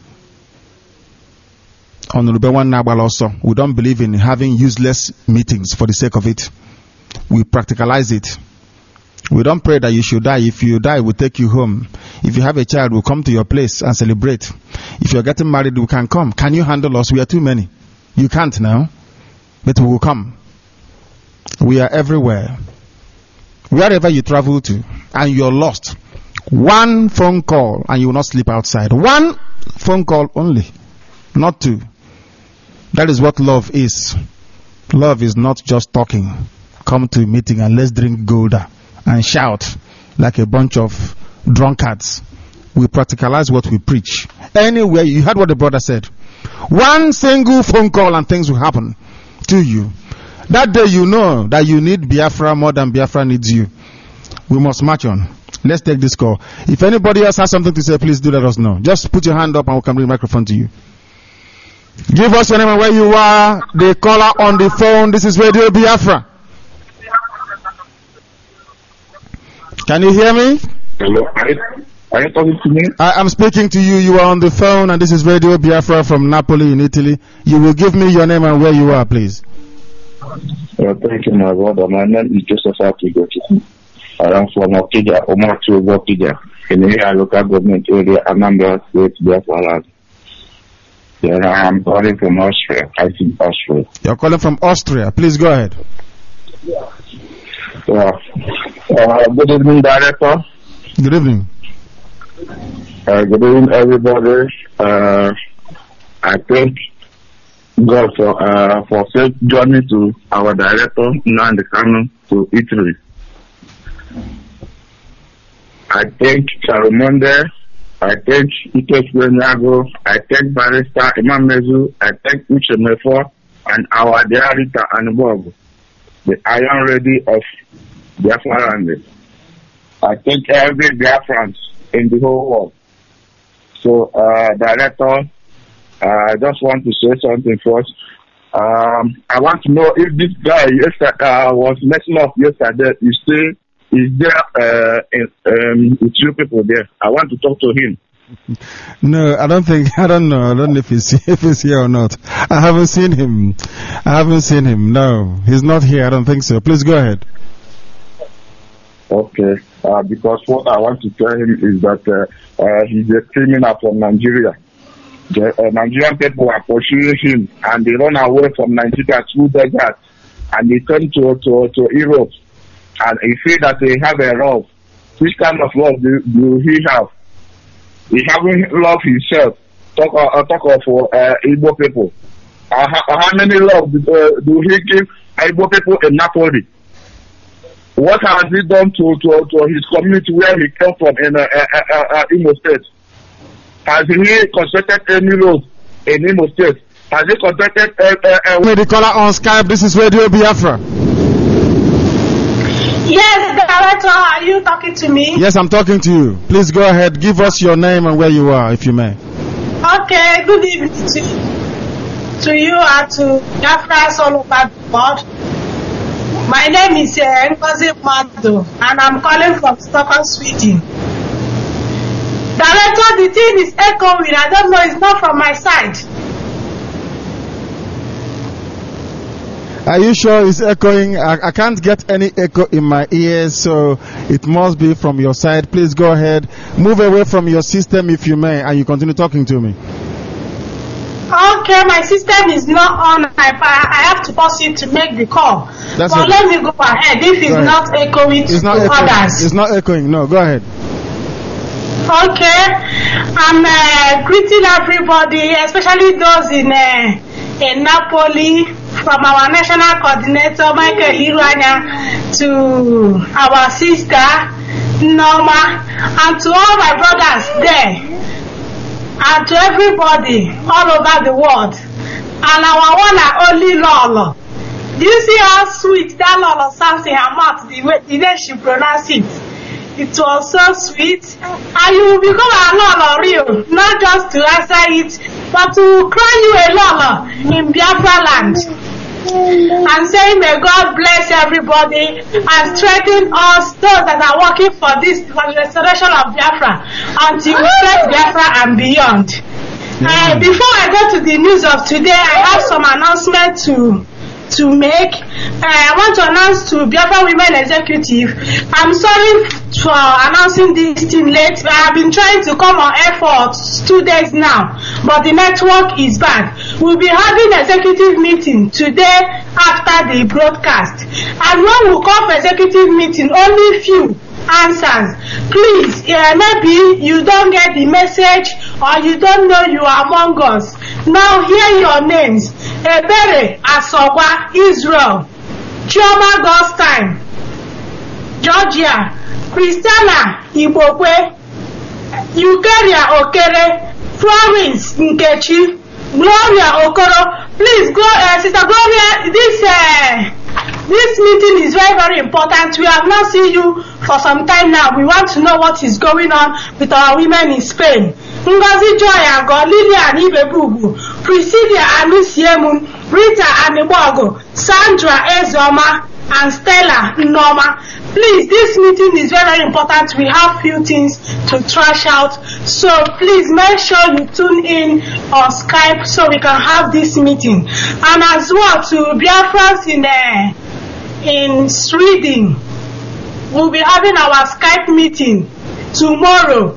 On Rubewan Nabal also, we don't believe in having useless meetings for the sake of it. We practicalize it. We don't pray that you should die. If you die, we'll take you home. If you have a child, we'll come to your place and celebrate. If you're getting married, we can come. Can you handle us? We are too many. You can't now, but we will come. We are everywhere. Wherever you travel to and you're lost, one phone call and you will not sleep outside. One phone call only, not two. That is what love is. Love is not just talking. Come to a meeting and let's drink Golda and shout like a bunch of drunkards. We practicalize what we preach. Anywhere, you heard what the brother said. One single phone call and things will happen to you. That day you know that you need Biafra more than Biafra needs you. We must march on. Let's take this call. If anybody else has something to say, please do let us know. Just put your hand up and we can bring the microphone to you. Give us your name and where you are. The caller on the phone. This is Radio Biafra. Can you hear me? Hello. Are you talking to me? I'm speaking to you. You are on the phone, and this is Radio Biafra from Napoli in Italy. You will give me your name and where you are, please. Thank you, my brother. My name is Joseph Akigochi. I am from Okija, Omatu, Okija, in the local government area, Anambra State, Biafra land. Then I am calling from Austria. I think Austria. You're calling from Austria. Please go ahead. Good evening, Director. Good evening. Good evening, everybody. I thank God for safe journey to our Director, Nnamdi Kanu, to Italy. I thank Charamonde. I thank Ike Nago. I thank Barrister Imam Mezu. I thank Uche Mefo and our dear Rita and Bob, the iron ready of Biafra land. I thank every Biafran in the whole world. So, Director, I just want to say something first. I want to know if this guy was messing up yesterday. Is there with you people there? I want to talk to him. No, I don't know. I don't know if he's here or not. I haven't seen him. No, he's not here. I don't think so. Please go ahead. Okay. Because what I want to tell him is that he's a criminal from Nigeria. The Nigerian people are pursuing him, and they run away from Nigeria through the desert, and they come to Europe. And he say that they have a love. Which kind of love do he have? He haven't loved himself. Talk of Igbo people. How many love do he give Igbo people in Napoli? What has he done to his community where he came from in Imo State? Has he constructed any road in Imo State? Has he constructed the caller on Skype? This is Radio Biafra. Yes, Director, are you talking to me? Yes, I'm talking to you. Please go ahead. Give us your name and where you are, if you may. Okay, good evening to you and to Biafra all over the world. My name is Ngozi Mado, and I'm calling from Stockholm, Sweden. Director, the thing is echoing. I don't know, it's not from my side. Are you sure it's echoing? I can't get any echo in my ears, so it must be from your side. Please go ahead. Move away from your system if you may, and you continue talking to me. Okay, my system is not on. I have to pause it to make the call. But let me go ahead. If it's not echoing to others. It's not echoing. No, go ahead. Okay. I'm greeting everybody, especially those in Napoli, from our national coordinator, Michael Irwanya, to our sister, Norma, and to all my brothers there, and to everybody all over the world, and our one and only Lolo. Do you see how sweet that Lolo sounds in her mouth, the way she pronounced it? It was so sweet, and you will become a Lolo real, not just to answer it, but to cry you a Lolo in Biafra land. And saying may God bless everybody and strengthen us, those that are working for the restoration of Biafra, until we set Biafra and beyond. Before I go to the news of today, I have some announcement to make. I want to announce to Biafra Women Executive, I'm sorry for announcing this thing late. I have been trying to come on air for 2 days now, but the network is bad. We'll be having executive meeting today after the broadcast, and when we call for executive meeting, only few answers. Please, maybe you don't get the message, or you don't know you are among us. Now hear your names: Ebere Asogwa, Israel; Chioma Goldstein, Georgia; Christiana Ibokwe; Eukaria Okere; Florence Nkechi; Gloria Okoro. Please go, Sister Gloria, this meeting is very, very important. We have not seen you for some time now. We want to know what is going on with our women in Spain. Ngozi Joy Ago, Lilian Ibebugu, Priscilla Anusiemu, Rita Anibogo, Sandra Ezoma, and Stella Norma. Please, this meeting is very, very important. We have few things to trash out. So please make sure you tune in on Skype so we can have this meeting. And as well to Biafrans in Sweden, we'll be having our Skype meeting tomorrow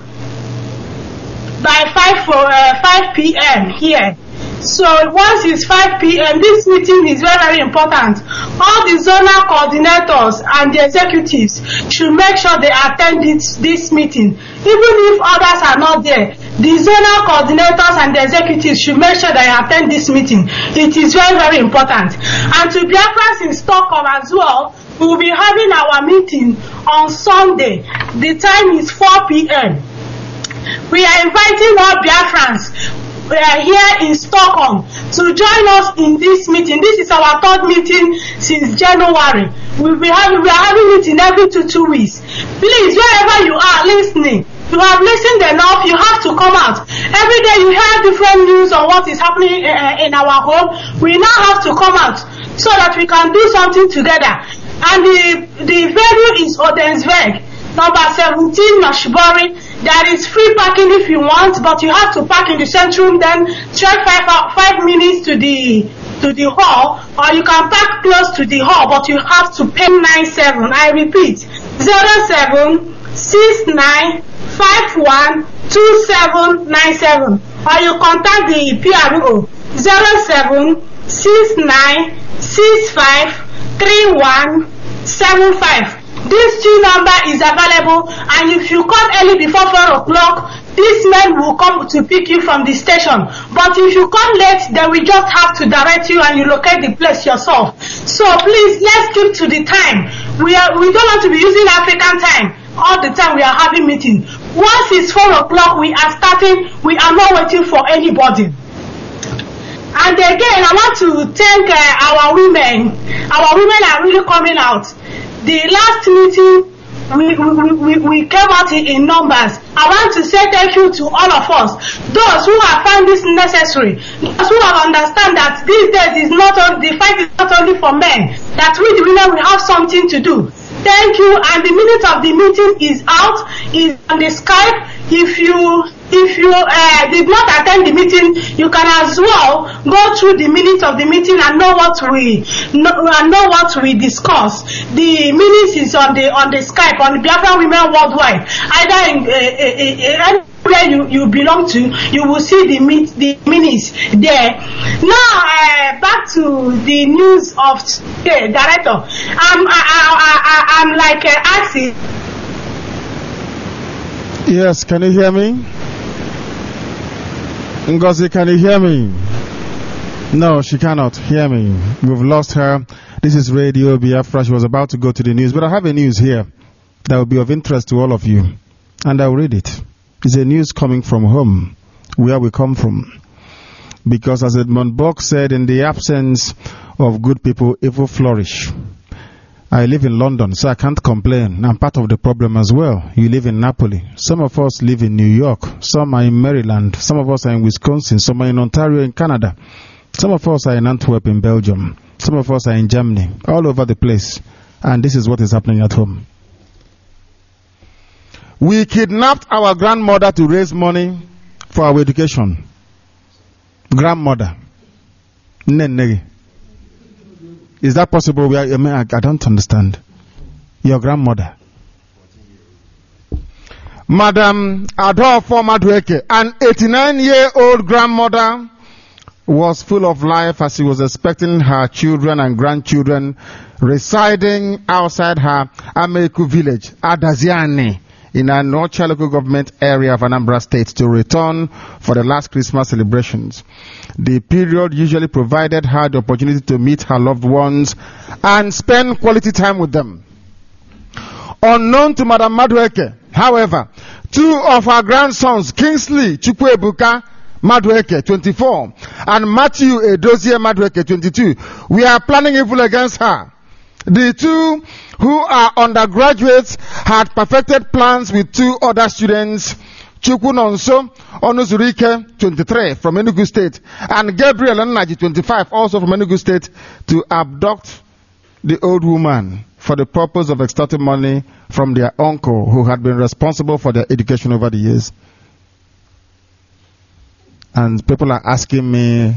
by 5 p.m. here. So once it's 5 p.m., this meeting is very, very important. All the zonal coordinators and the executives should make sure they attend this meeting. Even if others are not there, the zonal coordinators and the executives should make sure they attend this meeting. It is very, very important. And to Biafrans in Stockholm as well, we will be having our meeting on Sunday. The time is 4 p.m. We are inviting all Biafrans here in Stockholm to join us in this meeting. This is our third meeting since January. We are having meeting every 2 weeks. Please, wherever you are listening, you have listened enough, you have to come out. Every day you hear different news on what is happening in our home. We now have to come out so that we can do something together. And the venue is Odensveg, number 17 Noshibori. There is free parking if you want, but you have to park in the centrum, then trek 5 minutes to the hall, or you can park close to the hall, but you have to pay 97. I repeat, 0769512797, or you contact the PRO 0769653175. This 2 number is available, and if you come early before 4 o'clock, this man will come to pick you from the station. But if you come late, then we just have to direct you and you locate the place yourself. So please, let's keep to the time. We don't want to be using African time all the time. We are having meeting. Once it's 4 o'clock, we are starting. We are not waiting for anybody. And again, I want to thank our women. Our women are really coming out. The last meeting, we came out in numbers. I want to say thank you to all of us. Those who have found this necessary, those who have understand that these days the fight is not only for men, that we the women will have something to do. Thank you, and the minute of the meeting is out, is on the Skype. If you did not attend the meeting, you can as well go through the minutes of the meeting and know what we discuss. The minutes is on the Skype on the Biafran Women Worldwide. Either where you belong to, you will see the minutes there. Now back to the news of today, Director. I'm like asking. Yes, can you hear me? Ngozi, can you hear me? No, she cannot hear me. We've lost her. This is Radio Biafra. She was about to go to the news, but I have a news here that will be of interest to all of you, and I'll read it. It's a news coming from home, where we come from. Because as Edmund Burke said, in the absence of good people, evil flourish. I live in London, so I can't complain. I'm part of the problem as well. You live in Napoli. Some of us live in New York. Some are in Maryland. Some of us are in Wisconsin. Some are in Ontario in Canada. Some of us are in Antwerp in Belgium. Some of us are in Germany. All over the place. And this is what is happening at home. We kidnapped our grandmother to raise money for our education. Grandmother. Nenegi. Is that possible? I don't understand. Your grandmother. Madam Adolfo Madueke, an 89-year-old grandmother, was full of life as she was expecting her children and grandchildren residing outside her Ameku village, Adaziani, in a Nocha local government area of Anambra State to return for the last Christmas celebrations. The period usually provided her the opportunity to meet her loved ones and spend quality time with them. Unknown to Madam Madueke, however, 2 of her grandsons, Kingsley Chukwebuka Madueke, 24, and Matthew Edozie Madueke, 22, we are planning evil against her. The 2 who are undergraduates had perfected plans with 2 other students Chukwunonso Onuzurike, 23, from Enugu State, and Gabriel Nnaji, 25, also from Enugu State, to abduct the old woman for the purpose of extorting money from their uncle who had been responsible for their education over the years. And people are asking me,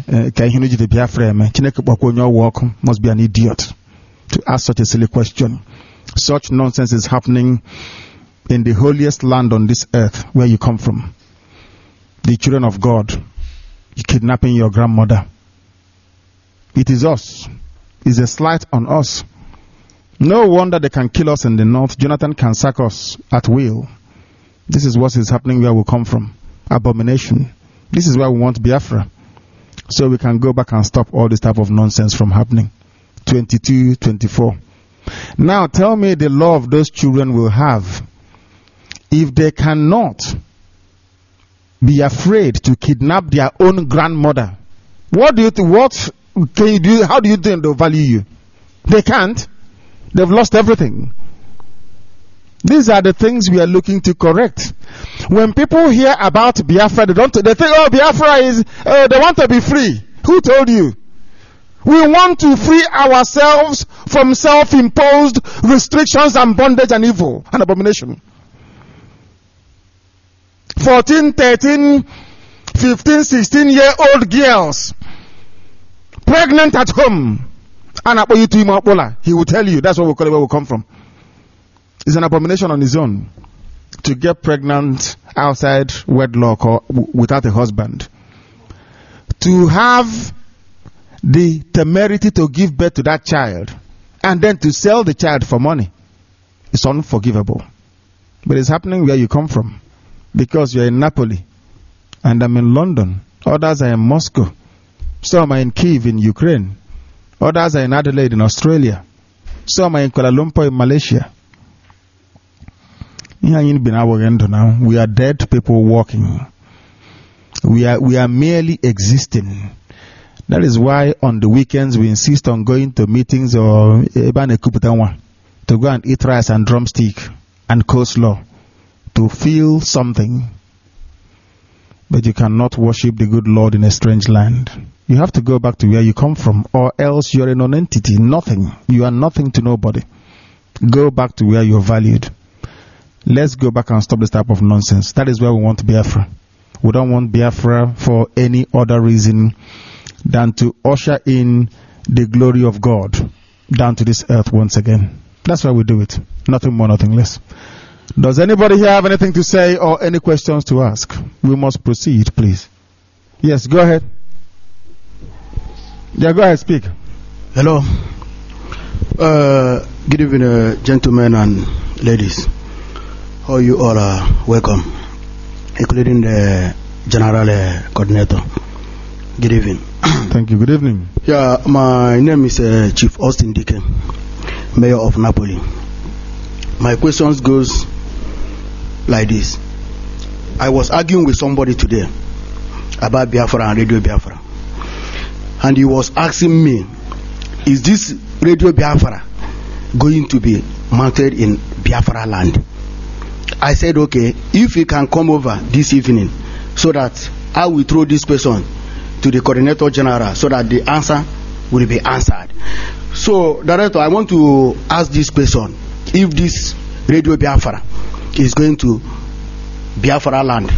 Chineke must be an idiot to ask such a silly question. Such nonsense is happening in the holiest land on this earth where you come from. The children of God, you kidnapping your grandmother. It is us. It's a slight on us. No wonder they can kill us in the north. Jonathan can sack us at will. This is what is happening where we come from. Abomination. This is why we want Biafra. So we can go back and stop all this type of nonsense from happening. 22, 24. Now tell me the love those children will have if they cannot be afraid to kidnap their own grandmother. What do you think? What can you do? How do you think they'll value you? They can't. They've lost everything. These are the things we are looking to correct. When people hear about Biafra, they think, oh, Biafra is, they want to be free. Who told you? We want to free ourselves from self-imposed restrictions and bondage and evil and abomination. 14, 13, 15, 16-year-old girls pregnant at home. He will tell you that's what we call it, where we come from. It's an abomination on its own to get pregnant outside wedlock or without a husband. To have the temerity to give birth to that child and then to sell the child for money is unforgivable. But it's happening where you come from, because you're in Napoli and I'm in London. Others are in Moscow. Some are in Kyiv in Ukraine. Others are in Adelaide in Australia. Some are in Kuala Lumpur in Malaysia. We are dead people walking. We are merely existing. That is why on the weekends we insist on going to meetings or to go and eat rice and drumstick and coleslaw to feel something. But you cannot worship the good Lord in a strange land. You have to go back to where you come from, or else you're a non-entity, nothing. You are nothing to nobody. Go back to where you're valued. Let's go back and stop this type of nonsense. That is where we want Biafra. We don't want Biafra for any other reason than to usher in the glory of God down to this earth once again. That's why we do it. Nothing more, nothing less. Does anybody here have anything to say or any questions to ask? We must proceed, please. Yes, go ahead. Yeah, go ahead, speak. Hello. Good evening, gentlemen and ladies. How you all are welcome, including the General Coordinator. Good evening. Thank you. Good evening. Yeah, my name is Chief Austin Deacon, Mayor of Napoli. My questions goes like this. I was arguing with somebody today about Biafra and Radio Biafra, and he was asking me, is this Radio Biafra going to be mounted in Biafra land? I said, okay, if you can come over this evening so that I will throw this question to the Coordinator General so that the answer will be answered. So, Director, I want to ask this question. If this Radio Biafra is going to Biafra land?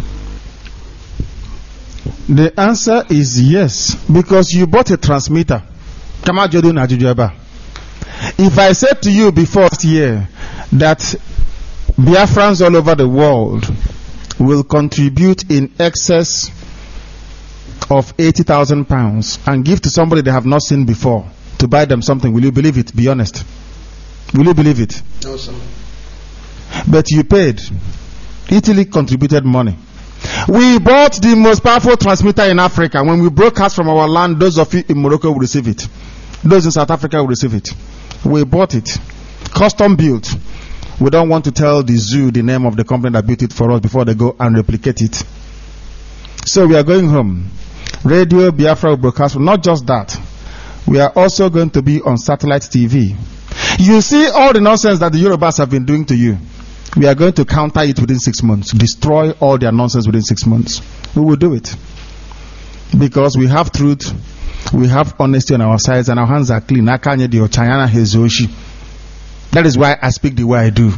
The answer is yes, because you bought a transmitter. If I said to you before last year that Biafrans all over the world will contribute in excess of £80,000 and give to somebody they have not seen before to buy them something, will you believe it? Be honest. Will you believe it? No, sir. But you paid. Italy contributed money. We bought the most powerful transmitter in Africa. When we broadcast from our land, those of you in Morocco will receive it. Those in South Africa will receive it. We bought it. Custom built. We don't want to tell the zoo the name of the company that built it for us before they go and replicate it. So we are going home. Radio Biafra will broadcast. Not just that. We are also going to be on satellite TV. You see all the nonsense that the Yorubas have been doing to you. We are going to counter it within 6 months. Destroy all their nonsense within 6 months. We will do it. Because we have truth, we have honesty on our sides, and our hands are clean. That is why I speak the way I do.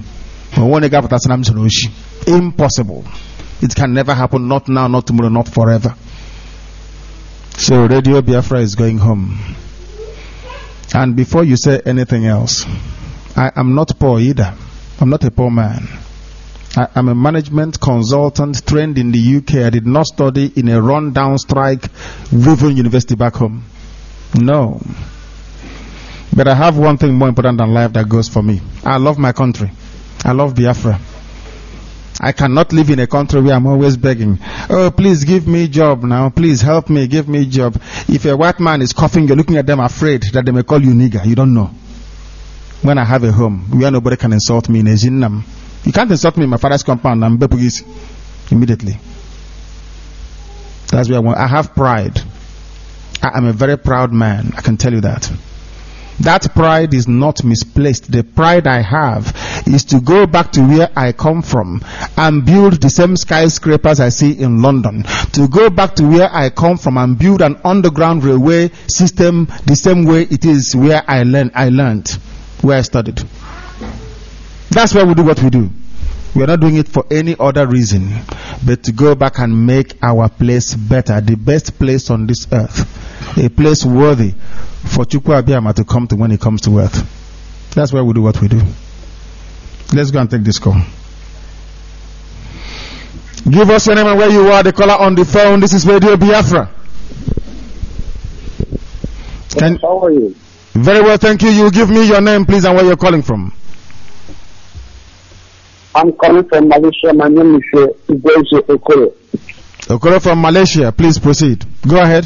Impossible. It can never happen, not now, not tomorrow, not forever. So Radio Biafra is going home. And before you say anything else, I am not poor either. I'm not a poor man. I am a management consultant trained in the UK. I did not study in a run-down strike driven university back home. No. But I have one thing more important than life that goes for me. I love my country. I love Biafra. I cannot live in a country where I'm always begging. Oh, please give me a job now. Please help me, give me a job. If a white man is coughing, you're looking at them afraid that they may call you nigger. You don't know. When I have a home where nobody can insult me in a Jinnam. You can't insult me in my father's compound. I'm Bepugisi. Immediately. That's where I want. I have pride. I am a very proud man. I can tell you that. That pride is not misplaced. The pride I have is to go back to where I come from and build the same skyscrapers I see in London. To go back to where I come from and build an underground railway system the same way it is where I learned, where I studied. That's why we do what we do. We are not doing it for any other reason but to go back and make our place better, the best place on this earth, a place worthy for Chukwu Abiyama to come to when he comes to earth. That's why we do what we do. Let's go and take this call. Give us your name and where you are, the caller on the phone. This is Radio Biafra. How are you? Very well, thank you. You give me your name, please, and where you're calling from. I'm calling from Malaysia. My name is Ibrahim Okoro. Okoro from Malaysia. Please proceed. Go ahead.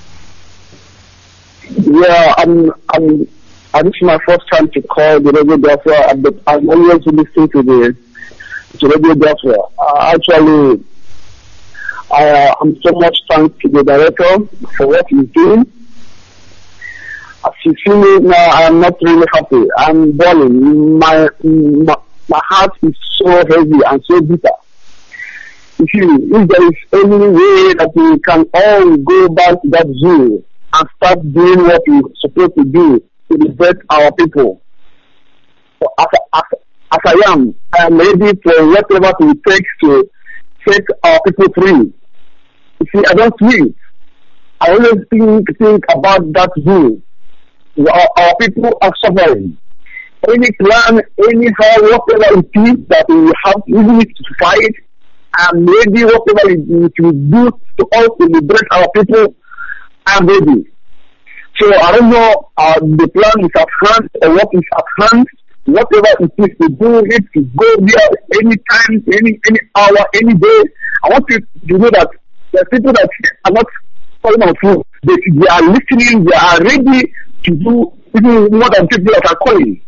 Yeah, this is my first time to call the Radio Biafra, but I'm always listening to Radio Biafra. Actually, I'm so much thankful to the director for what he's doing. As you see me now, I'm not really happy. I'm boiling. My heart is so heavy and so bitter. If there is any way that we can all go back to that zoo and start doing what we're supposed to do to protect our people. So as I am ready for whatever it takes to set our people free. You see, I don't see it. I always think about that zoo. Our people are suffering. Any plan, anyhow, whatever it is that we have, even if to fight, I'm ready, whatever it will do to us to liberate our people, I'm ready. So I don't know the plan is at hand or what is at hand. Whatever it is to do it, to go there anytime, any hour, any day. I want you to know that there are people that are not calling on food. They are listening, they are ready to do even more than people that are calling.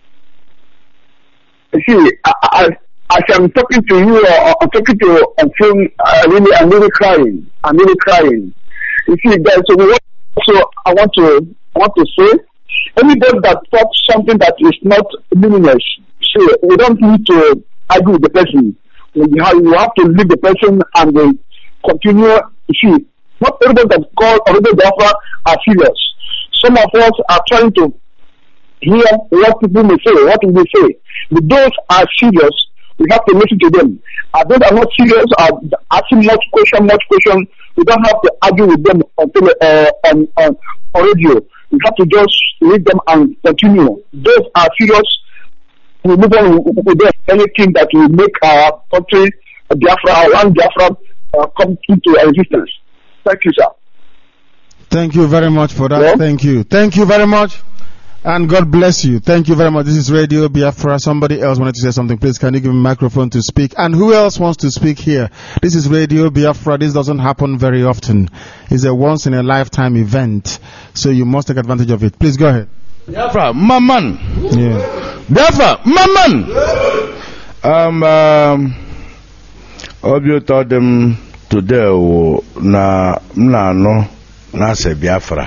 You see, as I'm talking to you or I'm talking to you on phone, I'm really crying. I'm really crying. You see, there's so I want to say, anybody that talks something that is not meaningless, so we don't need to argue with the person. You have to leave the person and continue. You see, not everybody that call already the offer are serious. Some of us are trying to hear what people may say, what will they say. But those are serious, we have to listen to them. Those are not serious, are asking much question. We don't have to argue with them on radio. We have to just read them and continue. Those are serious. We move on with them. Anything that will make our country, Biafra, our land Biafra, come into existence. Thank you, sir. Thank you very much for that. Yeah. Thank you. Thank you very much. And God bless you. Thank you very much. This is Radio Biafra. Somebody else wanted to say something. Please, can you give me a microphone to speak? And who else wants to speak here? This is Radio Biafra. This doesn't happen very often. It's a once-in-a-lifetime event. So you must take advantage of it. Please go ahead. Biafra, Maman. Yeah. Biafra, Maman. Obio told them today na se Biafra.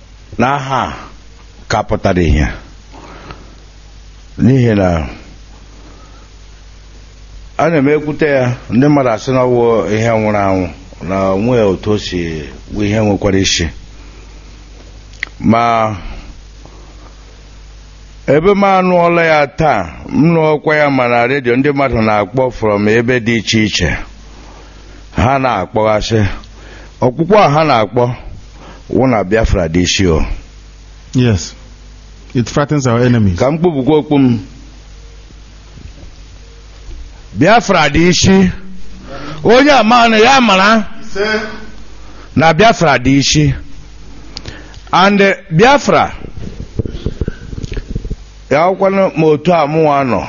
N'aha kapụtara ihe n'ihi na ana m ekwute ya ndị mmadụ asị na ọwụ ihe nwụrụ anwụ na onwe otu o si bụ ihe nwekwara isi ma ebe m anụọla ya taa m nụọkwa ya ma na redio ndị mmadụ na-akpọ from ebe dị iche iche ha na-akpọgasị ọkpụkpọ a ha na-akpọ wụ na Biafra dị isi o. Yes, it frightens our enemies. Ka m kpụbukwa okpu m, Biafra dị isi, onye amaana ya mara na Biafra dị isi, and Biafra ya ọkwanụ ma otu a mụnwa nọ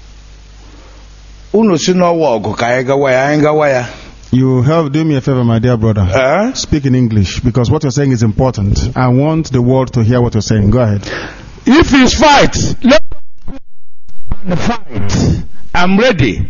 unu si n'ọwa ọgụ ka anyị gawa ya. You help, do me a favor, my dear brother. Speak in English, because what you're saying is important. I want the world to hear what you're saying. Go ahead. If it's fight, let's fight. I'm ready.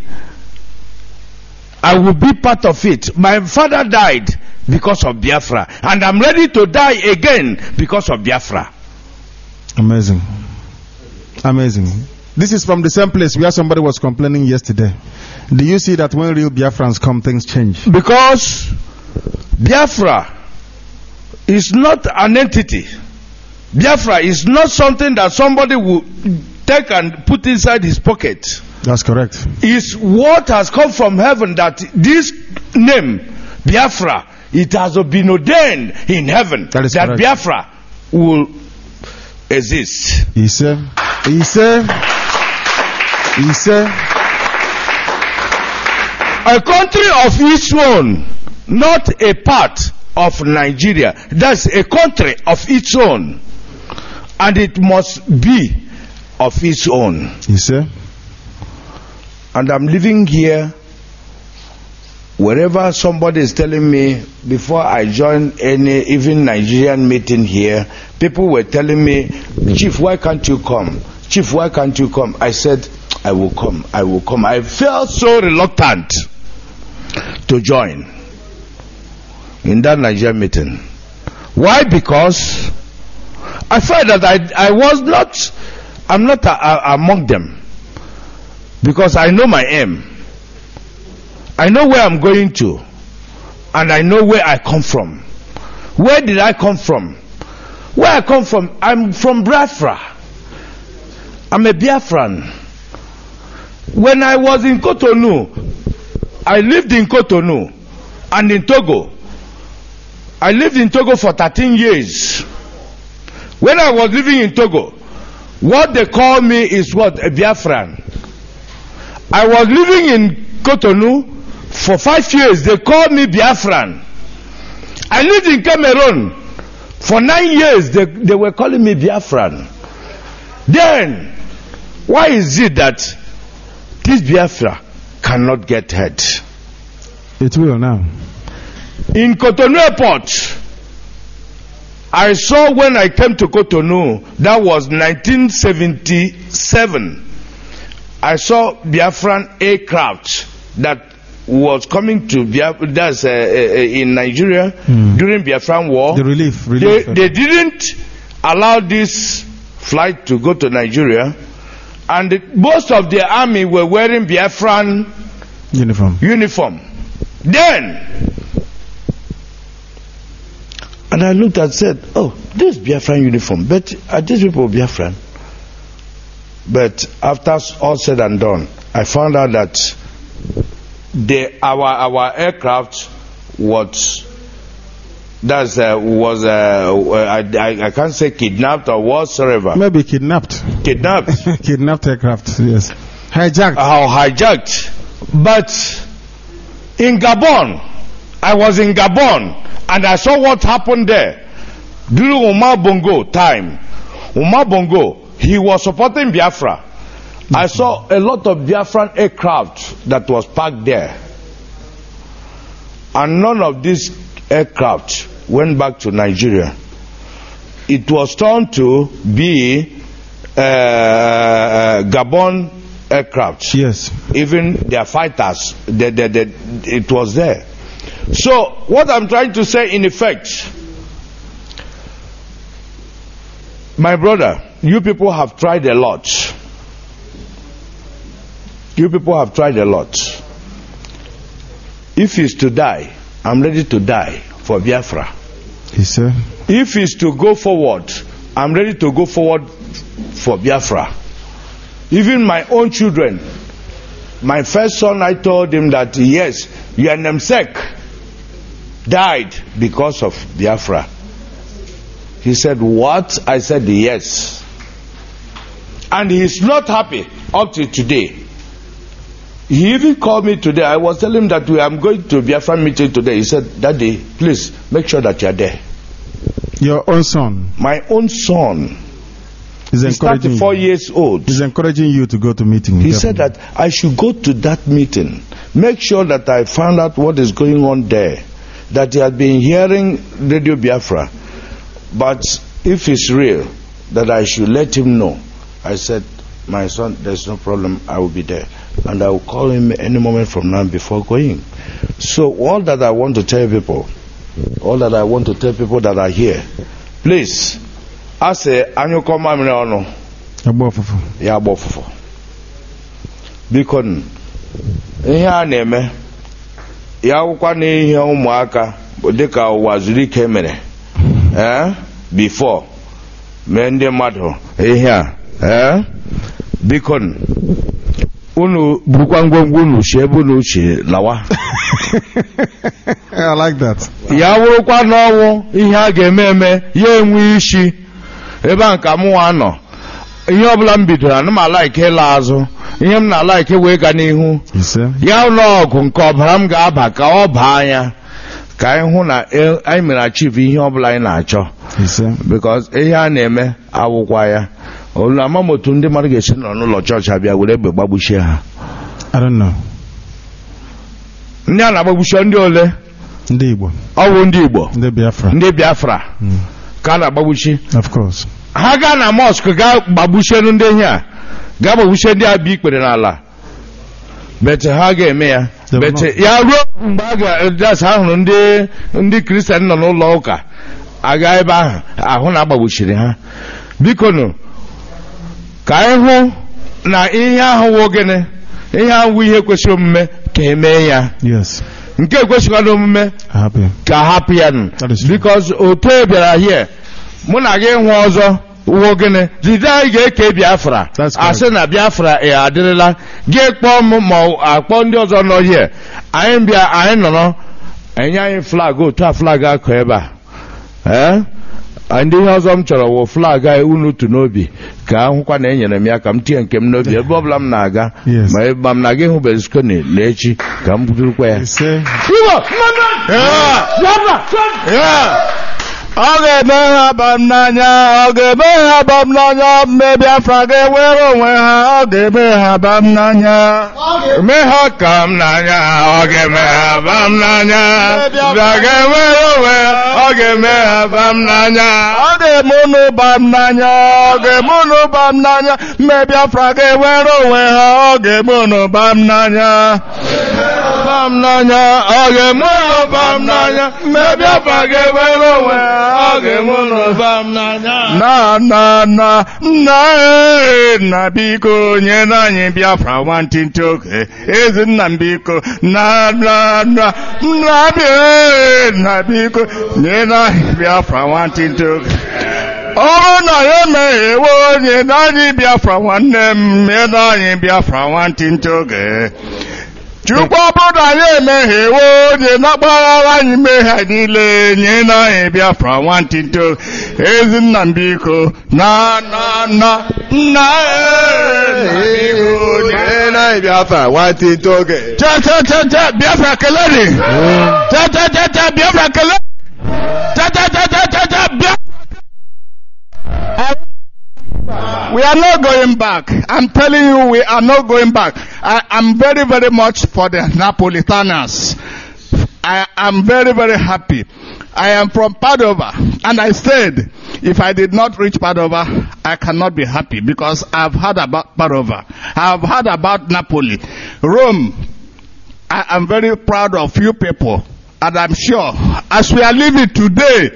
I will be part of it. My father died because of Biafra, and I'm ready to die again because of Biafra. Amazing. Amazing. This is from the same place where somebody was complaining yesterday. Do you see that when real Biafrans come, things change? Because Biafra is not an entity. Biafra is not something that somebody will take and put inside his pocket. That's correct. It's what has come from heaven, that this name, Biafra, it has been ordained in heaven that correct. Biafra will exist. He said, a country of its own, not a part of Nigeria. That's a country of its own, and it must be of its own. You see? And I'm living here. Wherever somebody is telling me, before I joined any even Nigerian meeting here, people were telling me, Chief, why can't you come? Chief, why can't you come? I said, I will come. I felt so reluctant to join in that Nigerian meeting. Why? Because I felt that I'm not among them. Because I know my aim. I know where I'm going to. And I know where I come from. Where did I come from? Where I come from, I'm from Biafra. I'm a Biafran. When I was in Cotonou, I lived in Cotonou and in Togo. I lived in Togo for 13 years. When I was living in Togo, what they call me is what? A Biafran. I was living in Cotonou for 5 years. They called me Biafran. I lived in Cameroon for 9 years. They were calling me Biafran. Then, why is it that this Biafra cannot get heard? It will now. In Cotonou Airport, I saw when I came to Cotonou, that was 1977. I saw Biafran aircraft that was coming to in Nigeria during Biafran War. The relief. They didn't allow this flight to go to Nigeria, and most of the army were wearing Biafran uniform. Then, and I looked and said, "Oh, this Biafran uniform, but are these people Biafran?" But after all said and done, I found out that our aircraft was I can't say kidnapped or whatsoever. Maybe kidnapped. Kidnapped aircraft. Yes. Hijacked. Hijacked. But in Gabon, I was in Gabon and I saw what happened there during Omar Bongo time. Omar Bongo, he was supporting Biafra. I saw a lot of Biafran aircraft that was parked there. And none of these aircraft went back to Nigeria. It was turned to be Gabon aircraft. Yes. Even their fighters, it was there. So, what I'm trying to say in effect, my brother, you people have tried a lot. You people have tried a lot. If it's to die, I'm ready to die for Biafra. Yes, sir. If it's to go forward, I'm ready to go forward for Biafra. Even my own children, my first son, I told him that yes, your namesake died because of Biafra. He said, what? I said, yes. And he's not happy up to today. He even called me today. I was telling him that I'm going to Biafra meeting today. He said, Daddy, please make sure that you're there. Your own son? My own son. He's 34 years old. He's encouraging you to go to meeting. He said that I should go to that meeting. Make sure that I found out what is going on there. That he had been hearing Radio Biafra. But if it's real, that I should let him know. I said, my son, there's no problem. I will be there. And I will call him any moment from now before going. So all that I want to tell people, that are here, please, I say, anyo koma mre ono. Ya bofufu. Because ihe a na-eme ya wụkwa na ihe ụmụaka dịka ụwa zuru ike mere before mee ndị mmadụ ihe a biko unu burukwa ngwongwo unu si ebe unu si lawa. I like that. Ya wụrụkwa n'ọnwụ ihe a ga-eme eme ya enwe isi ebe a nka mụnwa nọ ihe ọbụla m bidoro ana m alaike ịla azụ ihe m na-alaike wee ga n'ihu ya ụlọ ọgụ nke ọbara m ga-aba ka ọ baa anya ka anyị hụ na anyị mere achieve ihe ọbụla anyị na-achọ because ihe a na-eme awụkwa ya olu amamotu ndị mmadụ ga-esi nọ n'ụlọ chọọchị abịa were egbe gbagbuchie ha. I don't know. Ndị a na-agbagbuchi ndị ole? Ndị Igbo. Ọ bụ ndị Igbo. Ndị Biafra ka a na-agbagbuchi. Of course. Ha gaa na mosque gaa gbagbuchie ndị ihe a gaa gbagbuchie ndị abịa ikpere n'ala bete ha ga-eme ya bete ya ruo mgbe a ga-adasa ahụrụ ndị kristian nọ n'ụlọ ụka aga ebe ahụ na agbagbuchiri ha. Biko nụ ka anyị hụ na ihe ahụ wụ gịnị, ihe ahụ ihe kwesịrị omume ka emee ya. Yes. Nke kwesịrị omume ka hapụ ya nụ because otu e bịara here mụ na gị hụ ọzọ wụ gịnị jide anyị ga-eke Biafra asị na Biafra adịrịla gị kpọọ m ma akpọ ndị ọzọ nọ here anyị bịa anyị nọrọ enye anyị flag otu a flag akọ ebe a ndị ihe ọzọ m chọrọ wụ flag anyị unu tu n'obi ka ahụkwa na enyere m ya ka m tinye nke m n'obi ebe ọbụla m na-aga ma ebe m na-aga ịhụ Berlusconi na echi ka m burukwa ya. Ọ ga-eme ha aba m n'anya, ọ ga-eme ha aba m n'anya, mme Biafra ga-enwere onwe ha, ọ ga-eme ha aba m n'anya. Eme ha ka m n'anya, ọ ga-eme ha aba m n'anya. Biafra ga-enwere onwe ha, ọ ga-eme ha aba m n'anya. Ọ ga-eme unu ba m n'anya, ọ ga-eme unu ba m n'anya, mme Biafra ga-enwere onwe ha, ọ ga-eme unu ba m n'anya. Ba m n'anya, ọ ga-eme unu ba m n'anya, mme Biafra ga-enwere onwe ha. Na biko nye anyị Biafra nwantịntị oge ezi nna m biko na biko nye anyị Biafra nwantịntị oge ọrụ na ya emeghewe onye na anyị Biafra nwanne m nye anyị Biafra nwantịntị oge Chukwu ọbụrụ na anyị emeghewe onye na-agbaghara anyị mmehie niile nye anyị Biafra nwantịntị oge ezi nna m biko na nye anyị Biafra nwantịntị oge Biafra kelere Biafra kelere We are not going back. I'm telling you, we are not going back. I am very, very much for the Napolitanas. I am very, very happy. I am from Padova, and I said, if I did not reach Padova, I cannot be happy because I've heard about Padova. I've heard about Napoli. Rome, I am very proud of you people, and I'm sure, as we are leaving today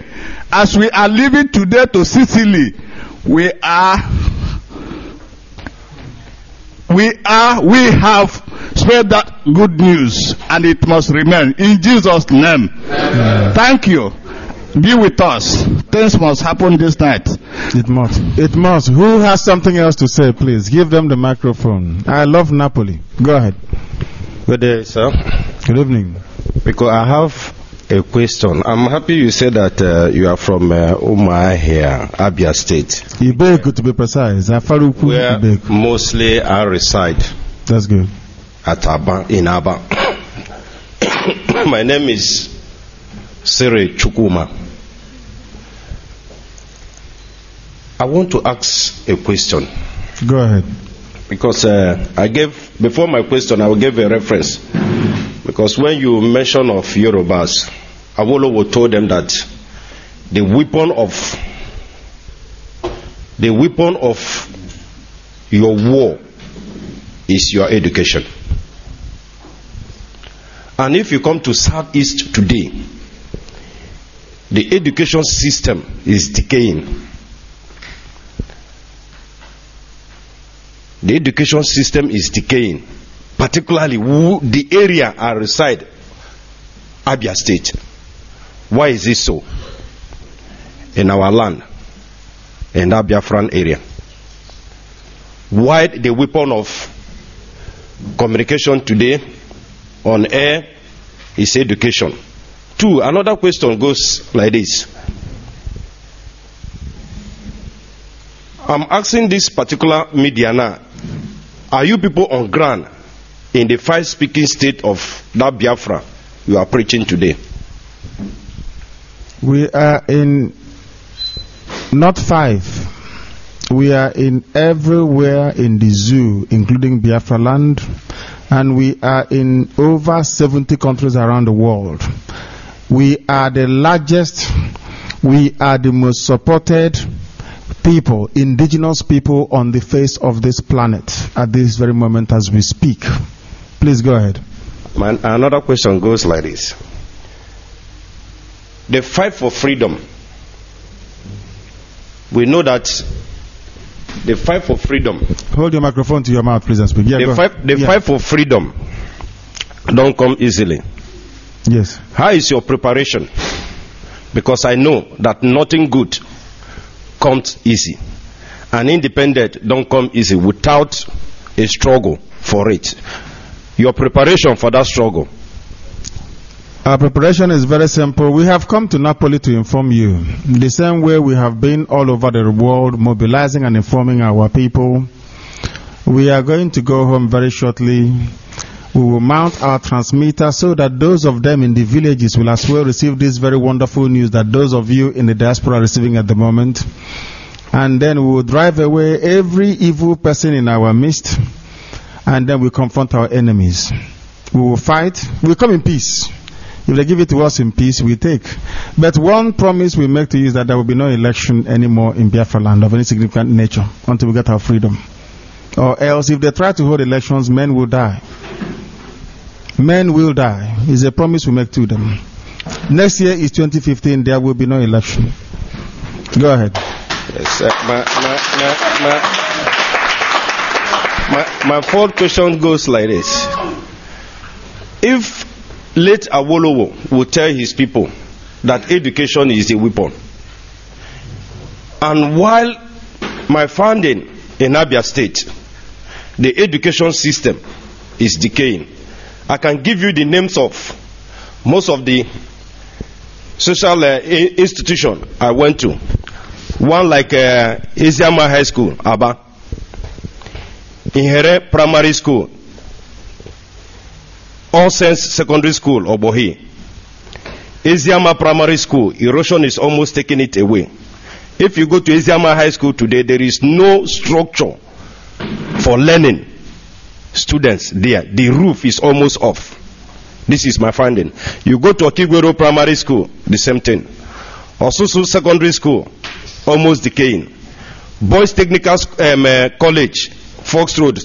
to Sicily, we are we have spread that good news, and it must remain in Jesus' name. Thank you. Be with us. Things must happen this night. It must. It must. Who has something else to say, please? Give them the microphone. I love Napoli. Go ahead. Good day, sir. Good evening. Because I have a question. I'm happy you said that you are from Umuahia, Abia State. Ibeku, to be precise. Afaruku, where Ibeku. Mostly I reside. That's good. At Aba, in Aba. My name is Siri Chukuma. I want to ask a question. Go ahead. Because before my question, I will give a reference. Because when you mention of Yorubas, Awolowo told them that the weapon of your war is your education. And if you come to Southeast today, the education system is decaying. The education system is decaying, particularly the area I reside, Abia State. Why is this so? In our land, in that Biafran area. Why the weapon of communication today on air is education? Two, another question goes like this. I'm asking this particular media now, are you people on ground in the five speaking state of that Biafra you are preaching today? We are in not five. We are in everywhere in the zoo, including Biafra land, and we are in over 70 countries around the world. We are the largest, we are the most supported people, indigenous people on the face of this planet at this very moment as we speak. Please go ahead. Another question goes like this. The fight for freedom. We know that the fight for freedom. Hold your microphone to your mouth, please, and speak. Yeah, the fight for freedom don't come easily. Yes. How is your preparation? Because I know that nothing good comes easy. And independent don't come easy without a struggle for it. Your preparation for that struggle. Our preparation is very simple. We have come to Napoli to inform you. The same way we have been all over the world mobilizing and informing our people. We are going to go home very shortly. We will mount our transmitter so that those of them in the villages will as well receive this very wonderful news that those of you in the diaspora are receiving at the moment. And then we will drive away every evil person in our midst. And then we confront our enemies. We will fight. We come in peace. If they give it to us in peace, we take. But one promise we make to you is that there will be no election anymore in Biafra land of any significant nature until we get our freedom. Or else, if they try to hold elections, men will die. Men will die. It's a promise we make to them. Next year is 2015. There will be no election. Go ahead. Yes, my fourth question goes like this. If late Awolowo will tell his people that education is a weapon, and while my founding in Abia State, the education system is decaying, I can give you the names of most of the social institutions I went to. One like Isiama High School, Aba. Inhere Primary School. All Saints Secondary School, Obohi. Isiama Primary School, erosion is almost taking it away. If you go to Isiama High School today, there is no structure for learning students there. The roof is almost off. This is my finding. You go to Okigwero Primary School, the same thing. Osusu Secondary School, almost decaying. Boys Technical College, Fox Road,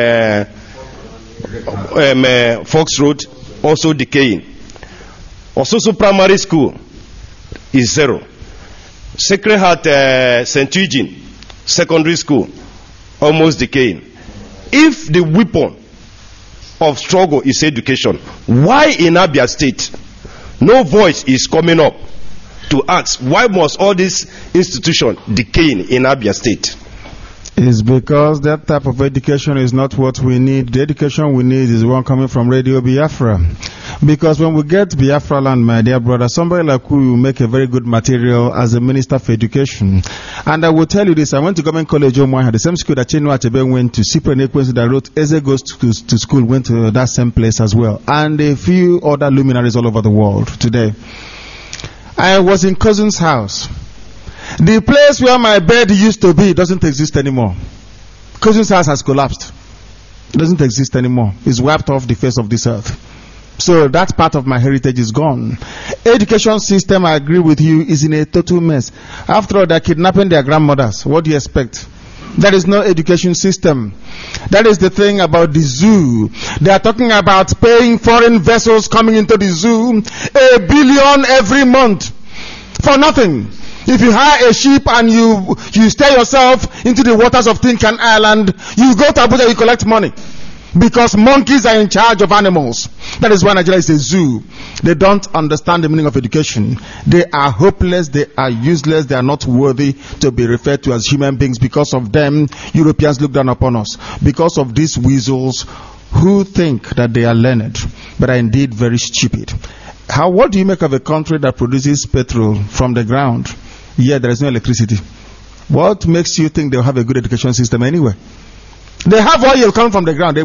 Fox Road, also decaying. Osusu Primary School is zero. Sacred Heart St. Eugene Secondary School, almost decaying. If the weapon of struggle is education, why in Abia State no voice is coming up to ask why must all these institutions decay in Abia State? It's because that type of education is not what we need. The education we need is one coming from Radio Biafra. Because when we get Biafra land, my dear brother, somebody like you will make a very good material as a minister for education. And I will tell you this, I went to Government College Omoha, the same school that Chinua Achebe went to. Cyprian Ekwensu that wrote Eze Goes to School went to that same place as well. And a few other luminaries all over the world today. I was in cousin's house. The place where my bed used to be doesn't exist anymore. Cousin's house has collapsed. It doesn't exist anymore. It's wiped off the face of this earth. So that part of my heritage is gone. Education system, I agree with you, is in a total mess. After all, they're kidnapping their grandmothers. What do you expect? There is no education system. That is the thing about the zoo. They are talking about paying foreign vessels coming into the zoo $1 billion every month for nothing. If you hire a ship and you stay yourself into the waters of Tinkan Island, you go to Abuja, you collect money. Because monkeys are in charge of animals. That is why Nigeria is a zoo. They don't understand the meaning of education. They are hopeless, they are useless, they are not worthy to be referred to as human beings. Because of them, Europeans look down upon us. Because of these weasels who think that they are learned, but are indeed very stupid. What do you make of a country that produces petrol from the ground? Yet there is no electricity. What makes you think they'll have a good education system anyway? They have oil coming from the ground.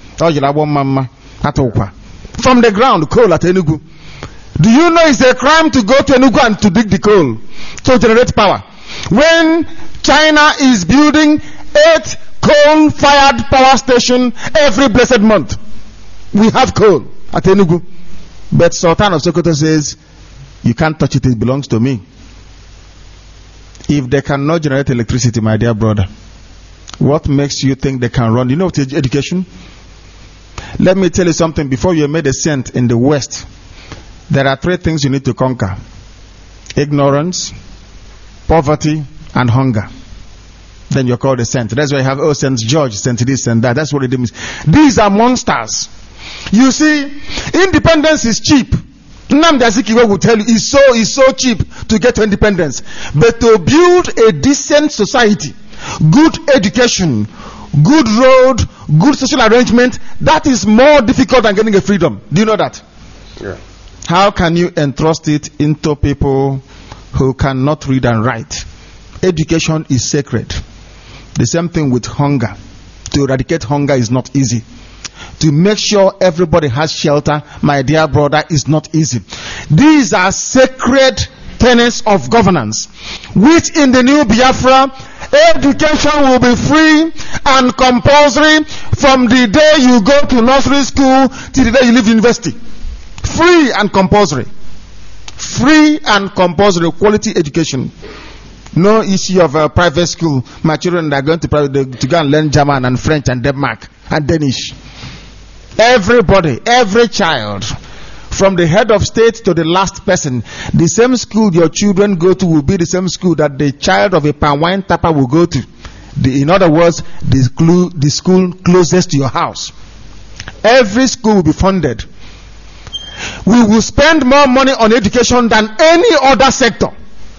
From the ground, coal at Enugu. Do you know it's a crime to go to Enugu and to dig the coal to generate power? When China is building 8 coal-fired power stations every blessed month. We have coal at Enugu. But Sultan of Sokoto says, you can't touch it, it belongs to me. If they cannot generate electricity, my dear brother, what makes you think they can run? You know what is education? Let me tell you something. Before you made a cent in the West, there are 3 things you need to conquer: ignorance, poverty, and hunger. Then you're called a saint. That's why you have St. George, St. this and that. That's what it means. These are monsters. You see, independence is cheap. Nnamdi Azikiwe will tell you it's so cheap to get to independence. But to build a decent society, good education, good road, good social arrangement, that is more difficult than getting a freedom. Do you know that? Yeah. How can you entrust it into people who cannot read and write? Education is sacred. The same thing with hunger. To eradicate hunger is not easy. To make sure everybody has shelter, my dear brother, is not easy. These are sacred tenets of governance, which in the new Biafra, education will be free and compulsory from the day you go to nursery school till the day you leave university. Free and compulsory. Free and compulsory quality education. No issue of a private school. My children are going to go and learn German and French and Denmark and Danish. Everybody, every child, from the head of state to the last person, the same school your children go to will be the same school that the child of a palm wine tapper will go to. In other words, the school closest to your house. Every school will be funded. We will spend more money on education than any other sector.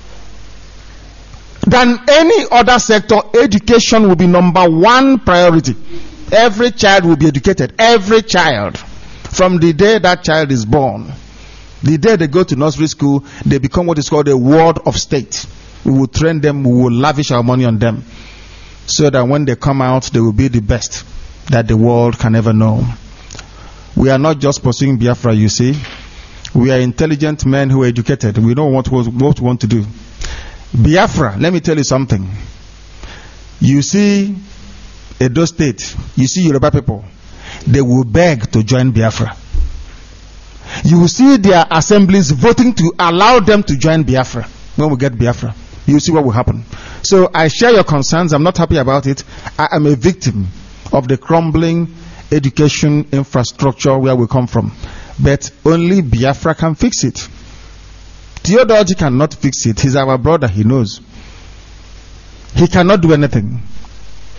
Than any other sector, education will be number 1 priority. Every child will be educated. Every child. From the day that child is born. The day they go to nursery school, they become what is called a ward of state. We will train them, we will lavish our money on them. So that when they come out, they will be the best that the world can ever know. We are not just pursuing Biafra, you see. We are intelligent men who are educated. We know what we want to do. Biafra, let me tell you something. You see Edo State, you see Yoruba people, they will beg to join Biafra. You will see their assemblies voting to allow them to join Biafra. When we get Biafra, you will see what will happen. So I share your concerns. I'm not happy about it. I am a victim of the crumbling education infrastructure where we come from. But only Biafra can fix it. Theodoji cannot fix it. He's our brother, he knows. He cannot do anything.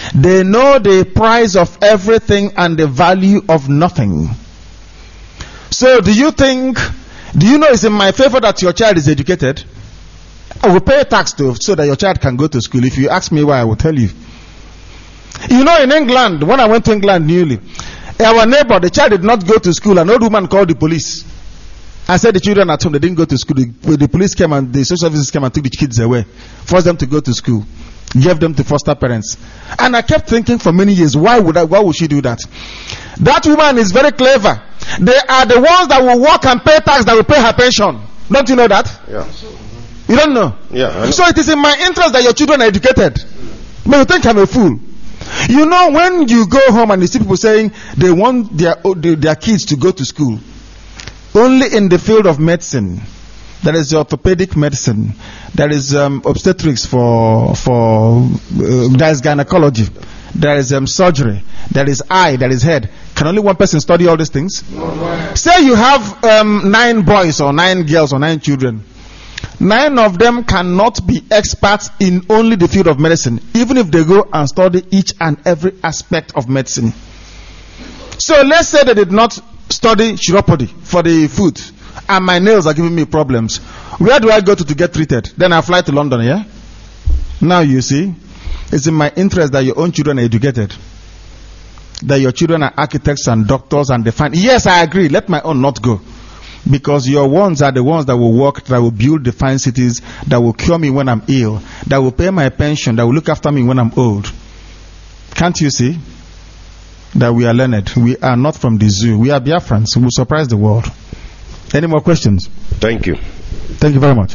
They know the price of everything and the value of nothing. So do you know it's in my favor that your child is educated? I will pay tax so that your child can go to school. If you ask me why, I will tell you. You know, in England, when I went to England newly, our neighbor, the child did not go to school. An old woman called the police. I said the children at home, they didn't go to school. The police came and the social services came and took the kids away, forced them to go to school, gave them to foster parents. And I kept thinking for many years, why would she do that? That woman is very clever. They are the ones that will work and pay tax that will pay her pension. Don't you know that? Yeah. You don't know? Yeah. I know. So it is in my interest that your children are educated. But you think I'm a fool. You know, when you go home and you see people saying they want their kids to go to school, only in the field of medicine, there is orthopedic medicine, there is obstetrics there is gynecology, there is surgery, there is eye, there is head. Can only one person study all these things? Say you have 9 boys or 9 girls or 9 children. 9 of them cannot be experts in only the field of medicine, even if they go and study each and every aspect of medicine. So let's say they did not study chiropody for the foot, and my nails are giving me problems. Where do I go to get treated? Then I fly to London, yeah? Now you see, it's in my interest that your own children are educated, that your children are architects and doctors and define. Yes, I agree, let my own not go. Because your ones are the ones that will work, that will build the fine cities, that will cure me when I'm ill, that will pay my pension, that will look after me when I'm old. Can't you see that we are learned? We are not from the zoo. We are Biafrans. We will surprise the world. Any more questions? Thank you. Thank you very much.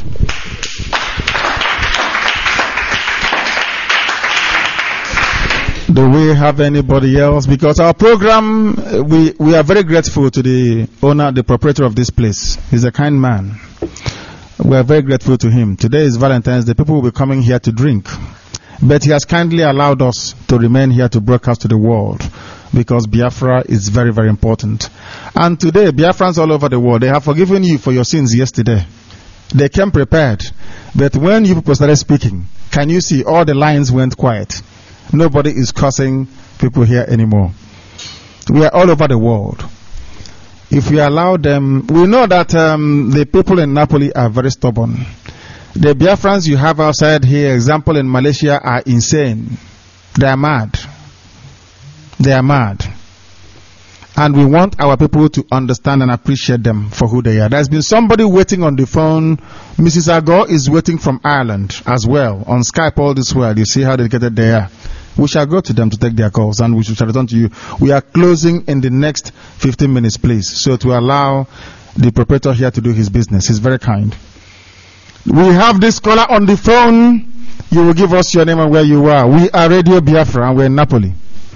Do we have anybody else? Because our program, we are very grateful to the owner, the proprietor of this place. He's a kind man. We are very grateful to him. Today is Valentine's Day. People will be coming here to drink. But he has kindly allowed us to remain here to broadcast to the world, because Biafra is very, very important. And today, Biafrans all over the world, they have forgiven you for your sins yesterday. They came prepared. But when you people started speaking, can you see all the lines went quiet? Nobody is cursing people here anymore. We are all over the world. If we allow them, we know that the people in Napoli are very stubborn. The Biafrans you have outside here, example in Malaysia, are insane. They are mad. They are mad. And we want our people to understand and appreciate them for who they are. There's been somebody waiting on the phone. Mrs. Agor is waiting from Ireland as well. On Skype all this while. You see how dedicated they are. We shall go to them to take their calls, and we shall return to you. We are closing in the next 15 minutes, please. So to allow the proprietor here to do his business. He's very kind. We have this caller on the phone. You will give us your name and where you are. We are Radio Biafra and we're in Napoli.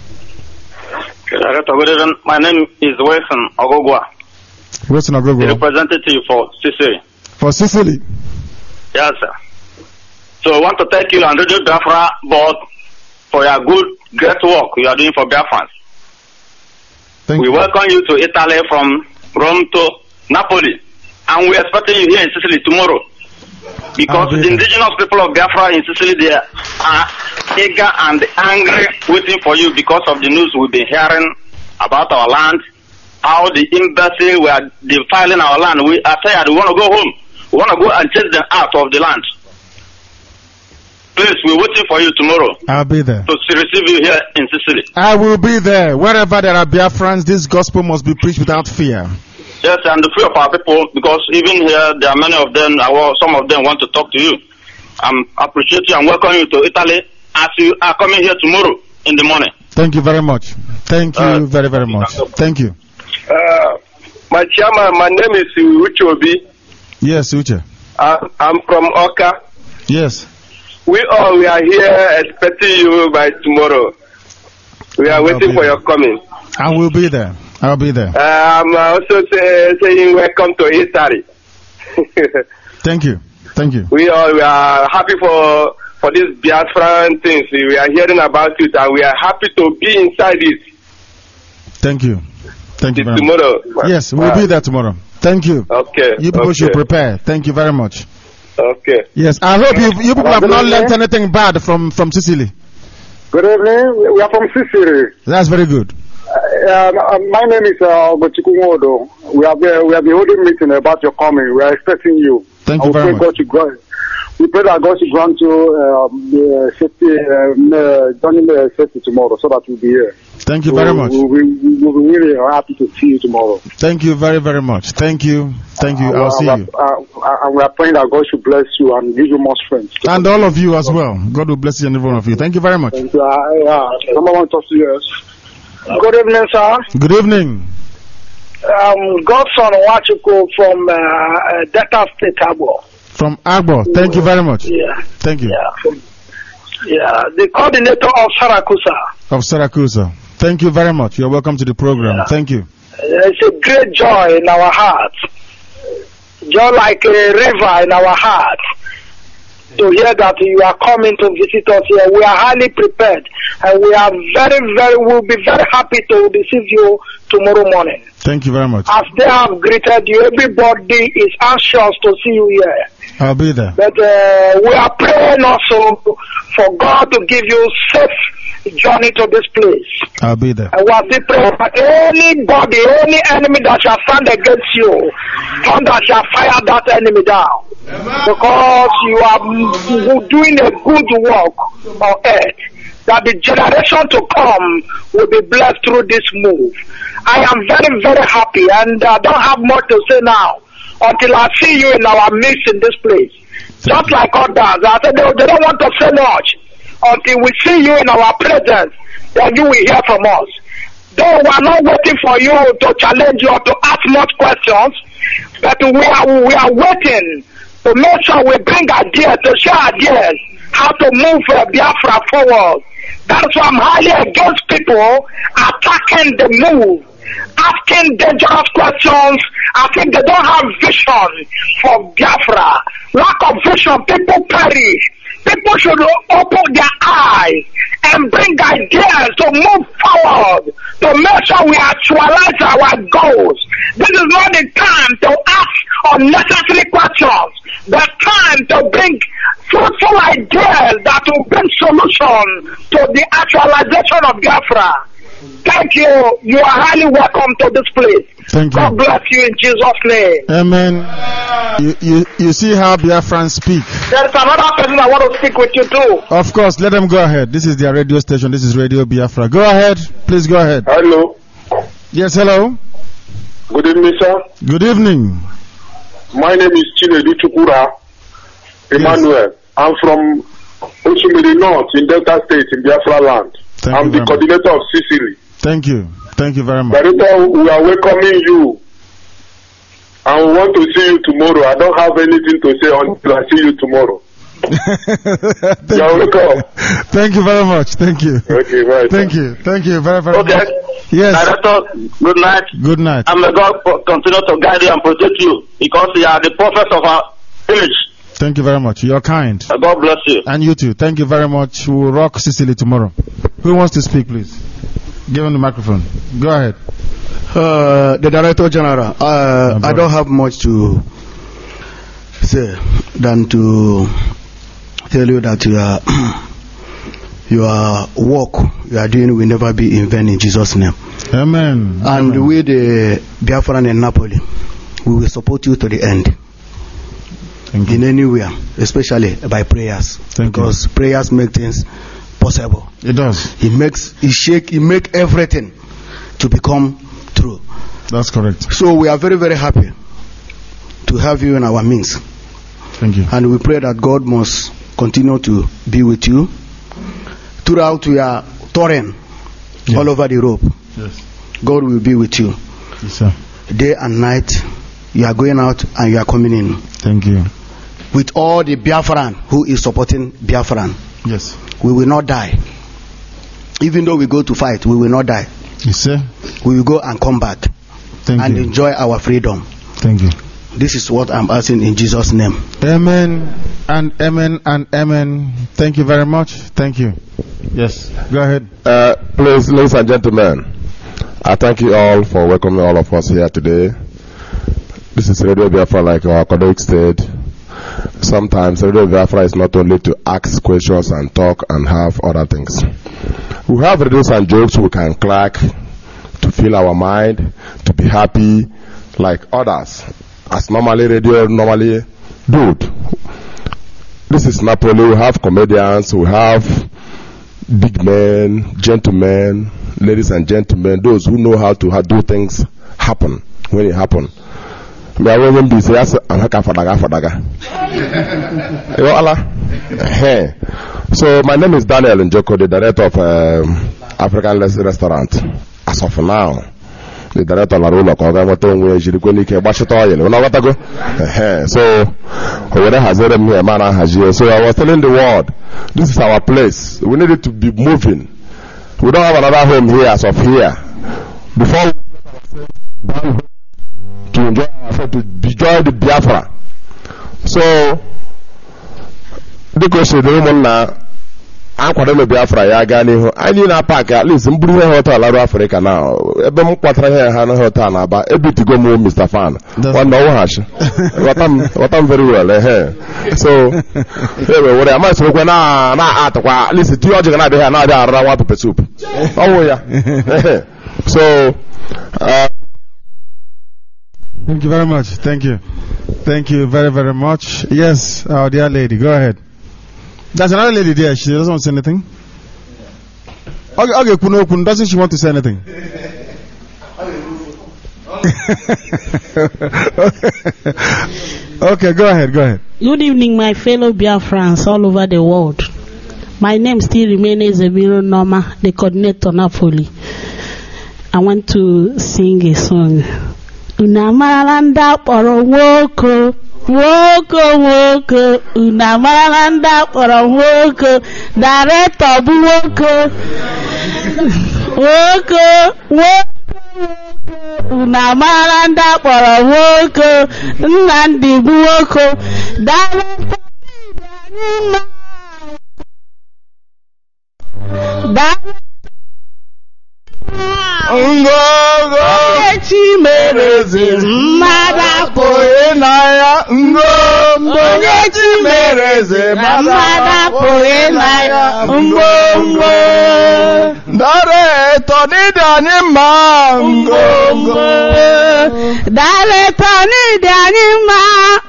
My name is Wilson Ogogwa. Wilson Ogogwa. The representative for Sicily. For Sicily? Yes, sir. So I want to thank you and Radio Biafra board for your great work you are doing for Biafrans. We welcome you to Italy from Rome to Napoli. And we're expecting you here in Sicily tomorrow. Because the indigenous people of Biafra in Sicily, they are eager and angry waiting for you because of the news we've been hearing about our land, how the embassy were defiling our land. We are tired. We want to go home. We want to go and chase them out of the land. Please, we're waiting for you tomorrow. I'll be there. To receive you here in Sicily. I will be there. Wherever there are Biafrans, this gospel must be preached without fear. Yes, and the fear of our people, because even here, there are many of them, some of them want to talk to you. I appreciate you and welcome you to Italy as you are coming here tomorrow in the morning. Thank you very much. Thank you very, very much. Thank you. My chairman, my name is Uche Obi. Yes, Uche. I'm from Oka. Yes. We are here expecting you by tomorrow. We are waiting for your coming. I will be there. I'll be there. I'm also saying welcome to Italy. Thank you. Thank you. We are happy for these Biafran things. We are hearing about it and we are happy to be inside it. Thank you. Thank you very tomorrow. much. Yes, we'll be there tomorrow. Thank you. Okay. You people should prepare. Thank you very much. Okay. Yes, I hope you people have not learned anything bad from Sicily. Good evening. We are from Sicily. That's very good. My name is Gochikumodo. We have been holding meeting about your coming. We are expecting you. Thank you very much. We pray that God should grant you joining the safety tomorrow so that we'll be here. Thank you very much. We'll be really happy to see you tomorrow. Thank you very, very much. Thank you. I'll see you. And we are praying that God should bless you and give you more strength. And all of you as well. God will bless you and every one of you. Thank you very much. Thank you. Number one, talk to you. Good evening, sir. Good evening. Godson Wachuko from Delta State, Agbo. From Agbo. Thank you very much. Yeah. Thank you. Yeah. The coordinator of Saracusa. Thank you very much. You're welcome to the program. Yeah. Thank you. It's a great joy in our hearts. Joy like a river in our hearts. To hear that you are coming to visit us here. We are highly prepared and we are we'll be very happy to receive you tomorrow morning. Thank you very much. As they have greeted you, everybody is anxious to see you here. I'll be there. But we are praying also for God to give you safe journey to this place. I'll be there. And we are praying for anybody, any enemy that shall stand against you, thunder shall fire that enemy down. Because you are doing a good work on earth, that the generation to come will be blessed through this move. I am very, very happy, and I don't have much to say now until I see you in our midst in this place. Just like others, I said they don't want to say much until we see you in our presence. Then you will hear from us. Though we are not waiting for you to challenge you or to ask much questions, but we are waiting to make sure we bring ideas, to share ideas, how to move Biafra forward. That's why I'm highly against people attacking the move, asking dangerous questions. I think they don't have vision for Biafra. Lack of vision, people perish. People should open their eyes and bring ideas to move forward, to make sure we actualize our goals. This is not the time to ask unnecessary questions. The time to bring fruitful ideas that will bring solution to the actualization of Biafra. Thank you. You are highly welcome to this place. Thank you. God bless you in Jesus' name. Amen. You see how Biafrans speak. There is another person I want to speak with you too. Of course, let them go ahead. This is their radio station. This is Radio Biafra. Go ahead. Please go ahead. Hello. Yes, hello. Good evening, sir. Good evening. My name is Chinedu Chukura Emmanuel. Yes. I'm from Oshimiri North in Delta State in Biafra land. I'm the coordinator of Sicily. Thank you. Thank you very much. Director, we are welcoming you. And we want to see you tomorrow. I don't have anything to say until I see you tomorrow. You're welcome. Thank you very much. Thank you. Okay, right. Thank you. Thank you very, very much. Yes. Director, good night. Good night. And may God continue to guide you and protect you because you are the prophet of our village. Thank you very much. You're kind. God bless you. And you too. Thank you very much. We will rock Sicily tomorrow. Who wants to speak, please? Give him the microphone. Go ahead. The Director General, I don't have much to say than to tell you that your work you are doing will never be in vain in Jesus' name. Amen. And Amen. with the Biafran in Napoli, we will support you to the end. In anywhere, especially by prayers. Because prayers make things possible. It does. It make everything to become true. That's correct. So we are very, very happy to have you in our midst. Thank you. And we pray that God must continue to be with you throughout your touring all over Europe. Yes. God will be with you. Yes, sir. Day and night, you are going out and you are coming in. Thank you. With all the Biafran who is supporting Biafran. Yes. We will not die. Even though we go to fight, we will not die. Yes, sir. We will go and come back. Thank and you. Enjoy our freedom. Thank you. This is what I'm asking in Jesus' name. Amen and amen and amen. Thank you very much. Thank you. Yes, go ahead. Please, ladies and gentlemen, I thank you all for welcoming all of us here today. This is Radio Biafra, like our colleague said. sometimes Radio Biafra is not only to ask questions and talk and have other things. We have riddles and jokes we can crack to fill our mind, to be happy like others, as normally radio normally do. This is Napoli. We have comedians, we have big men, gentlemen, ladies and gentlemen, those who know how to do things happen when it happen. So my name is Daniel Njoko, the director of African Restaurant. As of now, the director of La Rula, so I was telling the world, this is our place. We need it to be moving. We don't have another home here as of here. Before we to enjoy ourselves, to enjoy the Biafra. So, the question the woman now, I'm quite a Biafra, Yagani. I need a pack at least in Blue Hotel, Africa now. Ebem Quatra here, Hana Hotel, but able to go more, Mr. Fan. One no hash. What I'm very well, So, what am I so when at least 2 hours and I have now want to soup. Oh, yeah. So, thank you very much. Thank you. Thank you very, very much. Yes, our dear lady, go ahead. There's another lady there. She doesn't want to say anything. Okay, Kuno, doesn't she want to say anything? Okay, go ahead. Good evening, my fellow Biafrans all over the world. My name still remains Ezebiro Norma, the coordinator Napoli. I want to sing a song. Unamaranda poro woko unamaranda poro woko director bu woko unamaranda poro woko Nnamdi bu woko director Chimereze mada poe naya onye chimereze mada poe naya dare toni dani ma dare toni dani ma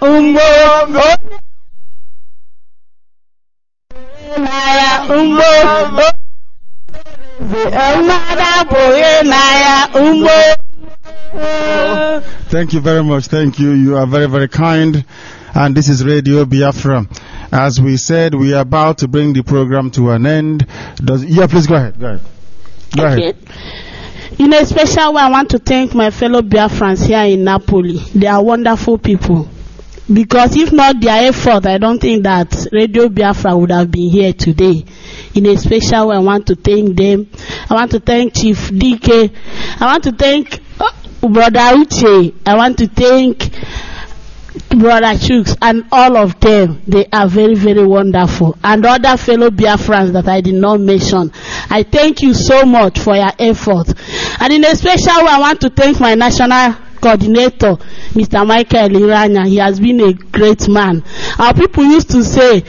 Thank you very much. Thank you. You are very, very kind. And this is Radio Biafra. As we said, we are about to bring the program to an end. Please go ahead. Go ahead. In a special way, I want to thank my fellow Biafrans here in Napoli. They are wonderful people. Because if not their effort, I don't think that Radio Biafra would have been here today. In a special way, I want to thank them. I want to thank Chief DK. I want to thank Brother Uche. I want to thank Brother Chooks and all of them. They are very, very wonderful. And other fellow Biafrans that I did not mention. I thank you so much for your effort. And in a special way, I want to thank my national coordinator, Mr. Michael Iranya. He has been a great man. Our people used to say,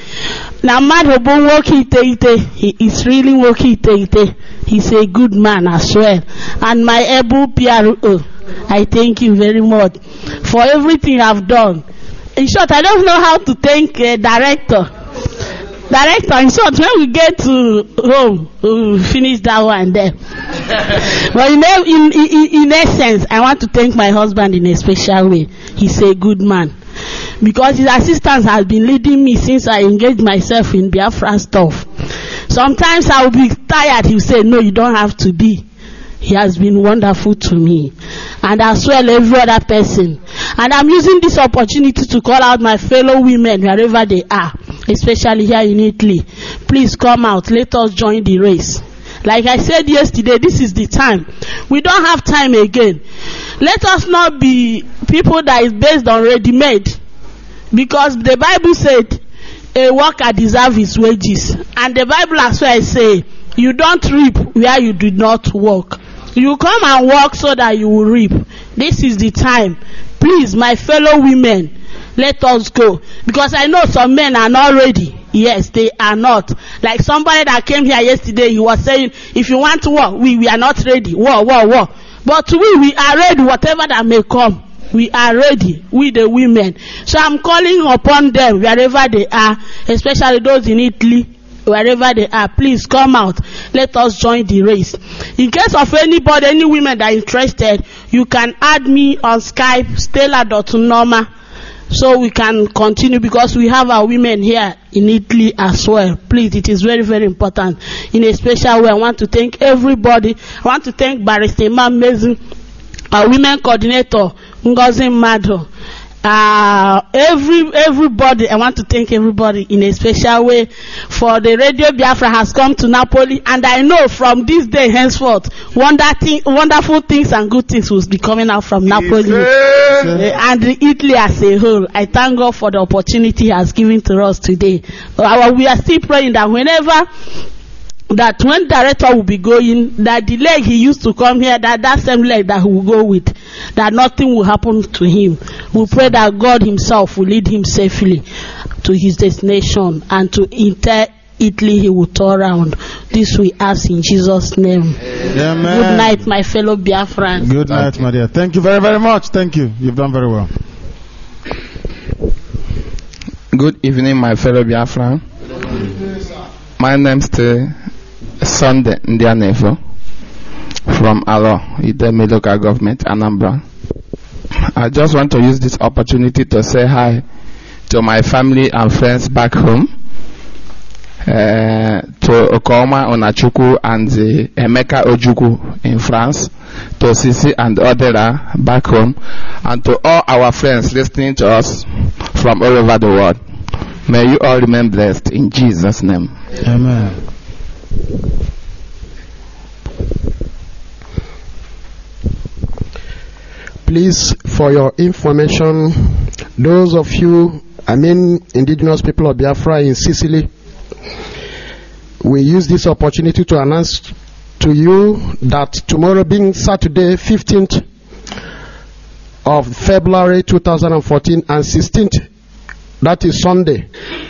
he is really working. He's a good man as well. And my Ebu PRO, I thank you very much for everything I've done. In short, I don't know how to thank a director. In short, when we get to home, we'll finish that one there. But in essence, I want to thank my husband in a special way. He's a good man. Because his assistance has been leading me since I engaged myself in Biafra stuff. Sometimes I will be tired. He'll say, no, you don't have to be. He has been wonderful to me. And as well every other person. And I'm using this opportunity to call out my fellow women wherever they are. Especially here in Italy. Please come out. Let us join the race. Like I said yesterday, this is the time. We don't have time again. Let us not be people that is based on ready-made. Because the Bible said, a worker deserves his wages. And the Bible as well say, you don't reap where you did not work. You come and work so that you will reap. This is the time. Please, my fellow women, let us go. Because I know some men are not ready. Yes, they are not. Like somebody that came here yesterday, he was saying, if you want war, we are not ready. War. But we are ready, whatever that may come. We are ready, we the women. So I'm calling upon them wherever they are, especially those in Italy, wherever they are. Please come out. Let us join the race. In case of anybody, any women that are interested, you can add me on Skype, Stella.Norma, so we can continue, because we have our women here in Italy as well. Please, it is very, very important. In a special way, I want to thank everybody. I want to thank Barrister Amazing, our women coordinator, Ngozi Mado. Everybody, I want to thank everybody in a special way, for the Radio Biafra has come to Napoli, and I know from this day henceforth, wonderful things and good things will be coming out from Napoli and Italy as a whole. I thank God for the opportunity He has given to us today. We are still praying that when director will be going, that the leg he used to come here, that same leg that he will go with, that nothing will happen to him. We pray that God Himself will lead him safely to his destination, and to Italy he will turn around. This we ask in Jesus' name. Amen. Good night, my fellow Biafrans. Good night, my dear. Thank you very, very much. Thank you. You've done very well. Good evening, my fellow Biafran. My name is Sunday Ndianefo from Alo, Idemi local government, Anambra. I just want to use this opportunity to say hi to my family and friends back home, to Okoma Onachukwu and Emeka Ojukwu in France, to Sisi and Odera back home, and to all our friends listening to us from all over the world. May you all remain blessed in Jesus' name. Amen. Please, for your information, those of you, indigenous people of Biafra in Sicily, we use this opportunity to announce to you that tomorrow, being Saturday, 15th of February 2014, and 16th, that is Sunday,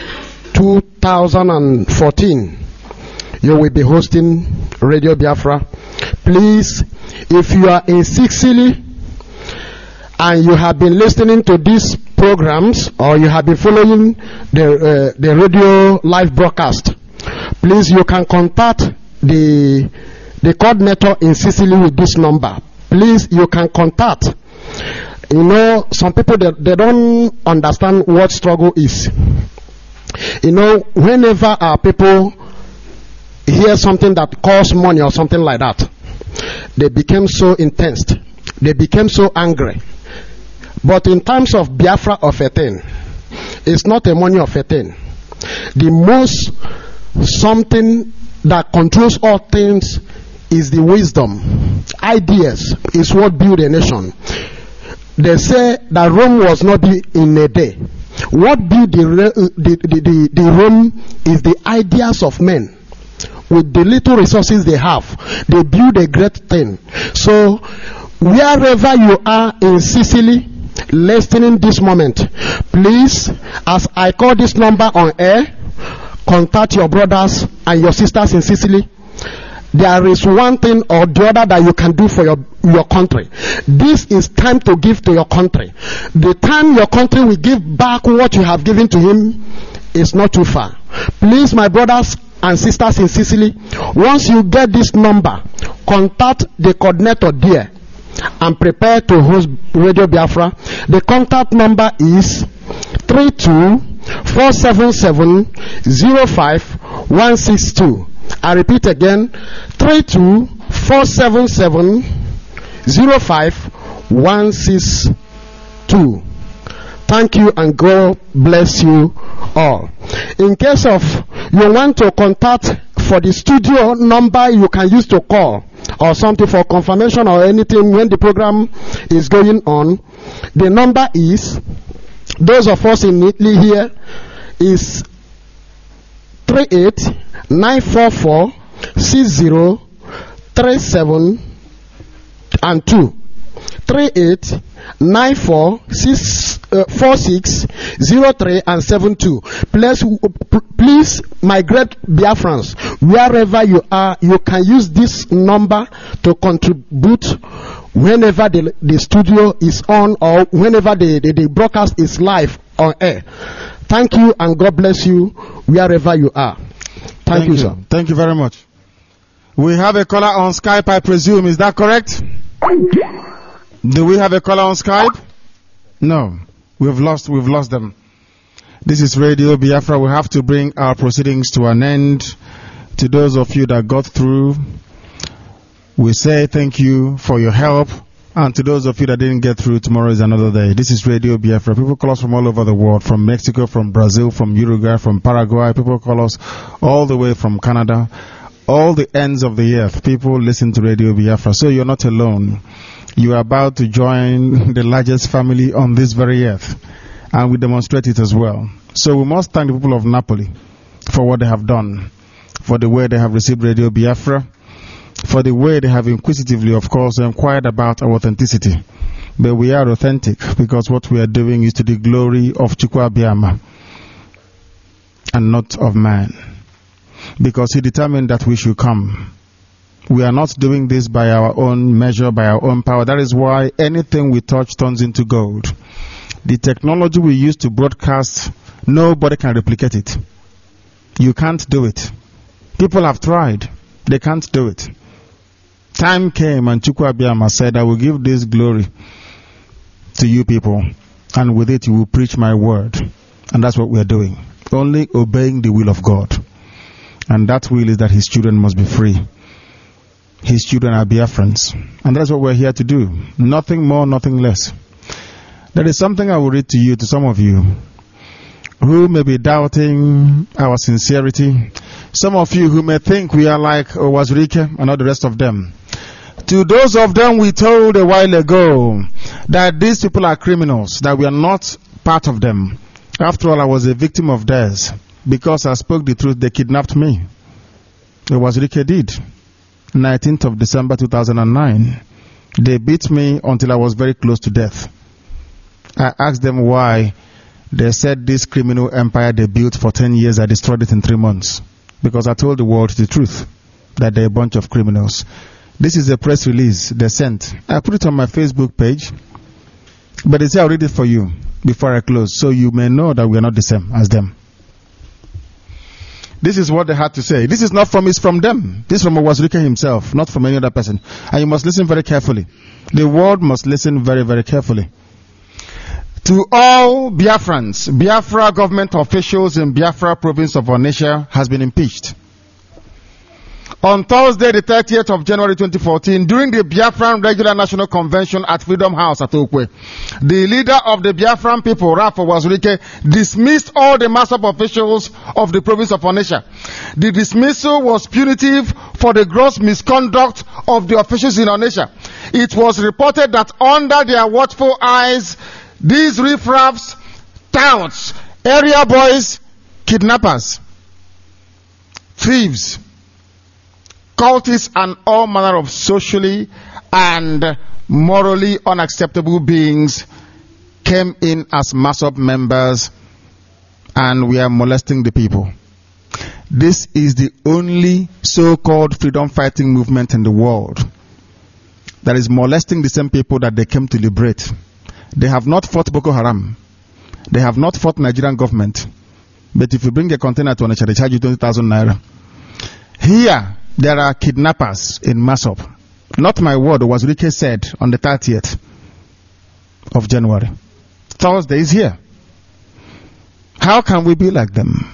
2014, you will be hosting Radio Biafra. Please, if you are in Sicily and you have been listening to these programs, or you have been following the radio live broadcast, please, you can contact the coordinator in Sicily with this number. Please, you can contact. Some people, they don't understand what struggle is. Whenever our people hear something that costs money or something like that, they became so intense. They became so angry. But in terms of Biafra of a thing, it's not a money of a thing. The most something that controls all things is the wisdom. Ideas is what build a nation. They say that Rome was not built in a day. What built the Rome is the ideas of men. With the little resources they have, they build a great thing. So, wherever you are in Sicily, listening this moment, please, as I call this number on air, contact your brothers and your sisters in Sicily. There is one thing or the other that you can do for your country. This is time to give to your country. The time your country will give back what you have given to him is not too far. Please, my brothers and sisters in Sicily, once you get this number, contact the coordinator there and prepare to host Radio Biafra. The contact number is 32-477-05162. I repeat again, 32-477-05162. Thank you and God bless you all. In case of you want to contact for the studio number you can use to call or something for confirmation or anything when the program is going on, the number is, those of us in Italy here, is 38-944-6037 and 2. 38-946-6037 03 and 72. Please, my great Biafrans, wherever you are, you can use this number to contribute whenever the studio is on or whenever the broadcast is live on air. Thank you and God bless you wherever you are. Thank you, sir. Thank you very much. We have a caller on Skype, I presume. Is that correct? Do we have a caller on Skype? No. We've lost them. This is Radio Biafra. We have to bring our proceedings to an end. To those of you that got through, we say thank you for your help. And to those of you that didn't get through, tomorrow is another day. This is Radio Biafra. People call us from all over the world, from Mexico, from Brazil, from Uruguay, from Paraguay. People call us all the way from Canada, all the ends of the earth. People listen to Radio Biafra. So you're not alone. You are about to join the largest family on this very earth. And we demonstrate it as well. So we must thank the people of Napoli for what they have done, for the way they have received Radio Biafra, for the way they have inquisitively, of course, inquired about our authenticity. But we are authentic because what we are doing is to the glory of Chukwu Abiyama and not of man. Because he determined that we should come. We are not doing this by our own measure, by our own power. That is why anything we touch turns into gold. The technology we use to broadcast, nobody can replicate it. You can't do it. People have tried. They can't do it. Time came and Chukwu Abiyama said, I will give this glory to you people, and with it you will preach my word. And that's what we are doing. Only obeying the will of God. And that will is that his children must be free. His children are Biafrans. And that's what we're here to do. Nothing more, nothing less. There is something I will read to you, to some of you, who may be doubting our sincerity. Some of you who may think we are like Owazurike and all the rest of them. To those of them we told a while ago that these people are criminals, that we are not part of them. After all, I was a victim of theirs. Because I spoke the truth, they kidnapped me. Owazurike did. 19th of December 2009. They beat me until I was very close to death. I asked them why. They said this criminal empire they built for 10 years, I destroyed it in 3 months. Because I told the world the truth, that they're a bunch of criminals. This is a press release they sent. I put it on my Facebook page. But they say I'll read it for you before I close, so you may know that we are not the same as them. This is what they had to say. This is not from, it's from them. This is from Owazurike himself, not from any other person. And you must listen very carefully. The world must listen very, very carefully. To all Biafrans, Biafra government officials in Biafra province of Onitsha has been impeached. On Thursday, the 30th of January 2014, during the Biafran Regular National Convention at Freedom House at Okwe, the leader of the Biafran people, Ralph Owazurike, dismissed all the master officials of the province of Onitsha. The dismissal was punitive for the gross misconduct of the officials in Onitsha. It was reported that under their watchful eyes, these riffraffs, touts, area boys, kidnappers, thieves, cultists, and all manner of socially and morally unacceptable beings came in as MASOP members and we are molesting the people. This is the only so-called freedom fighting movement in the world that is molesting the same people that they came to liberate. They have not fought Boko Haram. They have not fought Nigerian government. But if you bring a container to Onitsha, they charge you 20,000 naira. Here, there are kidnappers in MASOP. Not my word, Owazurike said on the 30th of January. Thursday is here. How can we be like them?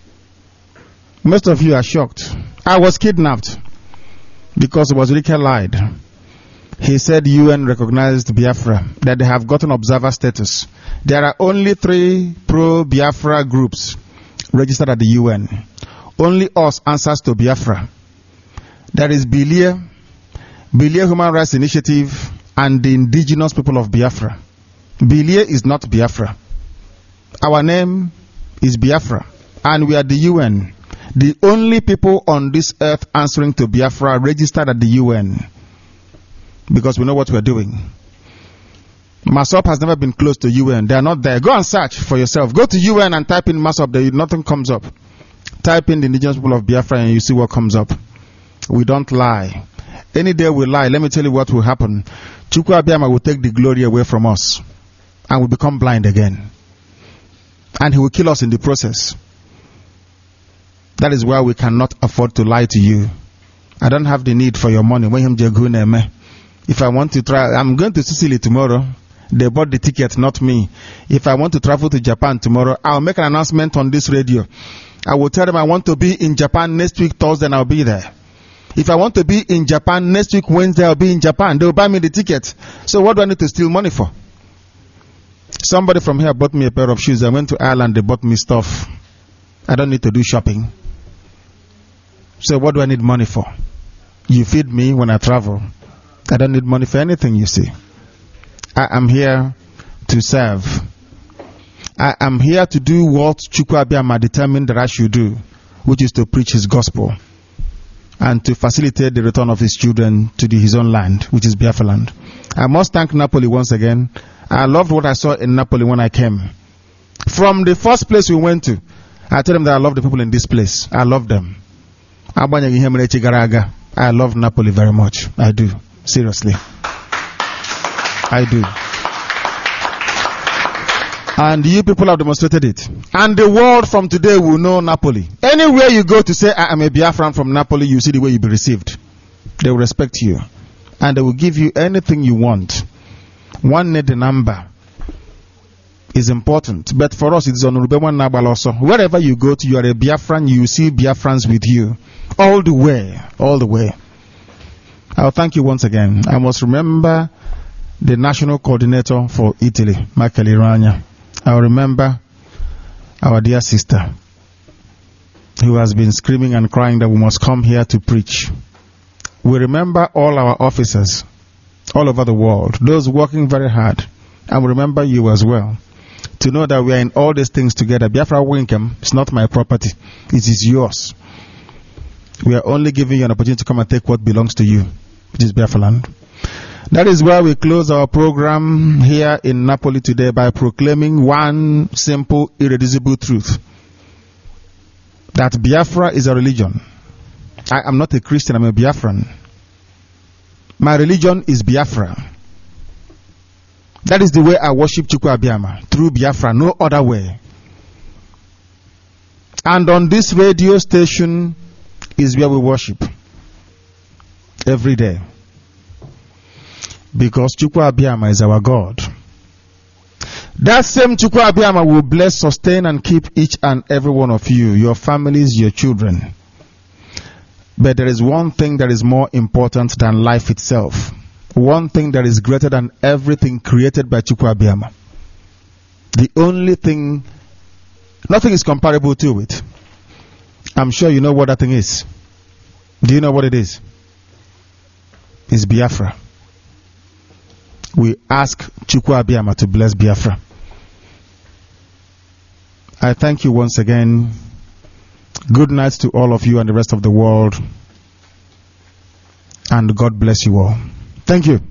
Most of you are shocked. I was kidnapped because Owazurike lied. He said UN recognized Biafra, that they have gotten observer status. There are only 3 pro-Biafra groups registered at the UN. Only us answers to Biafra. There is Bilia Human Rights Initiative, and the indigenous people of Biafra. Bilia is not Biafra. Our name is Biafra, and we are the UN. The only people on this earth answering to Biafra registered at the UN. Because we know what we are doing. Masop has never been close to UN. They are not there. Go and search for yourself. Go to UN and type in Masop. There, nothing comes up. Type in the indigenous people of Biafra and you see what comes up. We don't lie. Any day we lie, let me tell you what will happen. Chukwu Abiyama will take the glory away from us and we become blind again. And he will kill us in the process. That is why we cannot afford to lie to you. I don't have the need for your money. If I want to try, I'm going to Sicily tomorrow. They bought the ticket, not me. If I want to travel to Japan tomorrow, I'll make an announcement on this radio. I will tell them I want to be in Japan next week, Thursday, and I'll be there. If I want to be in Japan next week, Wednesday, I'll be in Japan. They'll buy me the ticket. So what do I need to steal money for? Somebody from here bought me a pair of shoes. I went to Ireland, they bought me stuff. I don't need to do shopping. So what do I need money for? You feed me when I travel. I don't need money for anything, you see. I am here to serve. I am here to do what Chukwu Abiyama determined that I should do, which is to preach his gospel and to facilitate the return of his children to his own land, which is Biafra land. I must thank Napoli once again. I loved what I saw in Napoli when I came. From the first place we went to, I told them that I love the people in this place. I love them. I love Napoli very much. I do. Seriously. I do. And you people have demonstrated it. And the world from today will know Napoli. Anywhere you go to say, I am a Biafran from Napoli, you see the way you'll be received. They will respect you. And they will give you anything you want. One need the number is important. But for us, it's on Urubewan Nabal also. Wherever you go to, you are a Biafran, you see Biafrans with you. All the way. All the way. I'll thank you once again. I must remember the national coordinator for Italy, Michael Irania. I'll remember our dear sister who has been screaming and crying that we must come here to preach. We remember all our officers all over the world, those working very hard. And we remember you as well. To know that we are in all these things together. Biafra Winkem is not my property. It is yours. We are only giving you an opportunity to come and take what belongs to you, which is Biafra land. That is why we close our program here in Napoli today by proclaiming one simple, irreducible truth. That Biafra is a religion. I am not a Christian, I'm a Biafran. My religion is Biafra. That is the way I worship Chukwu Abiyama, through Biafra, no other way. And on this radio station is where we worship every day. Because Chukwu Abiyama is our God. That same Chukwu Abiyama will bless, sustain, and keep each and every one of you, your families, your children. But there is one thing that is more important than life itself. One thing that is greater than everything created by Chukwu Abiyama. The only thing, nothing is comparable to it. I'm sure you know what that thing is. Do you know what it is? It's Biafra. We ask Chukwu Abiyama to bless Biafra. I thank you once again. Good night to all of you and the rest of the world. And God bless you all. Thank you.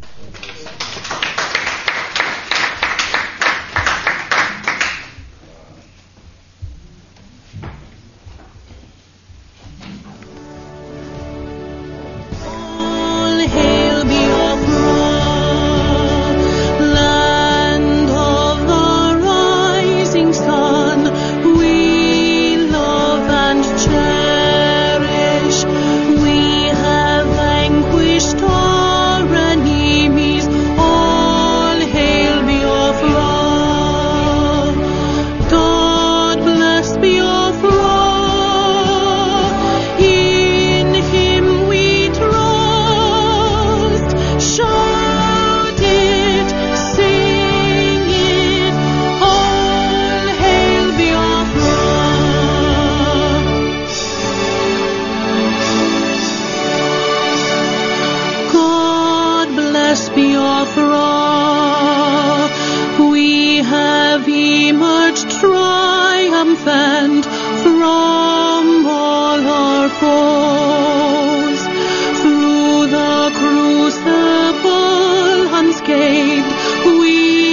Through the crucible unscathed, we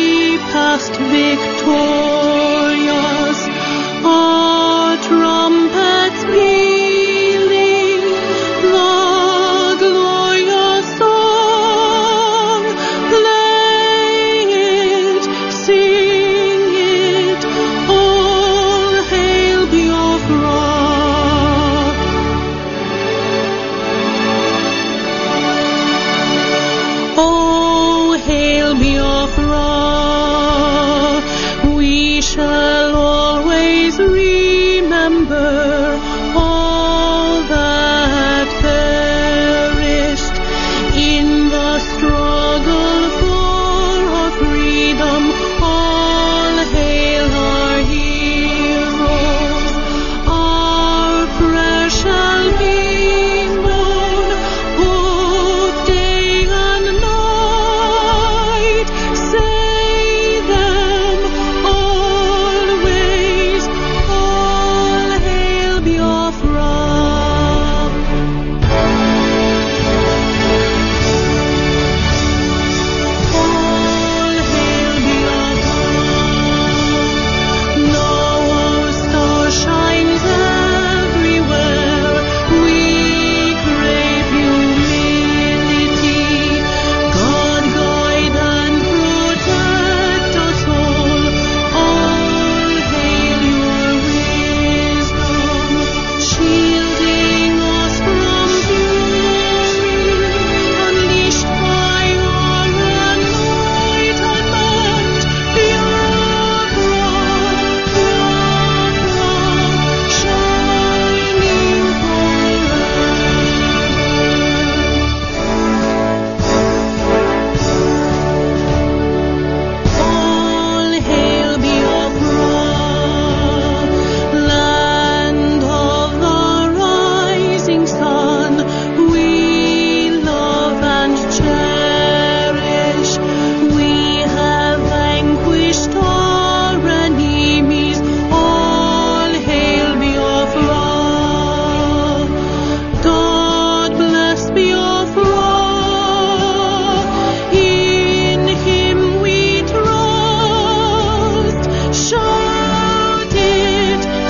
Biafra, we shall